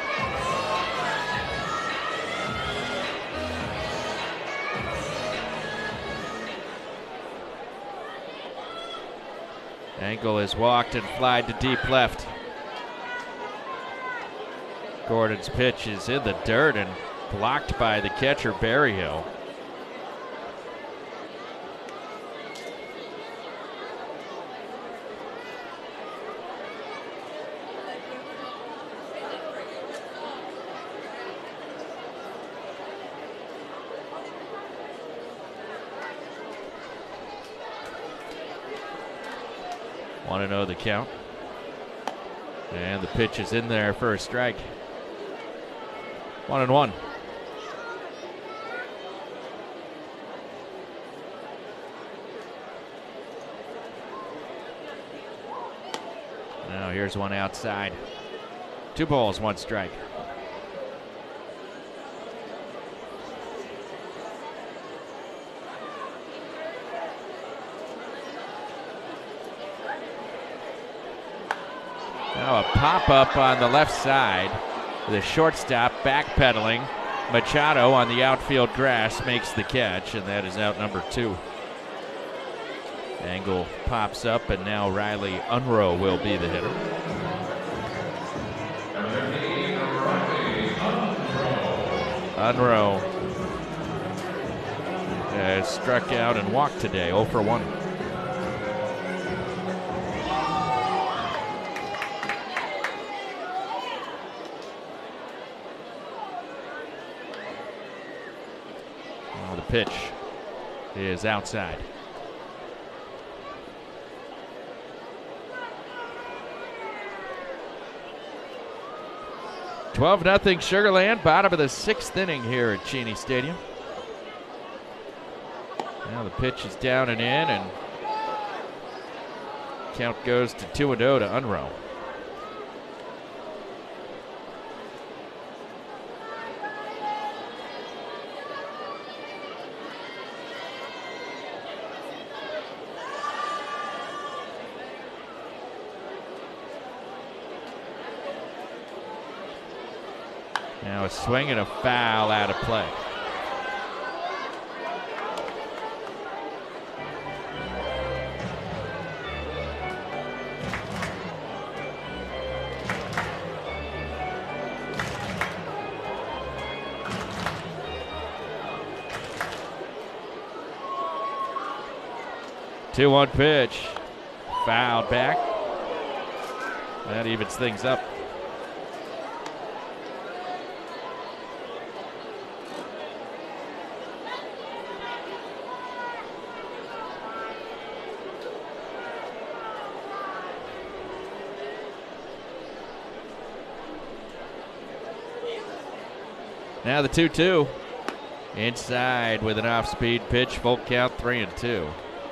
Engel has walked and flied to deep left. Gordon's pitch is in the dirt and blocked by the catcher, Berryhill. Want to know the count. And the pitch is in there for a strike. One and one. Now here's one outside. Two balls, one strike. Now a pop-up on the left side. The shortstop backpedaling. Machado on the outfield grass makes the catch, and that is out number two. Engel pops up, and now Riley Unruh will be the hitter. Unruh has struck out and walked today, oh for one. Well, the pitch is outside. twelve nothing Sugarland, bottom of the sixth inning here at Cheney Stadium. Now the pitch is down and in, and count goes to two and oh to Unruh. Now a swing and a foul out of play. two one pitch. Fouled back. That evens things up. Now the two two. Inside with an off-speed pitch. Full count, three and two.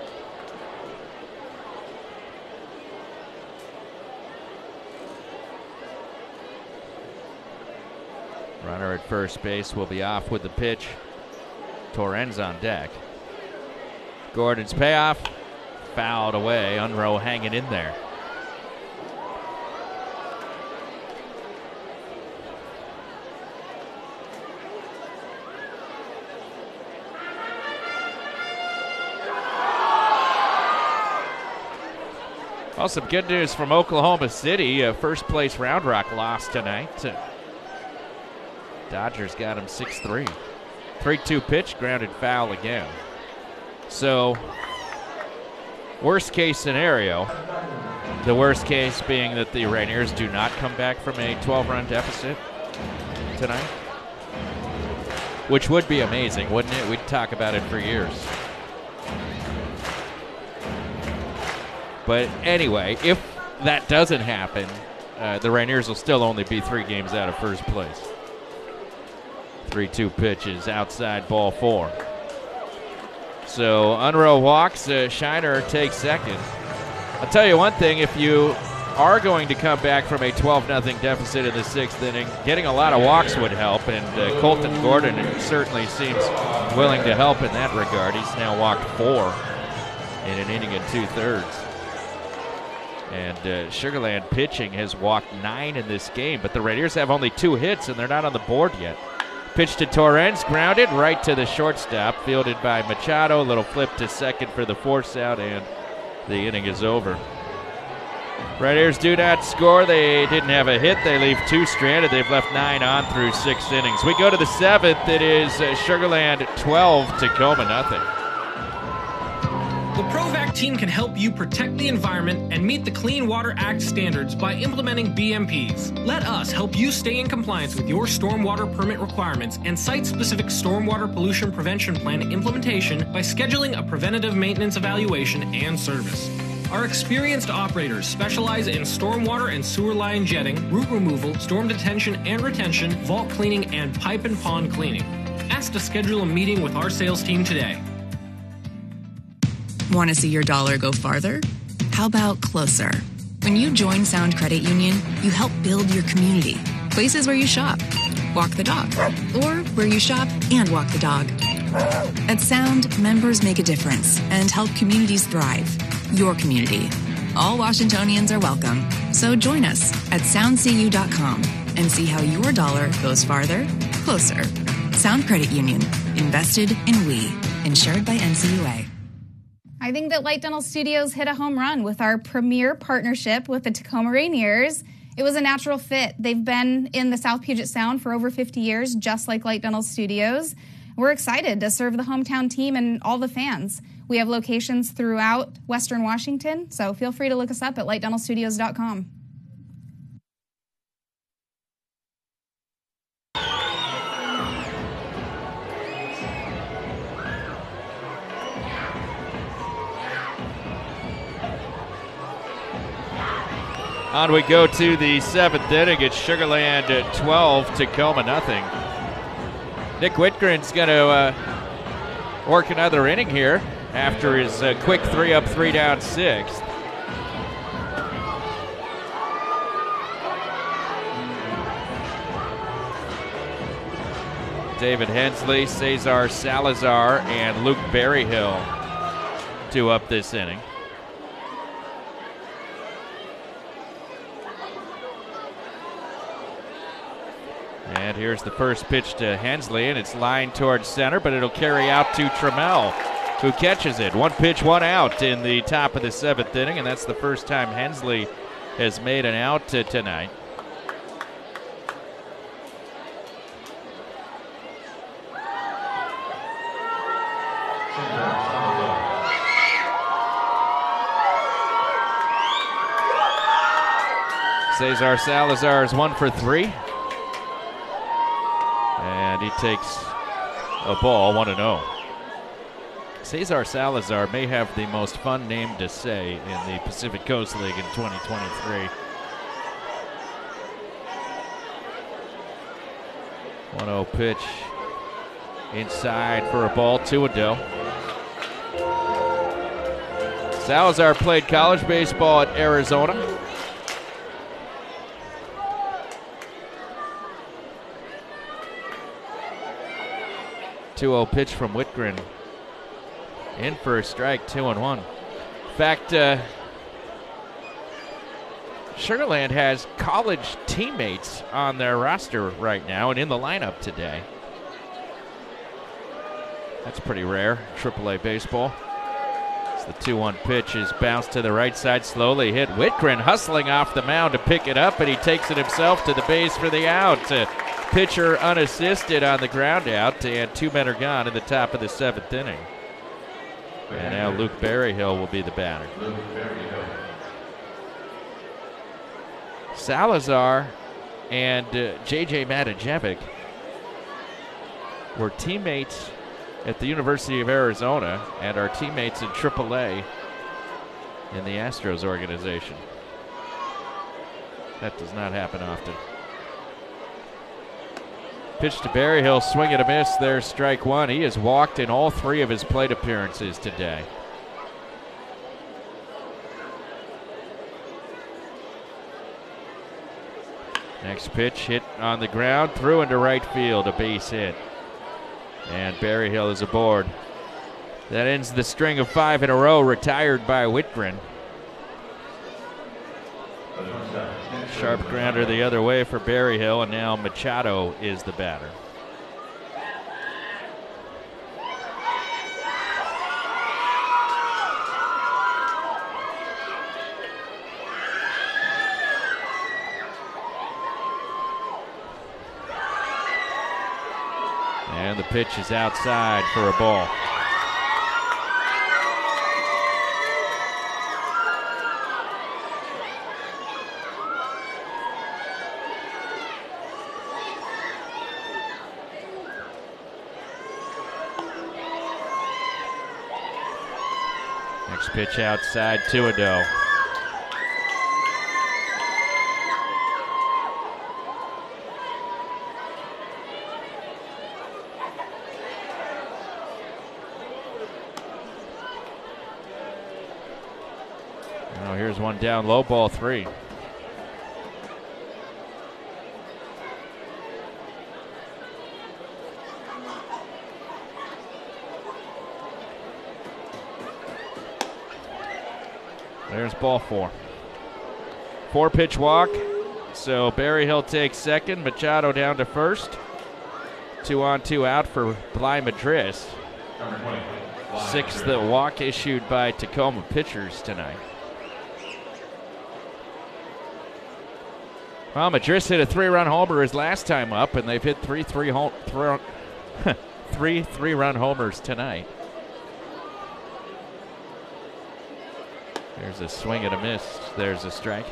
Runner at first base will be off with the pitch. Torrens on deck. Gordon's payoff. Fouled away. Unroe hanging in there. Well, some good news from Oklahoma City. Uh, first place Round Rock lost tonight. Uh, Dodgers got him six three. three two pitch, grounded foul again. So, worst case scenario, the worst case being that the Rainiers do not come back from a twelve-run deficit tonight, which would be amazing, wouldn't it? We'd talk about it for years. But anyway, if that doesn't happen, uh, the Rainiers will still only be three games out of first place. three two pitches, outside ball four. So Unroe walks, uh, Shiner takes second. I'll tell you one thing, if you are going to come back from a twelve nothing deficit in the sixth inning, getting a lot of walks would help, and uh, Colton Gordon certainly seems willing to help in that regard. He's now walked four in an inning and two-thirds. And uh, Sugar Land pitching has walked nine in this game, but the Rainiers have only two hits, and they're not on the board yet. Pitch to Torrens, grounded right to the shortstop, fielded by Machado. Little flip to second for the force out, and the inning is over. Rainiers do not score. They didn't have a hit. They leave two stranded. They've left nine on through six innings. We go to the seventh. It is uh, Sugar Land twelve, Tacoma nothing. The Provac team can help you protect the environment and meet the Clean Water Act standards by implementing B M Ps. Let us help you stay in compliance with your stormwater permit requirements and site-specific stormwater pollution prevention plan implementation by scheduling a preventative maintenance evaluation and service. Our experienced operators specialize in stormwater and sewer line jetting, root removal, storm detention and retention, vault cleaning, and pipe and pond cleaning. Ask to schedule a meeting with our sales team today. Want to see your dollar go farther? How about closer? When you join Sound Credit Union, you help build your community. Places where you shop, walk the dog, or where you shop and walk the dog. At Sound, members make a difference and help communities thrive. Your community. All Washingtonians are welcome. So join us at sound c u dot com and see how your dollar goes farther, closer. Sound Credit Union. Invested in we. Insured by N C U A. I think that Light Dental Studios hit a home run with our premier partnership with the Tacoma Rainiers. It was a natural fit. They've been in the South Puget Sound for over fifty years, just like Light Dental Studios. We're excited to serve the hometown team and all the fans. We have locations throughout Western Washington, so feel free to look us up at light dental studios dot com. On we go to the seventh inning. It's Sugar Land at twelve, Tacoma nothing. Nick Whitgren's going to uh, work another inning here after his uh, quick three up, three down sixth. David Hensley, Cesar Salazar, and Luke Berryhill two up this inning. And here's the first pitch to Hensley, and it's lined towards center, but it'll carry out to Trammell, who catches it. One pitch, one out in the top of the seventh inning, and that's the first time Hensley has made an out to tonight. Cesar Salazar is one for three. And he takes a ball, one and oh. Cesar Salazar may have the most fun name to say in the Pacific Coast League in twenty twenty-three. one oh pitch inside for a ball, two and oh. Salazar played college baseball at Arizona. two oh pitch from Whitgren. In for a strike, two and one. In fact, uh, Sugar Land has college teammates on their roster right now and in the lineup today. That's pretty rare, triple A baseball. As the two one pitch is bounced to the right side, slowly hit. Whitgren hustling off the mound to pick it up, and he takes it himself to the base for the out. Uh, pitcher unassisted on the ground out, and two men are gone in the top of the seventh inning. And now Luke Berryhill will be the batter. Salazar and uh, J J Matajevic were teammates at the University of Arizona and are teammates in triple A in the Astros organization. That does not happen often. Pitch to Berryhill, swing and a miss. There's strike one. He has walked in all three of his plate appearances today. Next pitch hit on the ground, through into right field, a base hit. And Berryhill is aboard. That ends the string of five in a row retired by Whitgren. Sharp grounder the other way for Berryhill, and now Machado is the batter. And the pitch is outside for a ball. Next pitch outside, two and oh. Now here's one down low, ball three. There's ball four. Four pitch walk. So Berryhill takes second. Machado down to first. Two on, two out for Bly Madris. Sixth walk issued by Tacoma pitchers tonight. Well, Madris hit a three-run homer his last time up, and they've hit three three home, three, three three-run homers tonight. There's a swing and a miss. There's a strike.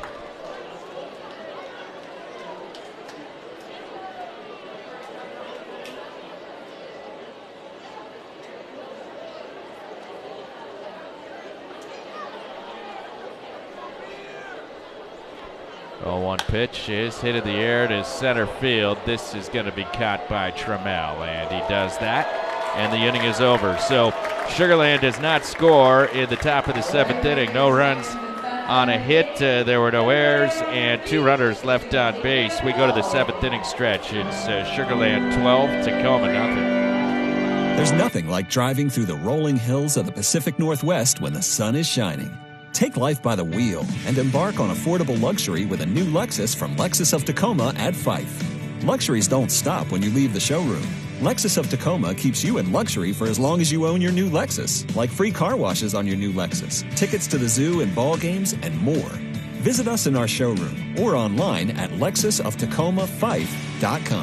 oh one pitch is hit in the air to center field. This is going to be caught by Trammell, and he does that, and the inning is over. So Sugar Land does not score in the top of the seventh inning. No runs on a hit. Uh, there were no errors, and two runners left on base. We go to the seventh inning stretch. It's uh, Sugar Land twelve, Tacoma nothing. There's nothing like driving through the rolling hills of the Pacific Northwest when the sun is shining. Take life by the wheel and embark on affordable luxury with a new Lexus from Lexus of Tacoma at Fife. Luxuries don't stop when you leave the showroom. Lexus of Tacoma keeps you in luxury for as long as you own your new Lexus, like free car washes on your new Lexus, tickets to the zoo and ball games, and more. Visit us in our showroom or online at lexus of tacoma fife dot com.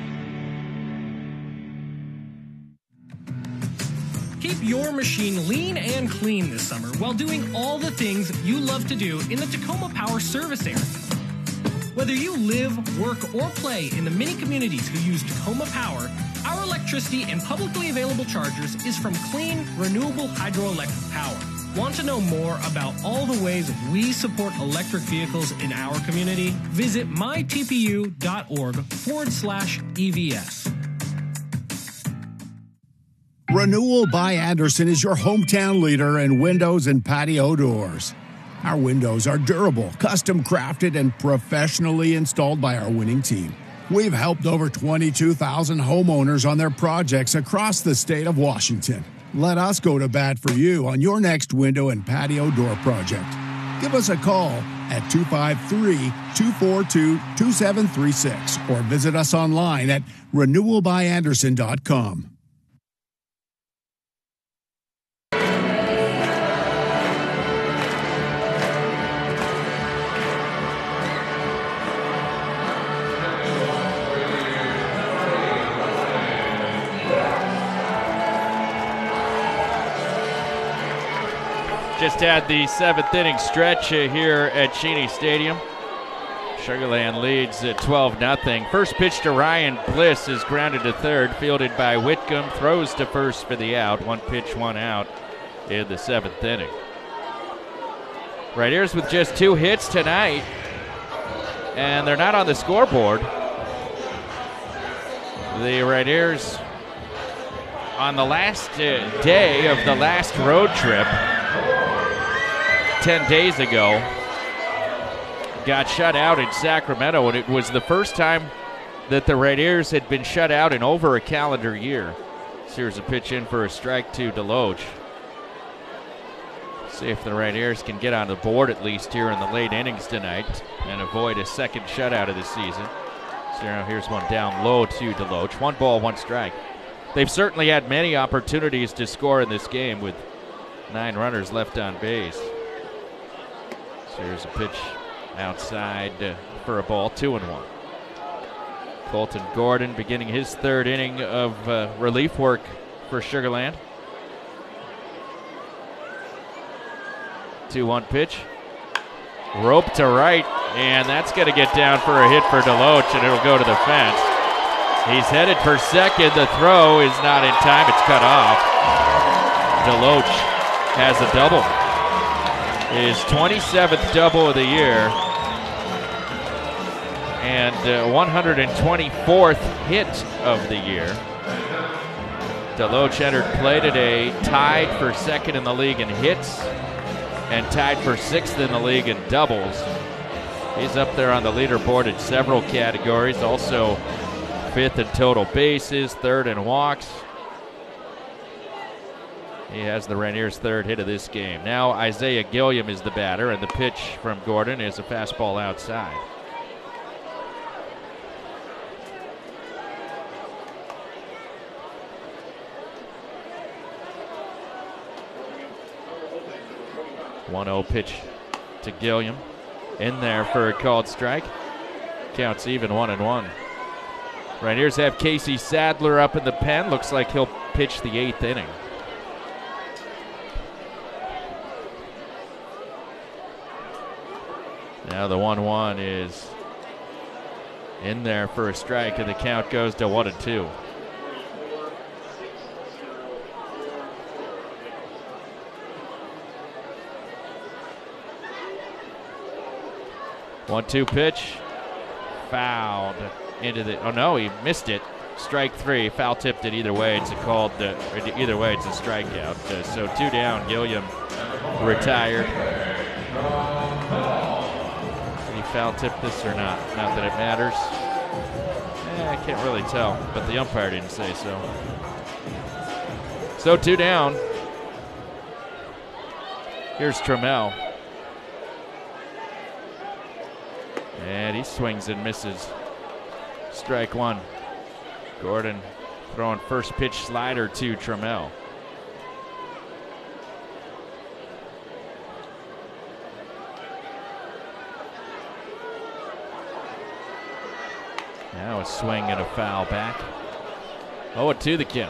Keep your machine lean and clean this summer while doing all the things you love to do in the Tacoma Power service area. Whether you live, work, or play in the many communities who use Tacoma Power, our electricity and publicly available chargers is from clean, renewable hydroelectric power. Want to know more about all the ways we support electric vehicles in our community? Visit mytpu.org forward slash EVS. Renewal by Andersen is your hometown leader in windows and patio doors. Our windows are durable, custom crafted, and professionally installed by our winning team. We've helped over twenty-two thousand homeowners on their projects across the state of Washington. Let us go to bat for you on your next window and patio door project. Give us a call at two five three, two four two, two seven three six or visit us online at renewal by andersen dot com. Just had the seventh inning stretch uh, here at Cheney Stadium. Sugar Land leads at twelve nothing. First pitch to Ryan Bliss is grounded to third, fielded by Whitcomb, throws to first for the out. One pitch, one out in the seventh inning. Right-ears with just two hits tonight, and they're not on the scoreboard. The Right-ears on the last uh, day of the last road trip ten days ago got shut out in Sacramento, and it was the first time that the Right-ears had been shut out in over a calendar year. So here's a pitch in for a strike to Deloach. See if the Right-ears can get on the board at least here in the late innings tonight and avoid a second shutout of the season. So now here's one down low to Deloach. One ball, one strike. They've certainly had many opportunities to score in this game with nine runners left on base. So here's a pitch outside uh, for a ball, two and one. Colton Gordon beginning his third inning of uh, relief work for Sugar Land. two one pitch. Rope to right, and that's going to get down for a hit for Deloach, and it'll go to the fence. He's headed for second. The throw is not in time. It's cut off. Deloach has a double. His twenty-seventh double of the year and uh, one hundred twenty-fourth hit of the year. Deloach entered play today, tied for second in the league in hits and tied for sixth in the league in doubles. He's up there on the leaderboard in several categories, also fifth in total bases, third in walks. He has the Right-ears' third hit of this game. Now Isaiah Gilliam is the batter, and the pitch from Gordon is a fastball outside. one oh pitch to Gilliam. In there for a called strike. Counts even, one and one. Right-ears have Casey Sadler up in the pen. Looks like he'll pitch the eighth inning. Now the one one is in there for a strike, and the count goes to one and two. one two pitch. Fouled into the, oh no, he missed it. Strike three, foul tipped it either way. It's a called, uh, either way it's a strikeout. Uh, so two down, Gilliam retired. Did he foul tip this or not? Not that it matters. Eh, I can't really tell, but the umpire didn't say so. So two down. Here's Trammell. And he swings and misses. Strike one. Gordon throwing first pitch slider to Trammell. Now a swing and a foul back. oh and two the count.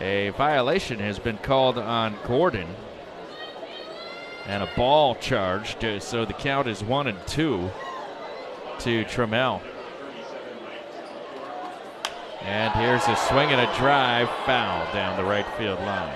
A violation has been called on Gordon. And a ball charged, uh, so the count is one and two to Trammell. And here's a swing and a drive, foul down the right field line.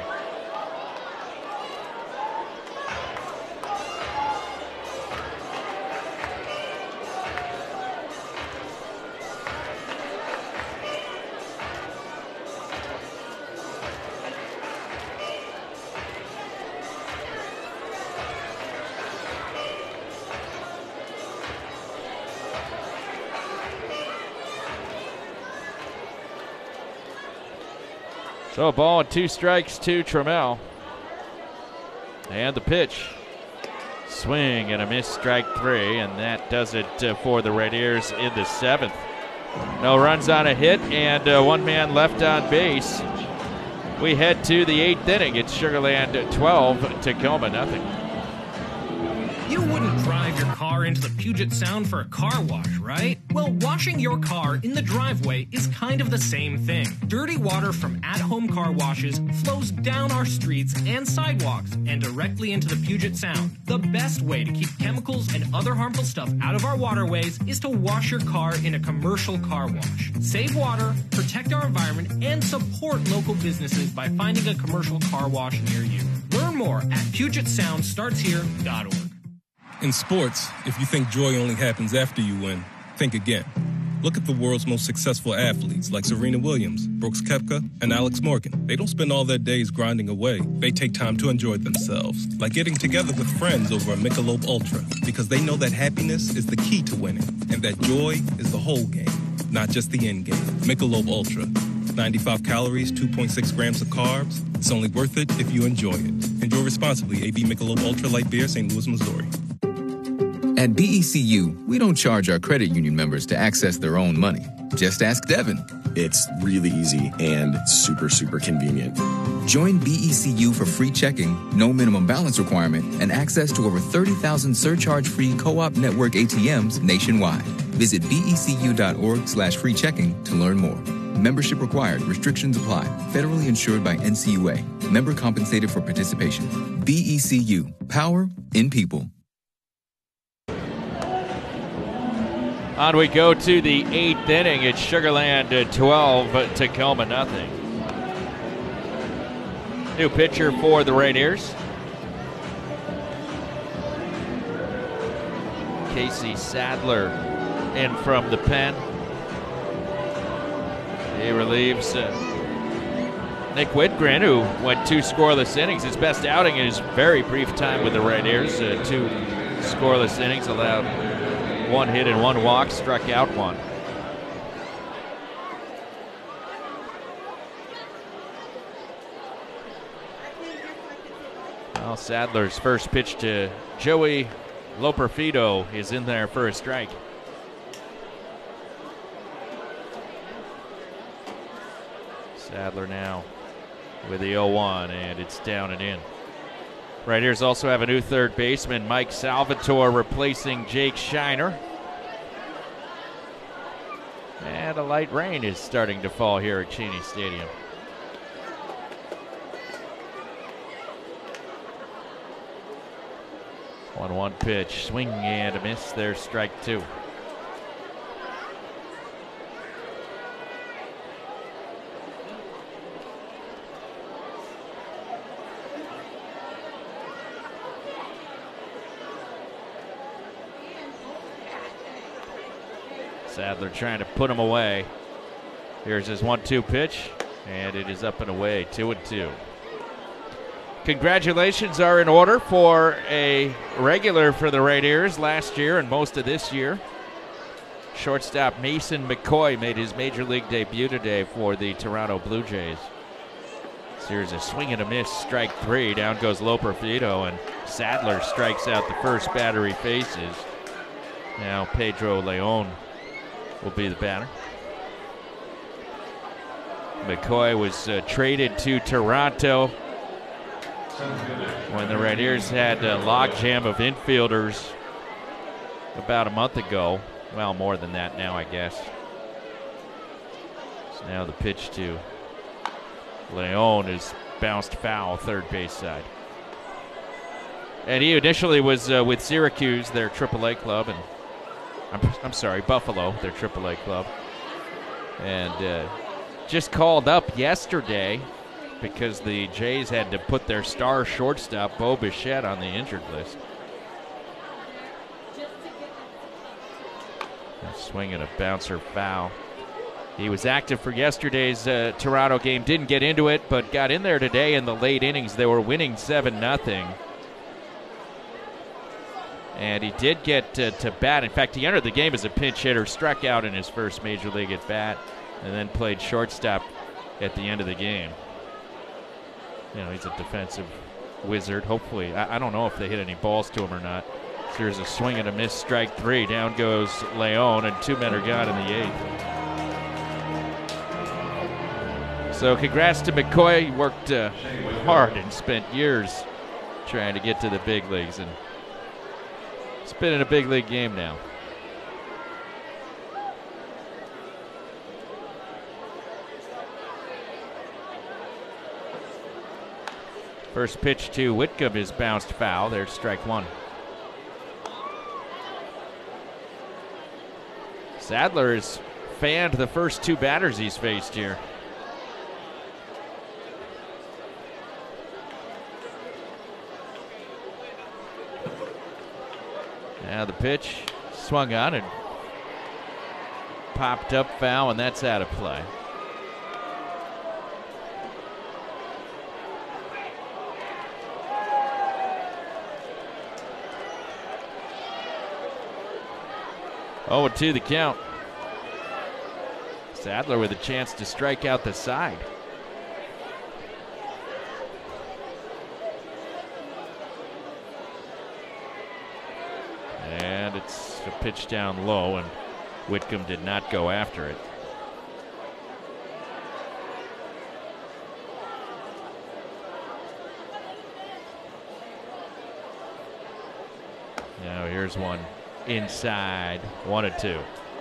So a ball and two strikes to Trammell. And the pitch. Swing and a miss, strike three, and that does it uh, for the Red Ears in the seventh. No runs on a hit and uh, one man left on base. We head to the eighth inning. It's Sugar Land twelve, Tacoma nothing. You wouldn't drive your car into the Puget Sound for a car wash, right? Well, washing your car in the driveway is kind of the same thing. Dirty water from at-home car washes flows down our streets and sidewalks and directly into the Puget Sound. The best way to keep chemicals and other harmful stuff out of our waterways is to wash your car in a commercial car wash. Save water, protect our environment, and support local businesses by finding a commercial car wash near you. Learn more at Puget Sound Starts Here dot org. In sports, if you think joy only happens after you win, think again. Look at the world's most successful athletes like Serena Williams, Brooks Koepka, and Alex Morgan. They don't spend all their days grinding away. They take time to enjoy themselves, like getting together with friends over a Michelob Ultra, because they know that happiness is the key to winning, and that joy is the whole game, not just the end game. Michelob Ultra. ninety-five calories, two point six grams of carbs. It's only worth it if you enjoy it. Enjoy responsibly. A B Michelob Ultra Light Beer, Saint Louis, Missouri. At B E C U, we don't charge our credit union members to access their own money. Just ask Devin. It's really easy and super, super convenient. Join B E C U for free checking, no minimum balance requirement, and access to over thirty thousand surcharge-free co-op network A T Ms nationwide. Visit becu.org slash free checking to learn more. Membership required. Restrictions apply. Federally insured by N C U A. Member compensated for participation. B E C U. Power in people. On we go to the eighth inning. It's Sugar Land twelve, Tacoma nothing. New pitcher for the Red Ears. Casey Sadler in from the pen. He relieves uh, Nick Whitgren, who went two scoreless innings. His best outing in his very brief time with the Red Ears. Uh, two scoreless innings, allowed one hit and one walk, struck out one. Well, Sadler's first pitch to Joey Loperfido is in there for a strike. Sadler now with the oh one, and it's down and in. Right here's also have a new third baseman, Mike Salvatore, replacing Jake Shiner. And a light rain is starting to fall here at Cheney Stadium. one one pitch, swing and a miss. There's strike two. Sadler trying to put him away. Here's his one two pitch, and it is up and away, two and two. Congratulations are in order for a regular for the Red Ears last year and most of this year. Shortstop Mason McCoy made his major league debut today for the Toronto Blue Jays. So here's a swing and a miss, strike three. Down goes Loperfido, and Sadler strikes out the first batter he faces. Now Pedro Leon will be the batter. McCoy was uh, traded to Toronto when the Red Ears had a logjam of infielders about a month ago. Well, more than that now, I guess. So now the pitch to Leon is bounced foul, third base side. And he initially was uh, with Syracuse, their triple A club, and I'm, I'm sorry, Buffalo, their triple A club. And uh, just called up yesterday because the Jays had to put their star shortstop, Bo Bichette, on the injured list. A swing and a bouncer foul. He was active for yesterday's uh, Toronto game. Didn't get into it, but got in there today in the late innings. They were winning seven nothing. And he did get to, to bat. In fact, he entered the game as a pinch hitter, struck out in his first major league at bat, and then played shortstop at the end of the game. You know, he's a defensive wizard. Hopefully, I, I don't know if they hit any balls to him or not. So here's a swing and a miss, strike three. Down goes Leon, and two men are gone in the eighth. So congrats to McCoy. He worked uh, hard and spent years trying to get to the big leagues, and it's been in a big league game now. First pitch to Whitcomb is bounced foul. There's strike one. Sadler has fanned the first two batters he's faced here. Now the pitch swung on and popped up foul, and that's out of play. oh two the count. Sadler with a chance to strike out the side. And it's a pitch down low, and Whitcomb did not go after it. Now here's one inside, one and two.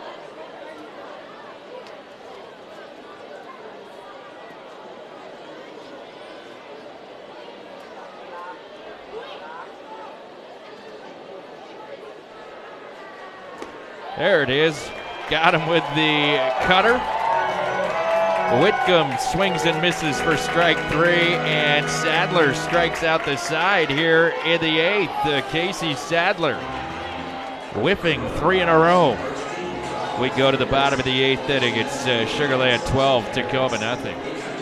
There it is. Got him with the cutter. Whitcomb swings and misses for strike three, and Sadler strikes out the side here in the eighth. Uh, Casey Sadler whiffing three in a row. We go to the bottom of the eighth inning. It's uh, Sugar Land twelve, Tacoma nothing.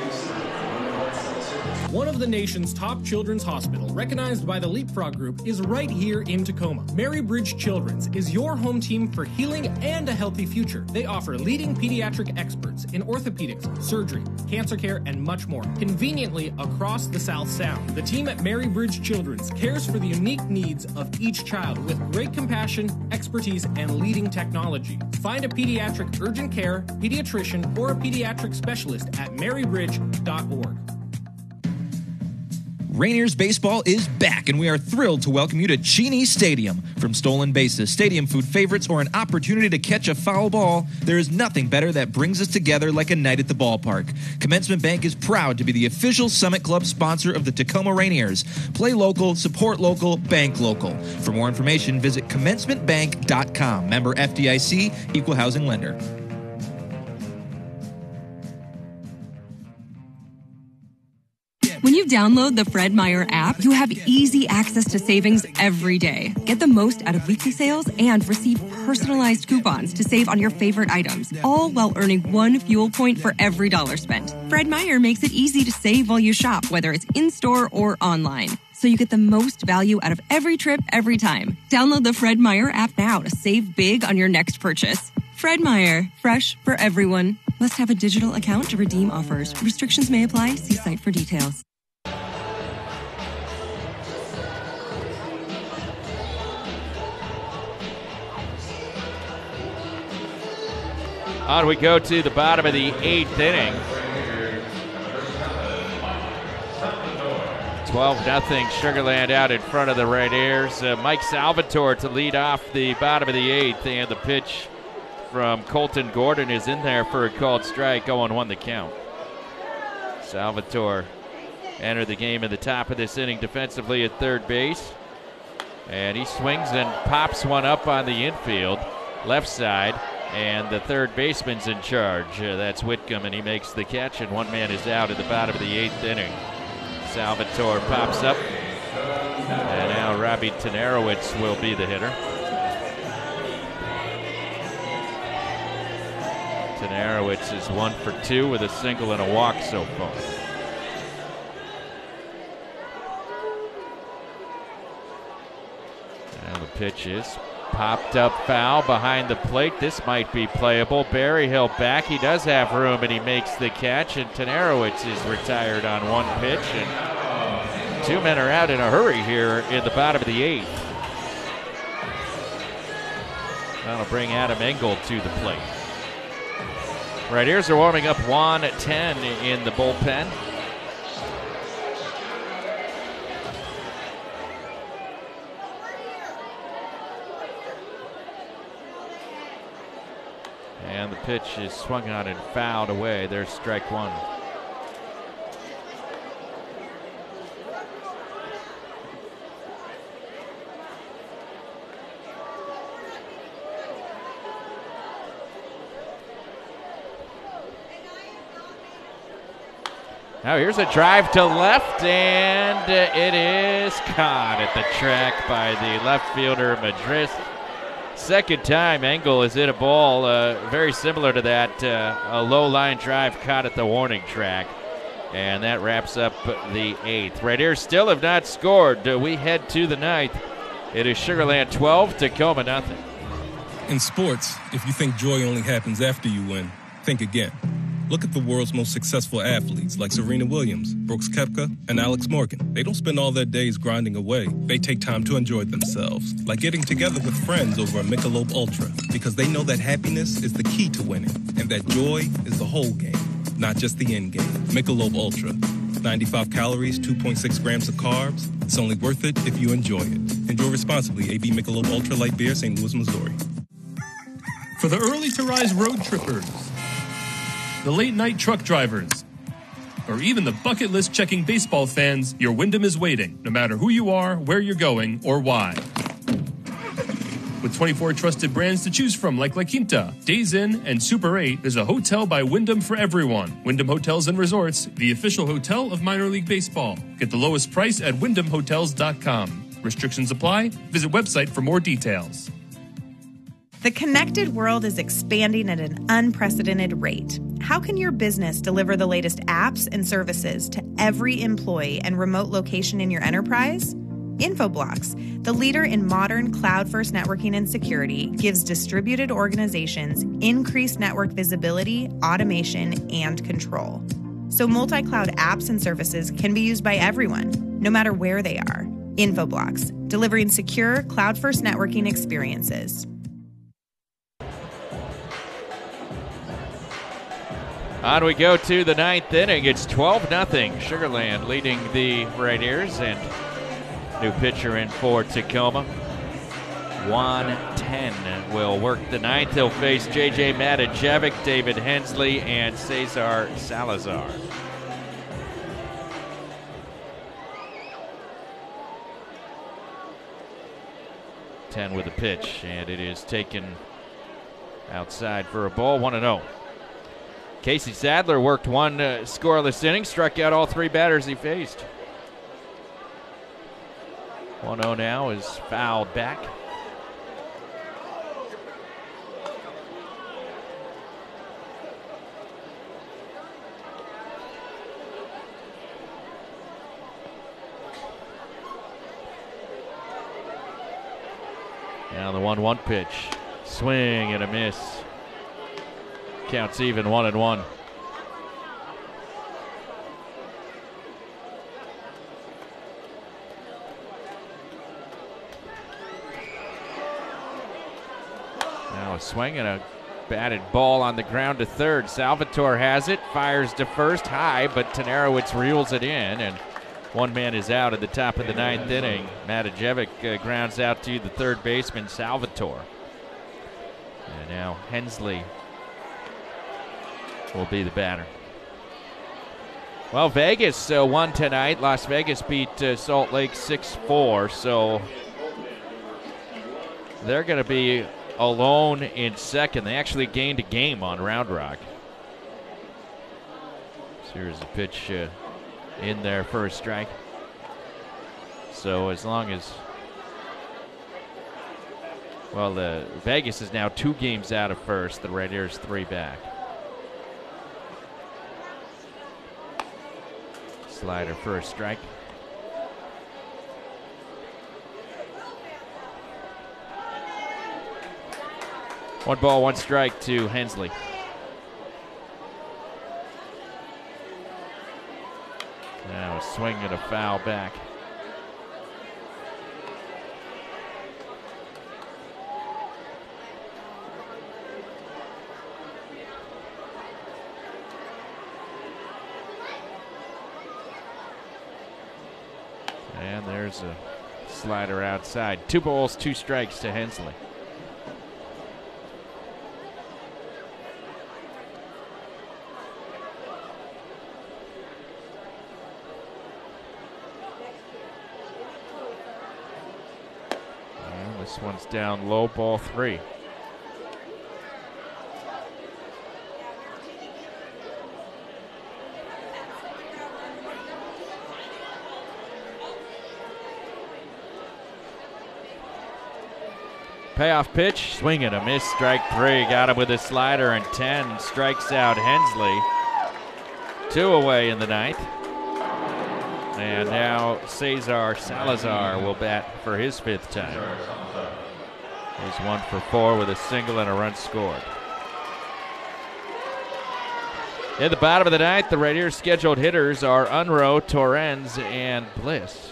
One of the nation's top children's hospital, recognized by the Leapfrog Group, is right here in Tacoma. Mary Bridge Children's is your home team for healing and a healthy future. They offer leading pediatric experts in orthopedics, surgery, cancer care, and much more, conveniently across the South Sound. The team at Mary Bridge Children's cares for the unique needs of each child with great compassion, expertise, and leading technology. Find a pediatric urgent care, pediatrician, or a pediatric specialist at mary bridge dot org. Rainiers baseball is back, and we are thrilled to welcome you to Cheney Stadium. From stolen bases, stadium food favorites, or an opportunity to catch a foul ball, there is nothing better that brings us together like a night at the ballpark. Commencement Bank is proud to be the official Summit Club sponsor of the Tacoma Rainiers. Play local, support local, bank local. For more information, visit commencement bank dot com. Member F D I C, Equal Housing Lender. When you download the Fred Meyer app, you have easy access to savings every day. Get the most out of weekly sales and receive personalized coupons to save on your favorite items, all while earning one fuel point for every dollar spent. Fred Meyer makes it easy to save while you shop, whether it's in-store or online, so you get the most value out of every trip every time. Download the Fred Meyer app now to save big on your next purchase. Fred Meyer, fresh for everyone. Must have a digital account to redeem offers. Restrictions may apply. See site for details. On we go to the bottom of the eighth inning. twelve nothing Sugar Land out in front of the Rainiers. Uh, Mike Salvatore to lead off the bottom of the eighth, and the pitch from Colton Gordon is in there for a called strike. oh one the count. Salvatore entered the game at the top of this inning defensively at third base. And he swings and pops one up on the infield, left side, and the third baseman's in charge. Uh, that's Whitcomb, and he makes the catch, and one man is out at the bottom of the eighth inning. Salvatore pops up, and now Robbie Tenarowitz will be the hitter. Tenarowitz is one for two with a single and a walk so far. Now the pitch is popped up foul behind the plate. This might be playable. Berryhill back. He does have room, and he makes the catch, and Tenarowitz is retired on one pitch, and two men are out in a hurry here in the bottom of the eighth. That'll bring Adam Engel to the plate. Right, here's are warming up Juan ten in the bullpen. And the pitch is swung on and fouled away. There's strike one. Now here's a drive to left, and it is caught at the track by the left fielder, Madris. Second time Engel has hit a ball uh, very similar to that, uh, a low line drive caught at the warning track. And that wraps up the eighth. Right here still have not scored. Uh, we head to the ninth. It is Sugar Land twelve, Tacoma nothing. In sports, if you think joy only happens after you win, think again. Look at the world's most successful athletes like Serena Williams, Brooks Koepka, and Alex Morgan. They don't spend all their days grinding away. They take time to enjoy themselves, like getting together with friends over a Michelob Ultra, because they know that happiness is the key to winning, and that joy is the whole game, not just the end game. Michelob Ultra. ninety-five calories, two point six grams of carbs. It's only worth it if you enjoy it. Enjoy responsibly. A B Michelob Ultra Light Beer, Saint Louis, Missouri. For the early to rise road trippers, the late night truck drivers, or even the bucket list checking baseball fans, your Wyndham is waiting, no matter who you are, where you're going, or why. With twenty-four trusted brands to choose from like La Quinta, Days Inn, and Super eight, there's a hotel by Wyndham for everyone. Wyndham Hotels and Resorts, the official hotel of minor league baseball. Get the lowest price at wyndham hotels dot com. Restrictions apply. Visit website for more details. The connected world is expanding at an unprecedented rate. How can your business deliver the latest apps and services to every employee and remote location in your enterprise? Infoblox, the leader in modern cloud-first networking and security, gives distributed organizations increased network visibility, automation, and control. So multi-cloud apps and services can be used by everyone, no matter where they are. Infoblox, delivering secure cloud-first networking experiences. On we go to the ninth inning. It's twelve nothing. Sugar Land leading the Rainiers, and new pitcher in for Tacoma. Juan ten will work the ninth. He'll face J J Matajevic, David Hensley, and Cesar Salazar. ten with a pitch, and it is taken outside for a ball, one and oh. Casey Sadler worked one uh, scoreless inning, struck out all three batters he faced. one oh now is fouled back. Now the one one pitch. Swing and a miss. Counts even, one and one. Now a swing and a batted ball on the ground to third. Salvatore has it, fires to first high, but Tenarowitz reels it in, and one man is out at the top of the ninth inning. Matajevic uh, grounds out to the third baseman, Salvatore. And now Hensley will be the batter. Well, Vegas uh, won tonight. Las Vegas beat uh, Salt Lake six four, so they're going to be alone in second. They actually gained a game on Round Rock. So here's the pitch uh, in there for a strike. So as long as, well, the Vegas is now two games out of first. The Raiders three back. Slider for a strike. One ball, one strike to Hensley. Now a swing and a foul back. And there's a slider outside. Two balls, two strikes to Hensley. And this one's down low, ball three. Payoff pitch, swing and a miss, strike three. Got him with a slider, and ten strikes out Hensley. Two away in the ninth. And now Cesar Salazar will bat for his fifth time. He's one for four with a single and a run scored. In the bottom of the ninth, the Raiders' scheduled hitters are Unruh, Torrens, and Bliss.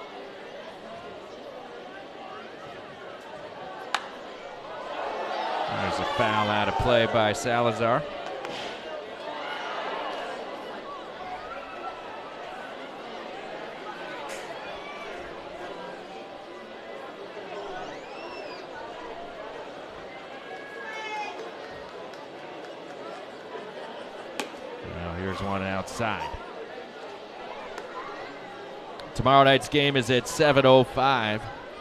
There's a foul out of play by Salazar. Well, here's one outside. Tomorrow night's game is at seven oh five.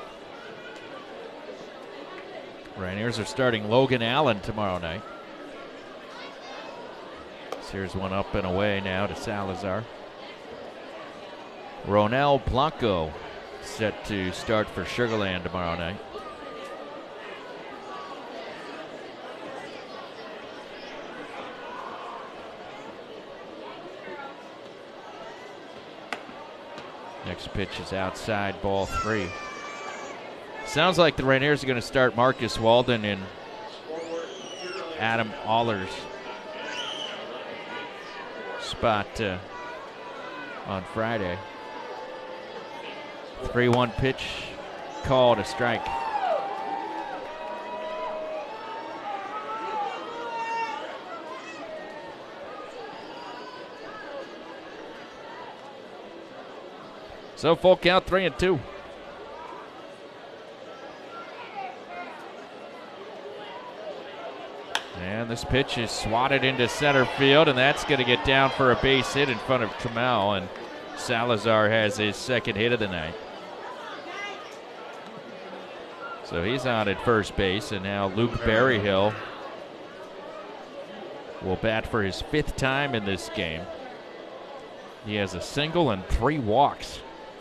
Rainiers are starting Logan Allen tomorrow night. So here's one up and away now to Salazar. Ronel Blanco set to start for Sugar Land tomorrow night. Next pitch is outside, ball three. Sounds like the Rainiers are going to start Marcus Walden in Adam Allers' spot uh, on Friday. three one pitch, called a strike. So full count, three and two. And this pitch is swatted into center field, and that's going to get down for a base hit in front of Trammell, and Salazar has his second hit of the night. So he's on at first base, and now Luke Berryhill will bat for his fifth time in this game. He has a single and three walks.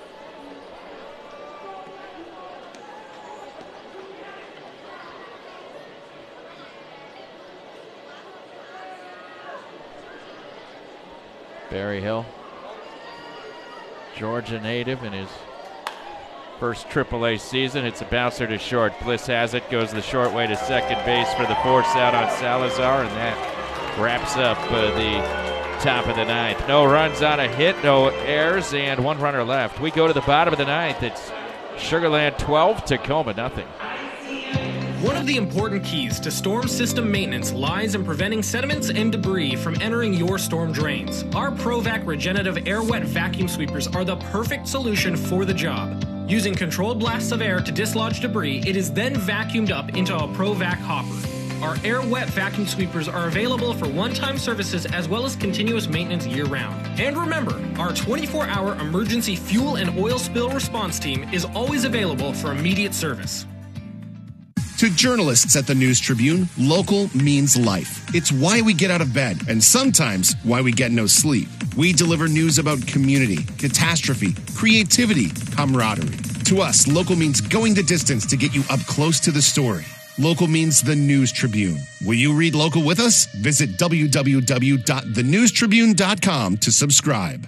Berryhill, Georgia native in his first triple A season. It's a bouncer to short. Bliss has it, goes the short way to second base for the force out on Salazar, and that wraps up uh, the top of the ninth. No runs on a hit, no errors, and one runner left. We go to the bottom of the ninth. It's Sugar Land twelve, Tacoma nothing. One of the important keys to storm system maintenance lies in preventing sediments and debris from entering your storm drains. Our ProVac Regenerative Air Wet Vacuum Sweepers are the perfect solution for the job. Using controlled blasts of air to dislodge debris, it is then vacuumed up into a ProVac hopper. Our Air Wet vacuum sweepers are available for one-time services as well as continuous maintenance year-round. And remember, our twenty-four hour emergency fuel and oil spill response team is always available for immediate service. To journalists at the News Tribune, local means life. It's why we get out of bed, and sometimes why we get no sleep. We deliver news about community, catastrophe, creativity, camaraderie. To us, local means going the distance to get you up close to the story. Local means the News Tribune. Will you read local with us? Visit w w w dot the news tribune dot com to subscribe.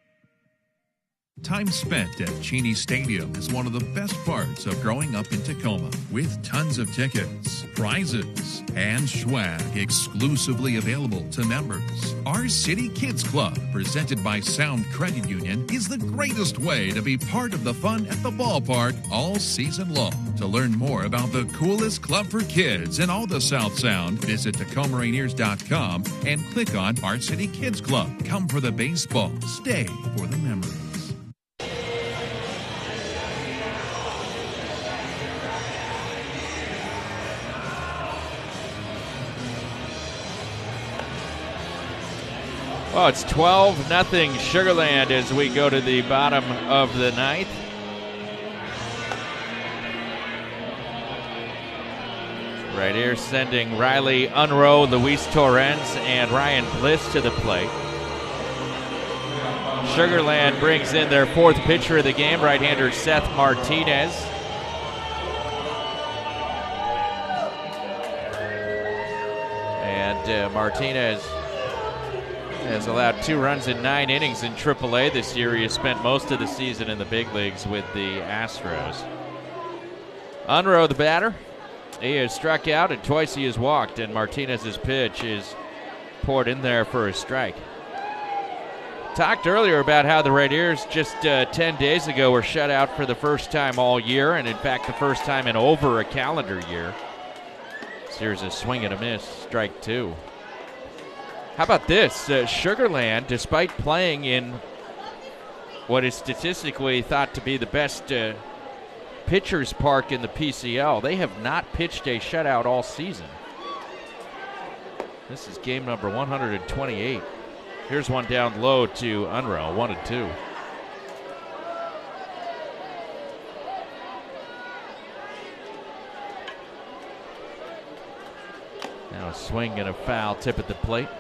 Time spent at Cheney Stadium is one of the best parts of growing up in Tacoma, with tons of tickets, prizes, and swag exclusively available to members. Our City Kids Club, presented by Sound Credit Union, is the greatest way to be part of the fun at the ballpark all season long. To learn more about the coolest club for kids in all the South Sound, visit Tacoma Rainiers dot com and click on Our City Kids Club. Come for the baseball, stay for the memories. Well, it's twelve nothing Sugar Land as we go to the bottom of the ninth. Right here, sending Riley Unroe, Luis Torrens, and Ryan Bliss to the plate. Sugar Land brings in their fourth pitcher of the game, right-hander Seth Martinez. And uh, Martinez has allowed two runs in nine innings in triple A this year. He has spent most of the season in the big leagues with the Astros. Unroe, the batter, he has struck out and twice he has walked, and Martinez's pitch is poured in there for a strike. Talked earlier about how the Rainiers just uh, ten days ago were shut out for the first time all year, and in fact the first time in over a calendar year. So here's a swing and a miss, strike two. How about this? Uh, Sugar Land, despite playing in what is statistically thought to be the best uh, pitcher's park in the P C L, they have not pitched a shutout all season. This is game number one hundred twenty-eight. Here's one down low to Unroe, one and two. Now a swing and a foul tip at the plate.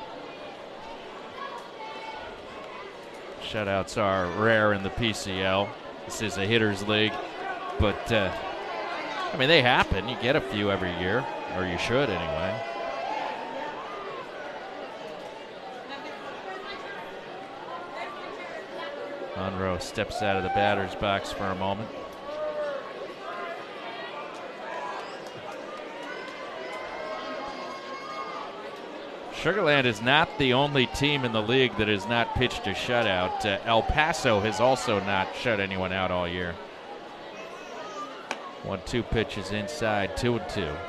Shutouts are rare in the P C L. This is a hitter's league, but uh, I mean, they happen. You get a few every year, or you should anyway. Unroe steps out of the batter's box for a moment. Sugar Land is not the only team in the league that has not pitched a shutout. Uh, El Paso has also not shut anyone out all year. One two pitches inside, two and two.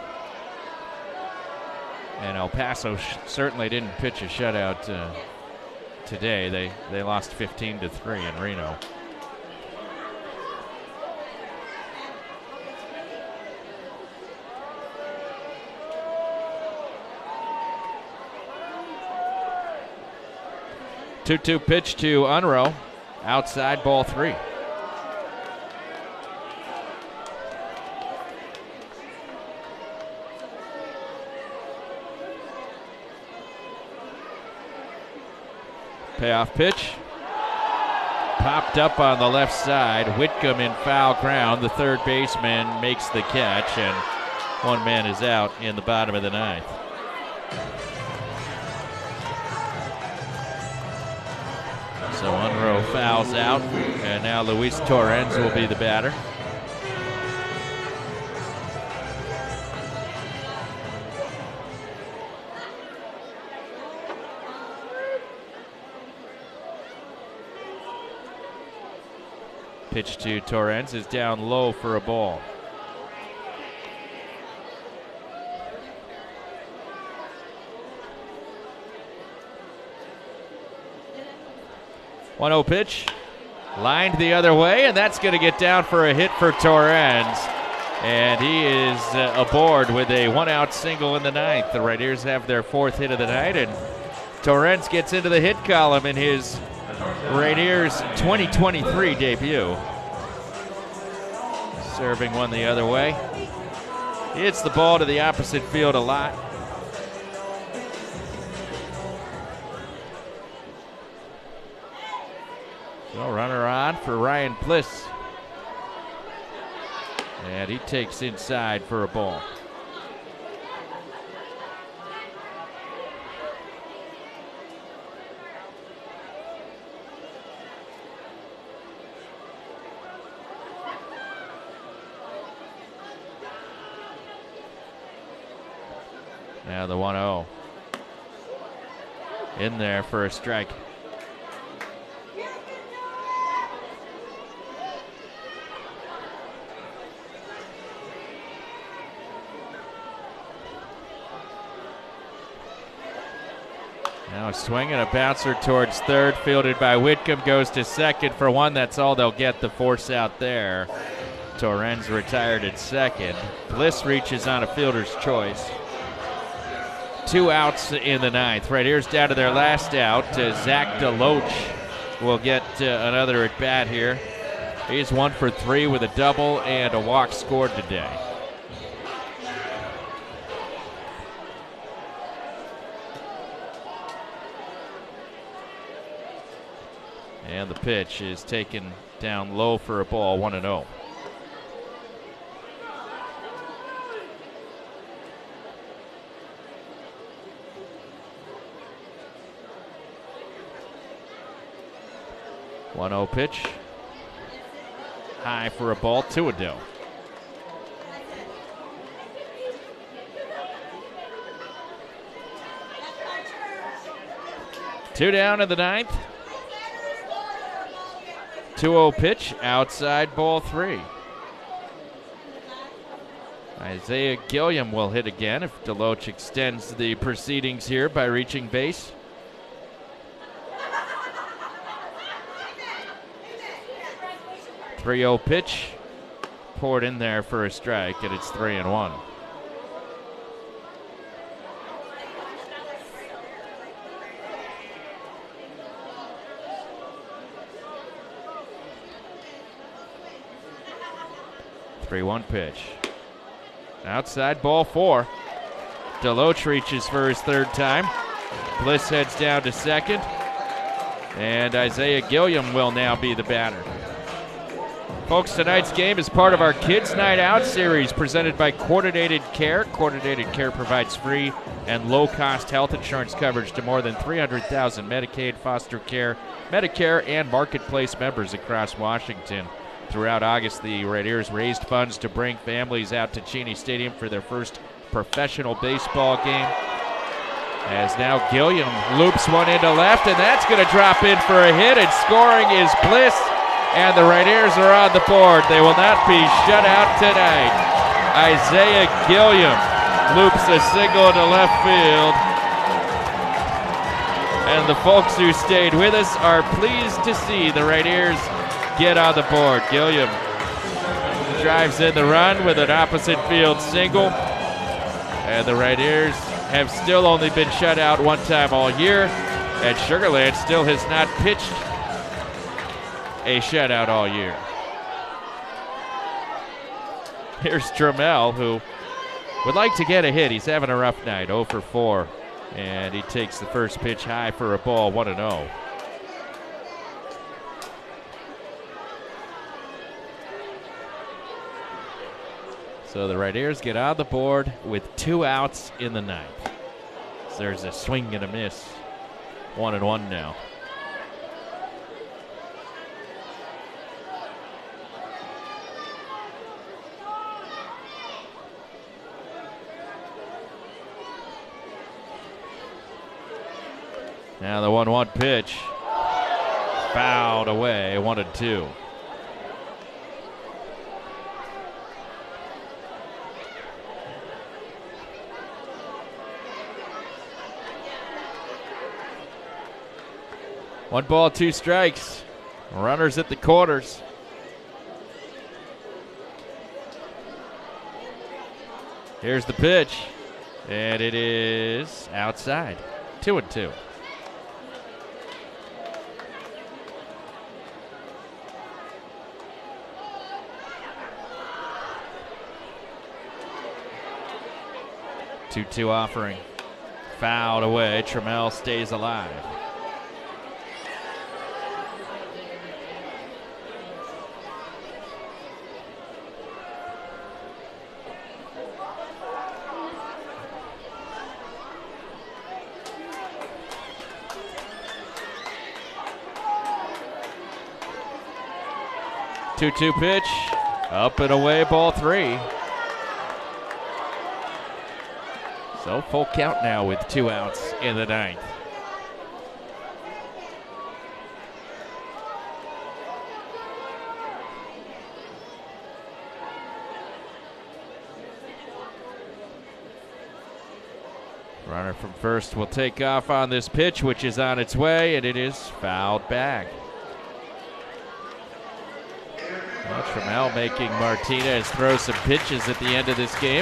And El Paso sh- certainly didn't pitch a shutout uh, today. They they lost fifteen to three in Reno. two two pitch to Unroe. Outside, ball three. Payoff pitch. Popped up on the left side. Whitcomb in foul ground. The third baseman makes the catch, and one man is out in the bottom of the ninth. So Unroe fouls out, and now Luis Torrens will be the batter. Pitch to Torrens is down low for a ball. one oh pitch, lined the other way, and that's going to get down for a hit for Torrens. And he is uh, aboard with a one-out single in the ninth. The Rainiers have their fourth hit of the night, and Torrens gets into the hit column in his Rainiers twenty twenty-three debut. Serving one the other way. He hits the ball to the opposite field a lot. So runner on for Ryan Bliss. And he takes inside for a ball. Now the one oh. In there for a strike. Now a swing and a bouncer towards third, fielded by Whitcomb, goes to second for one. That's all they'll get, the force out there. Torrens retired at second. Bliss reaches on a fielder's choice. Two outs in the ninth. Right here's down to their last out. Uh, Zach DeLoach will get uh, another at bat here. He's one for three with a double and a walk scored today. And the pitch is taken down low for a ball, one and oh. one oh pitch. High for a ball, two and oh. Two down in the ninth. two oh pitch, outside ball three. Isaiah Gilliam will hit again if DeLoach extends the proceedings here by reaching base. three oh pitch, poured in there for a strike, and it's three and one. three one pitch. Outside ball four. DeLoach reaches for his third time. Bliss heads down to second. And Isaiah Gilliam will now be the batter. Folks, tonight's game is part of our Kids Night Out series presented by Coordinated Care. Coordinated Care provides free and low-cost health insurance coverage to more than three hundred thousand Medicaid, foster care, Medicare, and Marketplace members across Washington. Throughout August, the Rainiers raised funds to bring families out to Cheney Stadium for their first professional baseball game. As now Gilliam loops one into left, and that's going to drop in for a hit, and scoring is Bliss, and the Rainiers are on the board. They will not be shut out tonight. Isaiah Gilliam loops a single into left field, and the folks who stayed with us are pleased to see the Rainiers get on the board. Gilliam drives in the run with an opposite field single, and the Rainiers have still only been shut out one time all year, and Sugar Land still has not pitched a shutout all year. Here's Trammell, who would like to get a hit. He's having a rough night, oh for four, and he takes the first pitch high for a ball, one and oh. So the Rainiers get on the board with two outs in the ninth. So there's a swing and a miss. One and one now. Now the one one pitch. Fouled away, one and two. One ball, two strikes. Runners at the corners. Here's the pitch, and it is outside. Two and two. two two offering. Fouled away. Trammell stays alive. two two pitch. Up and away, ball three. So full count now with two outs in the ninth. Runner from first will take off on this pitch, which is on its way, and it is fouled back. Well, Trammell making Martinez throw some pitches at the end of this game.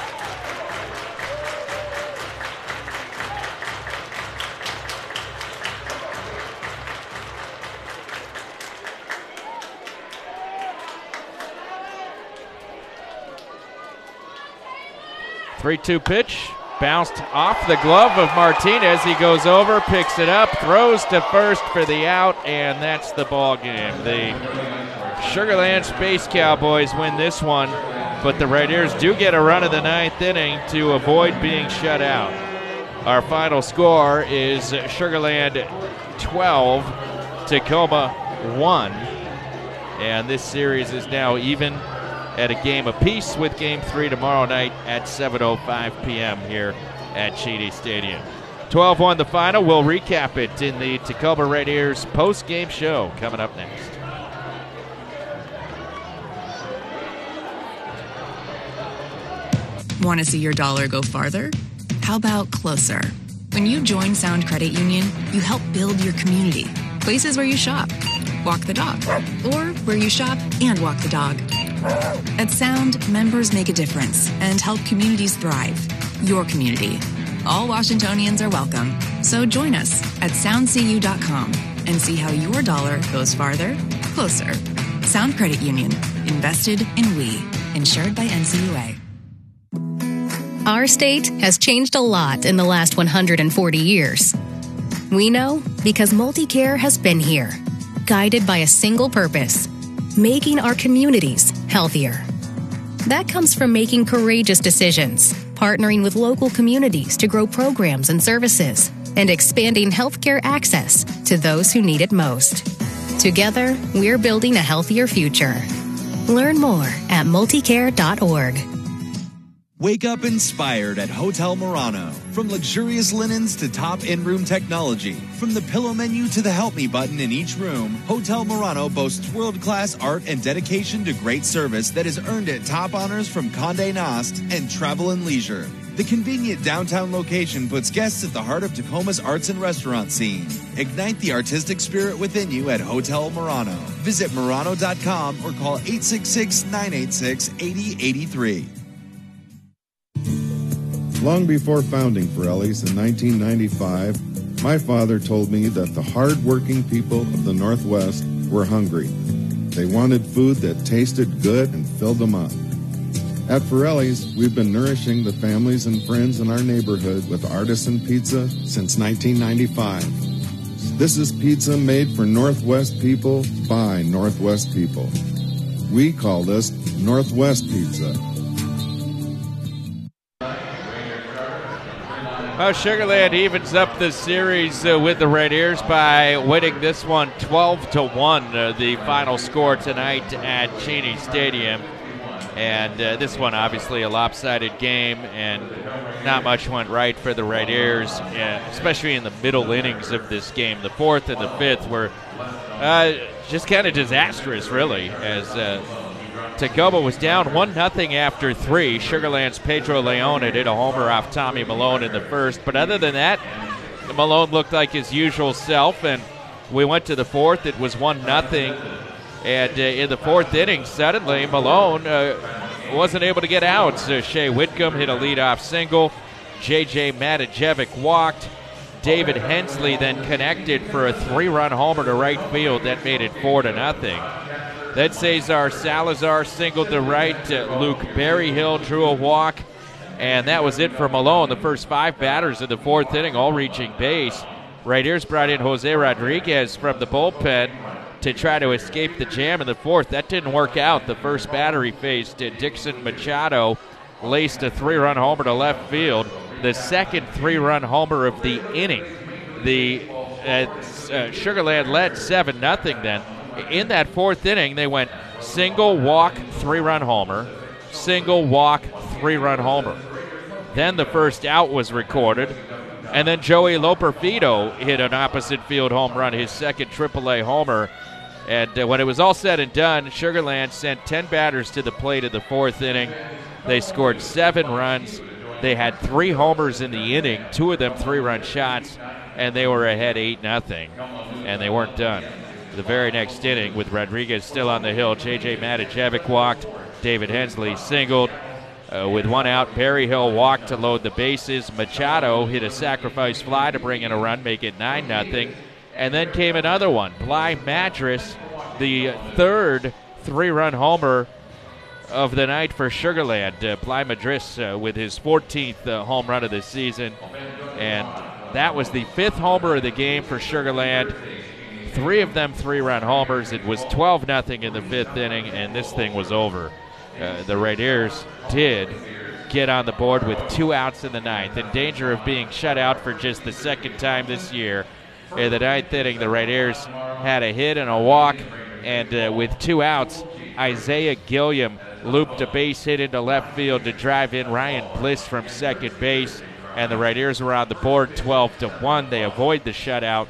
three two pitch, bounced off the glove of Martinez. He goes over, picks it up, throws to first for the out, and that's the ball game. The Sugar Land Space Cowboys win this one, but the Raiders do get a run of the ninth inning to avoid being shut out. Our final score is Sugar Land twelve, Tacoma one, and this series is now even at a game apiece, with game three tomorrow night at seven oh five p.m. here at Cheney Stadium. twelve one the final. We'll recap it in the Tacoma Raiders post-game show coming up next. Want to see your dollar go farther? How about closer? When you join Sound Credit Union, you help build your community. Places where you shop, walk the dog, or where you shop and walk the dog. At Sound, members make a difference and help communities thrive. Your community. All Washingtonians are welcome. So join us at sound c u dot com and see how your dollar goes farther, closer. Sound Credit Union. Invested in we. Insured by N C U A. Our state has changed a lot in the last one hundred forty years. We know because MultiCare has been here, guided by a single purpose: making our communities healthier. That comes from making courageous decisions, partnering with local communities to grow programs and services, and expanding healthcare access to those who need it most. Together, we're building a healthier future. Learn more at multicare dot org. Wake up inspired at Hotel Murano. From luxurious linens to top in-room technology, from the pillow menu to the help me button in each room, Hotel Murano boasts world-class art and dedication to great service that has earned it top honors from Condé Nast and Travel and Leisure. The convenient downtown location puts guests at the heart of Tacoma's arts and restaurant scene. Ignite the artistic spirit within you at Hotel Murano. Visit Murano dot com or call eight six six, nine eight six, eight zero eight three. Long before founding Pirelli's in nineteen ninety-five, my father told me that the hard-working people of the Northwest were hungry. They wanted food that tasted good and filled them up. At Pirelli's, we've been nourishing the families and friends in our neighborhood with artisan pizza since nineteen ninety-five. This is pizza made for Northwest people by Northwest people. We call this Northwest Pizza. Well, Sugar Land evens up the series uh, with the Raiders by winning this one twelve to one, uh, the final score tonight at Cheney Stadium. And uh, this one, obviously, a lopsided game, and not much went right for the Raiders, uh, especially in the middle innings of this game. The fourth and the fifth were uh, just kind of disastrous, really, as uh, Tacoma was down one nothing after three. Sugar Land's Pedro Leon hit a homer off Tommy Malone in the first. But other than that, Malone looked like his usual self, and we went to the fourth. It was one nothing. And uh, in the fourth inning, suddenly Malone uh, wasn't able to get out. So Shea Whitcomb hit a leadoff single. J J Matajevic walked. David Hensley then connected for a three-run homer to right field. That made it four to nothing. Then Cesar Salazar singled to right. Uh, Luke Berryhill drew a walk. And that was it for Malone. The first five batters of the fourth inning all reaching base. Right here's brought in Jose Rodriguez from the bullpen to try to escape the jam in the fourth. That didn't work out. The first batter he faced, uh, Dixon Machado, laced a three-run homer to left field. The second three-run homer of the inning. The uh, uh, Sugar Land led seven nothing then. In that fourth inning, they went single, walk, three-run homer, single, walk, three-run homer. Then the first out was recorded, and then Joey Loperfido hit an opposite field home run, his second triple A homer. And uh, when it was all said and done, Sugar Land sent ten batters to the plate in the fourth inning. They scored seven runs. They had three homers in the inning, two of them three-run shots, and they were ahead eight nothing, and they weren't done. The very next inning, with Rodriguez still on the hill, J J Matajevic walked, David Hensley singled. Uh, with one out, Berryhill walked to load the bases. Machado hit a sacrifice fly to bring in a run, make it nine nothing. And then came another one. Bly Madras, the third three-run homer of the night for Sugar Land. Uh, Bly Madras uh, with his fourteenth uh, home run of the season. And that was the fifth homer of the game for Sugar Land. Three of them three-run homers. It was twelve nothing in the fifth inning, and this thing was over. Uh, the Raiders did get on the board with two outs in the ninth, in danger of being shut out for just the second time this year. In the ninth inning, the Raiders had a hit and a walk, and uh, with two outs, Isaiah Gilliam looped a base hit into left field to drive in Ryan Bliss from second base, and the Raiders were on the board twelve to one. They avoid the shutout,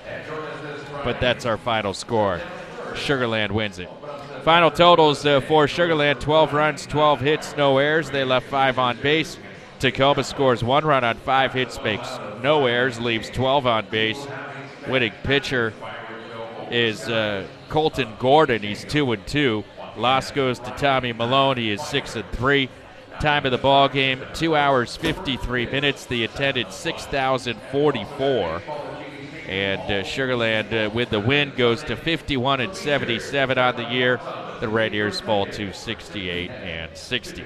but that's our final score. Sugar Land wins it. Final totals uh, for Sugar Land: twelve runs, twelve hits, no errors. They left five on base. Tacoma scores one run on five hits, makes no errors, leaves twelve on base. Winning pitcher is uh, Colton Gordon. He's two and two. Loss goes to Tommy Malone. He is six and three. Time of the ball game: two hours fifty-three minutes. The attended six thousand forty-four. And uh, Sugar Land, uh, with the win, goes to fifty-one and seventy-seven on the year. The Raiders fall to sixty-eight and sixty.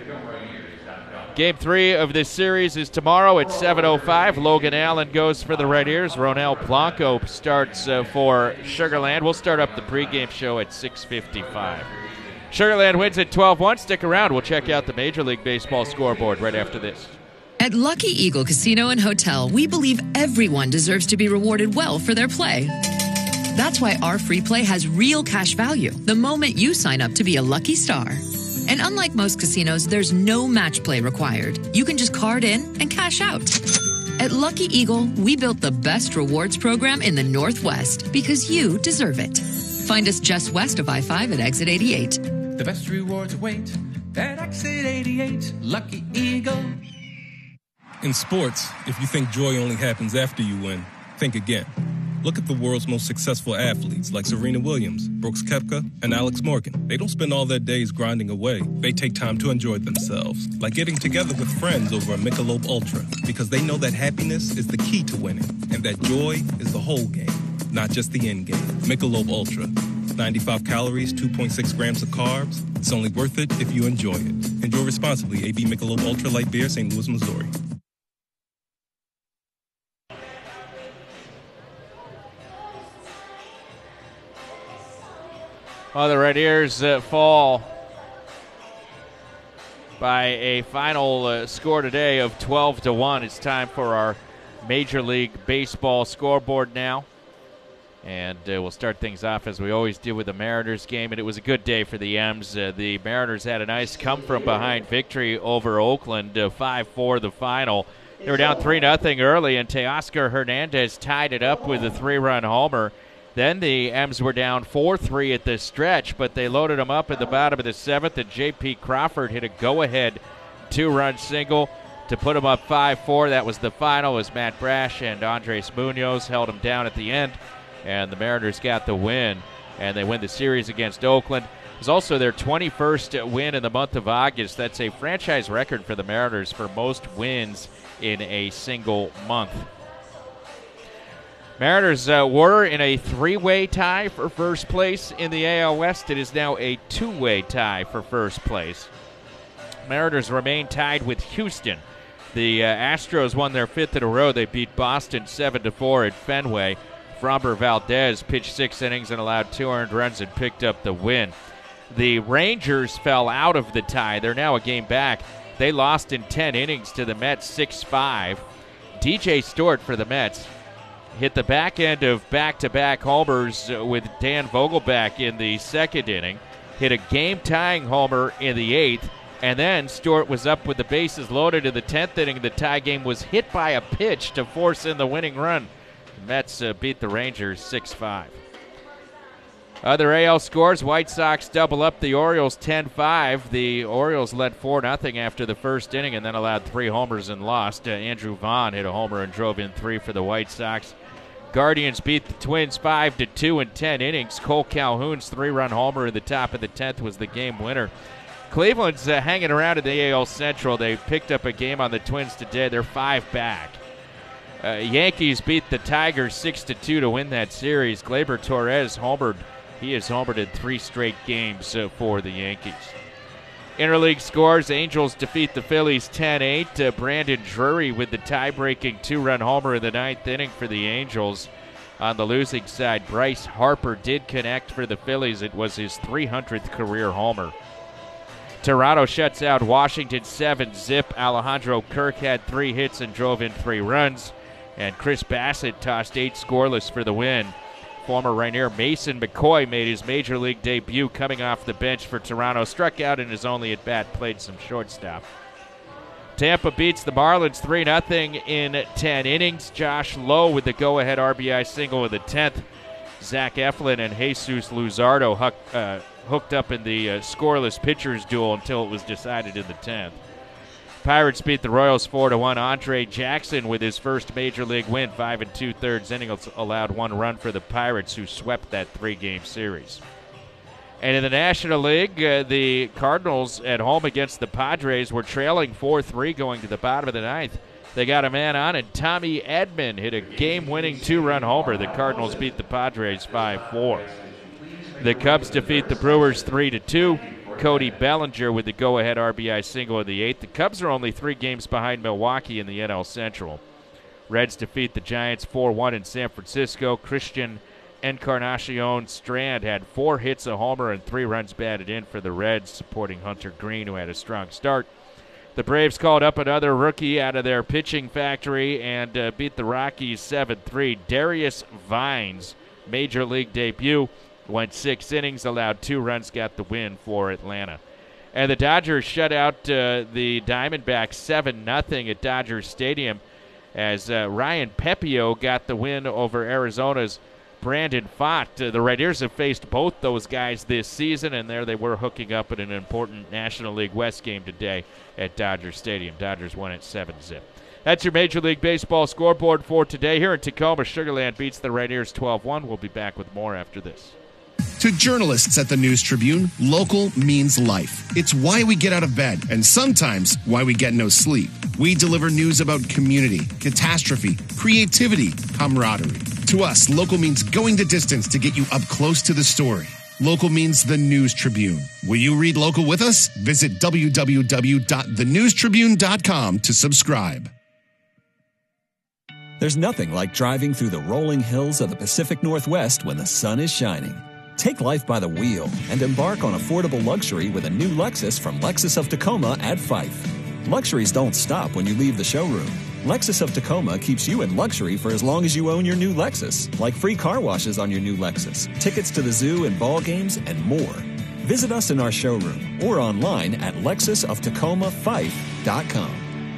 Game three of this series is tomorrow at seven oh five. Logan Allen goes for the Raiders. Ronel Blanco starts uh, for Sugar Land. We'll start up the pregame show at six fifty-five. Sugar Land wins at twelve one. Stick around. We'll check out the Major League Baseball scoreboard right after this. At Lucky Eagle Casino and Hotel, we believe everyone deserves to be rewarded well for their play. That's why our free play has real cash value the moment you sign up to be a lucky star. And unlike most casinos, there's no match play required. You can just card in and cash out. At Lucky Eagle, we built the best rewards program in the Northwest because you deserve it. Find us just west of I five at exit eighty-eight. The best rewards await at exit eighty-eight. Lucky Eagle. In sports, if you think joy only happens after you win, think again. Look at the world's most successful athletes like Serena Williams, Brooks Koepka, and Alex Morgan. They don't spend all their days grinding away. They take time to enjoy themselves, like getting together with friends over a Michelob Ultra, because they know that happiness is the key to winning, and that joy is the whole game, not just the end game. Michelob Ultra. ninety-five calories, two point six grams of carbs. It's only worth it if you enjoy it. Enjoy responsibly. A B Michelob Ultra Light Beer, Saint Louis, Missouri. Well, the Raiders uh, fall by a final uh, score today of twelve to one. It's time for our Major League Baseball scoreboard now. And uh, we'll start things off as we always do with the Mariners game. And it was a good day for the M's. Uh, the Mariners had a nice come-from-behind victory over Oakland, uh, five four the final. They were down three nothing early, and Teoscar Hernandez tied it up with a three-run homer. Then the M's were down four three at the stretch, but they loaded them up at the bottom of the seventh, and J P Crawford hit a go-ahead two-run single to put them up five four. That was the final, as Matt Brash and Andres Munoz held them down at the end, and the Mariners got the win, and they win the series against Oakland. was also their twenty-first win in the month of August. That's a franchise record for the Mariners for most wins in a single month. Mariners uh, were in a three-way tie for first place in the A L West. It is now a two-way tie for first place. Mariners remain tied with Houston. The uh, Astros won their fifth in a row. They beat Boston seven to four at Fenway. Framber Valdez pitched six innings and allowed two earned runs and picked up the win. The Rangers fell out of the tie. They're now a game back. They lost in ten innings to the Mets six five. D J Stewart for the Mets hit the back end of back-to-back homers with Dan Vogelbach in the second inning. Hit a game-tying homer in the eighth. And then Stewart was up with the bases loaded in the tenth inning. The tie game was hit by a pitch to force in the winning run. The Mets uh, beat the Rangers six five. Other A L scores, White Sox double up the Orioles ten five. The Orioles led four nothing after the first inning and then allowed three homers and lost. Uh, Andrew Vaughn hit a homer and drove in three for the White Sox. Guardians beat the Twins five to two in ten innings. Cole Calhoun's three-run homer in the top of the tenth was the game winner. Cleveland's uh, hanging around in the A L Central. They picked up a game on the Twins today. They're five back. Uh, Yankees beat the Tigers six to two to win that series. Gleyber Torres homered. He has homered in three straight games uh, for the Yankees. Interleague scores, Angels defeat the Phillies ten eight. Uh, Brandon Drury with the tie-breaking two-run homer in the ninth inning for the Angels. On the losing side, Bryce Harper did connect for the Phillies. It was his three hundredth career homer. Toronto shuts out Washington seven zip. Alejandro Kirk had three hits and drove in three runs. And Chris Bassett tossed eight scoreless for the win. Former Rainier Mason McCoy made his Major League debut coming off the bench for Toronto. Struck out in his only at-bat, played some shortstop. Tampa beats the Marlins three nothing in ten innings. Josh Lowe with the go-ahead R B I single in the tenth. Zach Eflin and Jesus Luzardo huck, uh, hooked up in the uh, scoreless pitchers duel until it was decided in the tenth. Pirates beat the Royals four to one. Andre Jackson with his first Major League win, five and two-thirds innings, allowed one run for the Pirates, who swept that three-game series. And in the National League, uh, the Cardinals at home against the Padres were trailing four three going to the bottom of the ninth. They got a man on, and Tommy Edman hit a game-winning two-run homer. The Cardinals beat the Padres five four. The Cubs defeat the Brewers three to two. Cody Bellinger with the go-ahead R B I single in the eighth. The Cubs are only three games behind Milwaukee in the N L Central. Reds defeat the Giants four one in San Francisco. Christian Encarnacion Strand had four hits, a homer, and three runs batted in for the Reds, supporting Hunter Green, who had a strong start. The Braves called up another rookie out of their pitching factory and uh, beat the Rockies seven three. Darius Vines, Major League debut, went six innings, allowed two runs, got the win for Atlanta. And the Dodgers shut out uh, the Diamondbacks seven nothing at Dodger Stadium as uh, Ryan Pepio got the win over Arizona's Brandon Pfaadt. Uh, the Raiders have faced both those guys this season, and there they were hooking up in an important National League West game today at Dodger Stadium. Dodgers won at seven zip. That's your Major League Baseball scoreboard for today. Here in Tacoma, Sugar Land beats the Raiders twelve one. We'll be back with more after this. To journalists at the News Tribune, local means life. It's why we get out of bed, and sometimes why we get no sleep. We deliver news about community, catastrophe, creativity, camaraderie. To us, local means going the distance to get you up close to the story. Local means the News Tribune. Will you read local with us? Visit w w w dot the news tribune dot com to subscribe. There's nothing like driving through the rolling hills of the Pacific Northwest when the sun is shining. Take life by the wheel and embark on affordable luxury with a new Lexus from Lexus of Tacoma at Fife. Luxuries don't stop when you leave the showroom. Lexus of Tacoma keeps you in luxury for as long as you own your new Lexus, like free car washes on your new Lexus, tickets to the zoo and ball games, and more. Visit us in our showroom or online at lexus of tacoma fife dot com.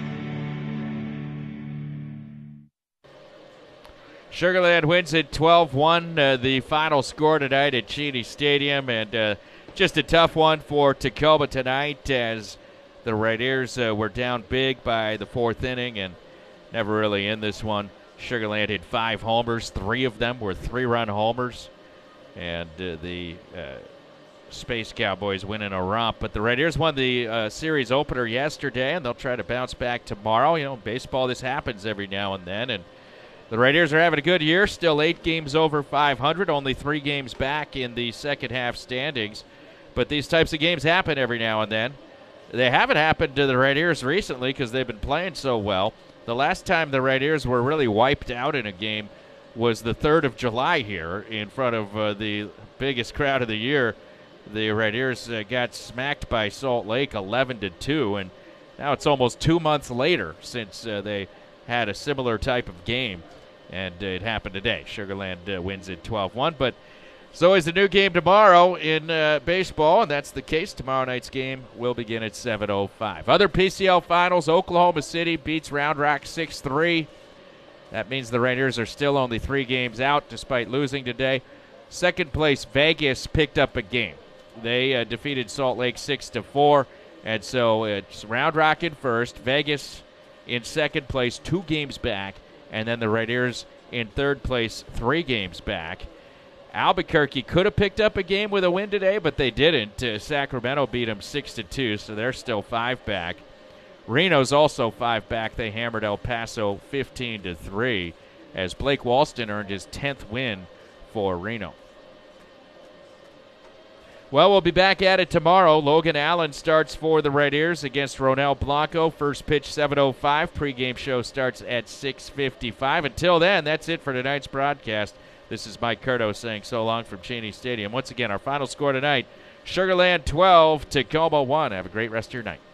Sugar Land wins it twelve one, uh, the final score tonight at Cheney Stadium, and uh, just a tough one for Tacoma tonight as the Raiders uh, were down big by the fourth inning and never really in this one. Sugar Land had five homers. Three of them were three-run homers, and uh, the uh, Space Cowboys winning a romp. But the Raiders won the uh, series opener yesterday, and they'll try to bounce back tomorrow. You know, baseball, this happens every now and then. And the Raiders are having a good year, still eight games over five hundred, only three games back in the second half standings. But these types of games happen every now and then. They haven't happened to the Raiders recently because they've been playing so well. The last time the Raiders were really wiped out in a game was the third of July here in front of uh, the biggest crowd of the year. The Raiders uh, got smacked by Salt Lake eleven to two, and now it's almost two months later since uh, they had a similar type of game, and uh, it happened today. Sugar Land uh, wins it twelve one, but so is the new game tomorrow in uh, baseball, and that's the case. Tomorrow night's game will begin at seven oh five. Other P C L finals, Oklahoma City beats Round Rock six three. That means the Raiders are still only three games out despite losing today. Second place, Vegas picked up a game. They uh, defeated Salt Lake six to four, and so it's Round Rock in first, Vegas in second place, two games back, and then the Raiders in third place, three games back. Albuquerque could have picked up a game with a win today, but they didn't. Uh, Sacramento beat them six to two, so they're still five back. Reno's also five back. They hammered El Paso fifteen to three as Blake Walston earned his tenth win for Reno. Well, we'll be back at it tomorrow. Logan Allen starts for the Raiders against Ronel Blanco. First pitch seven oh five. Pre-game show starts at six fifty-five. Until then, that's it for tonight's broadcast. This is Mike Curto saying so long from Cheney Stadium. Once again, our final score tonight, Sugar Land twelve, Tacoma one. Have a great rest of your night.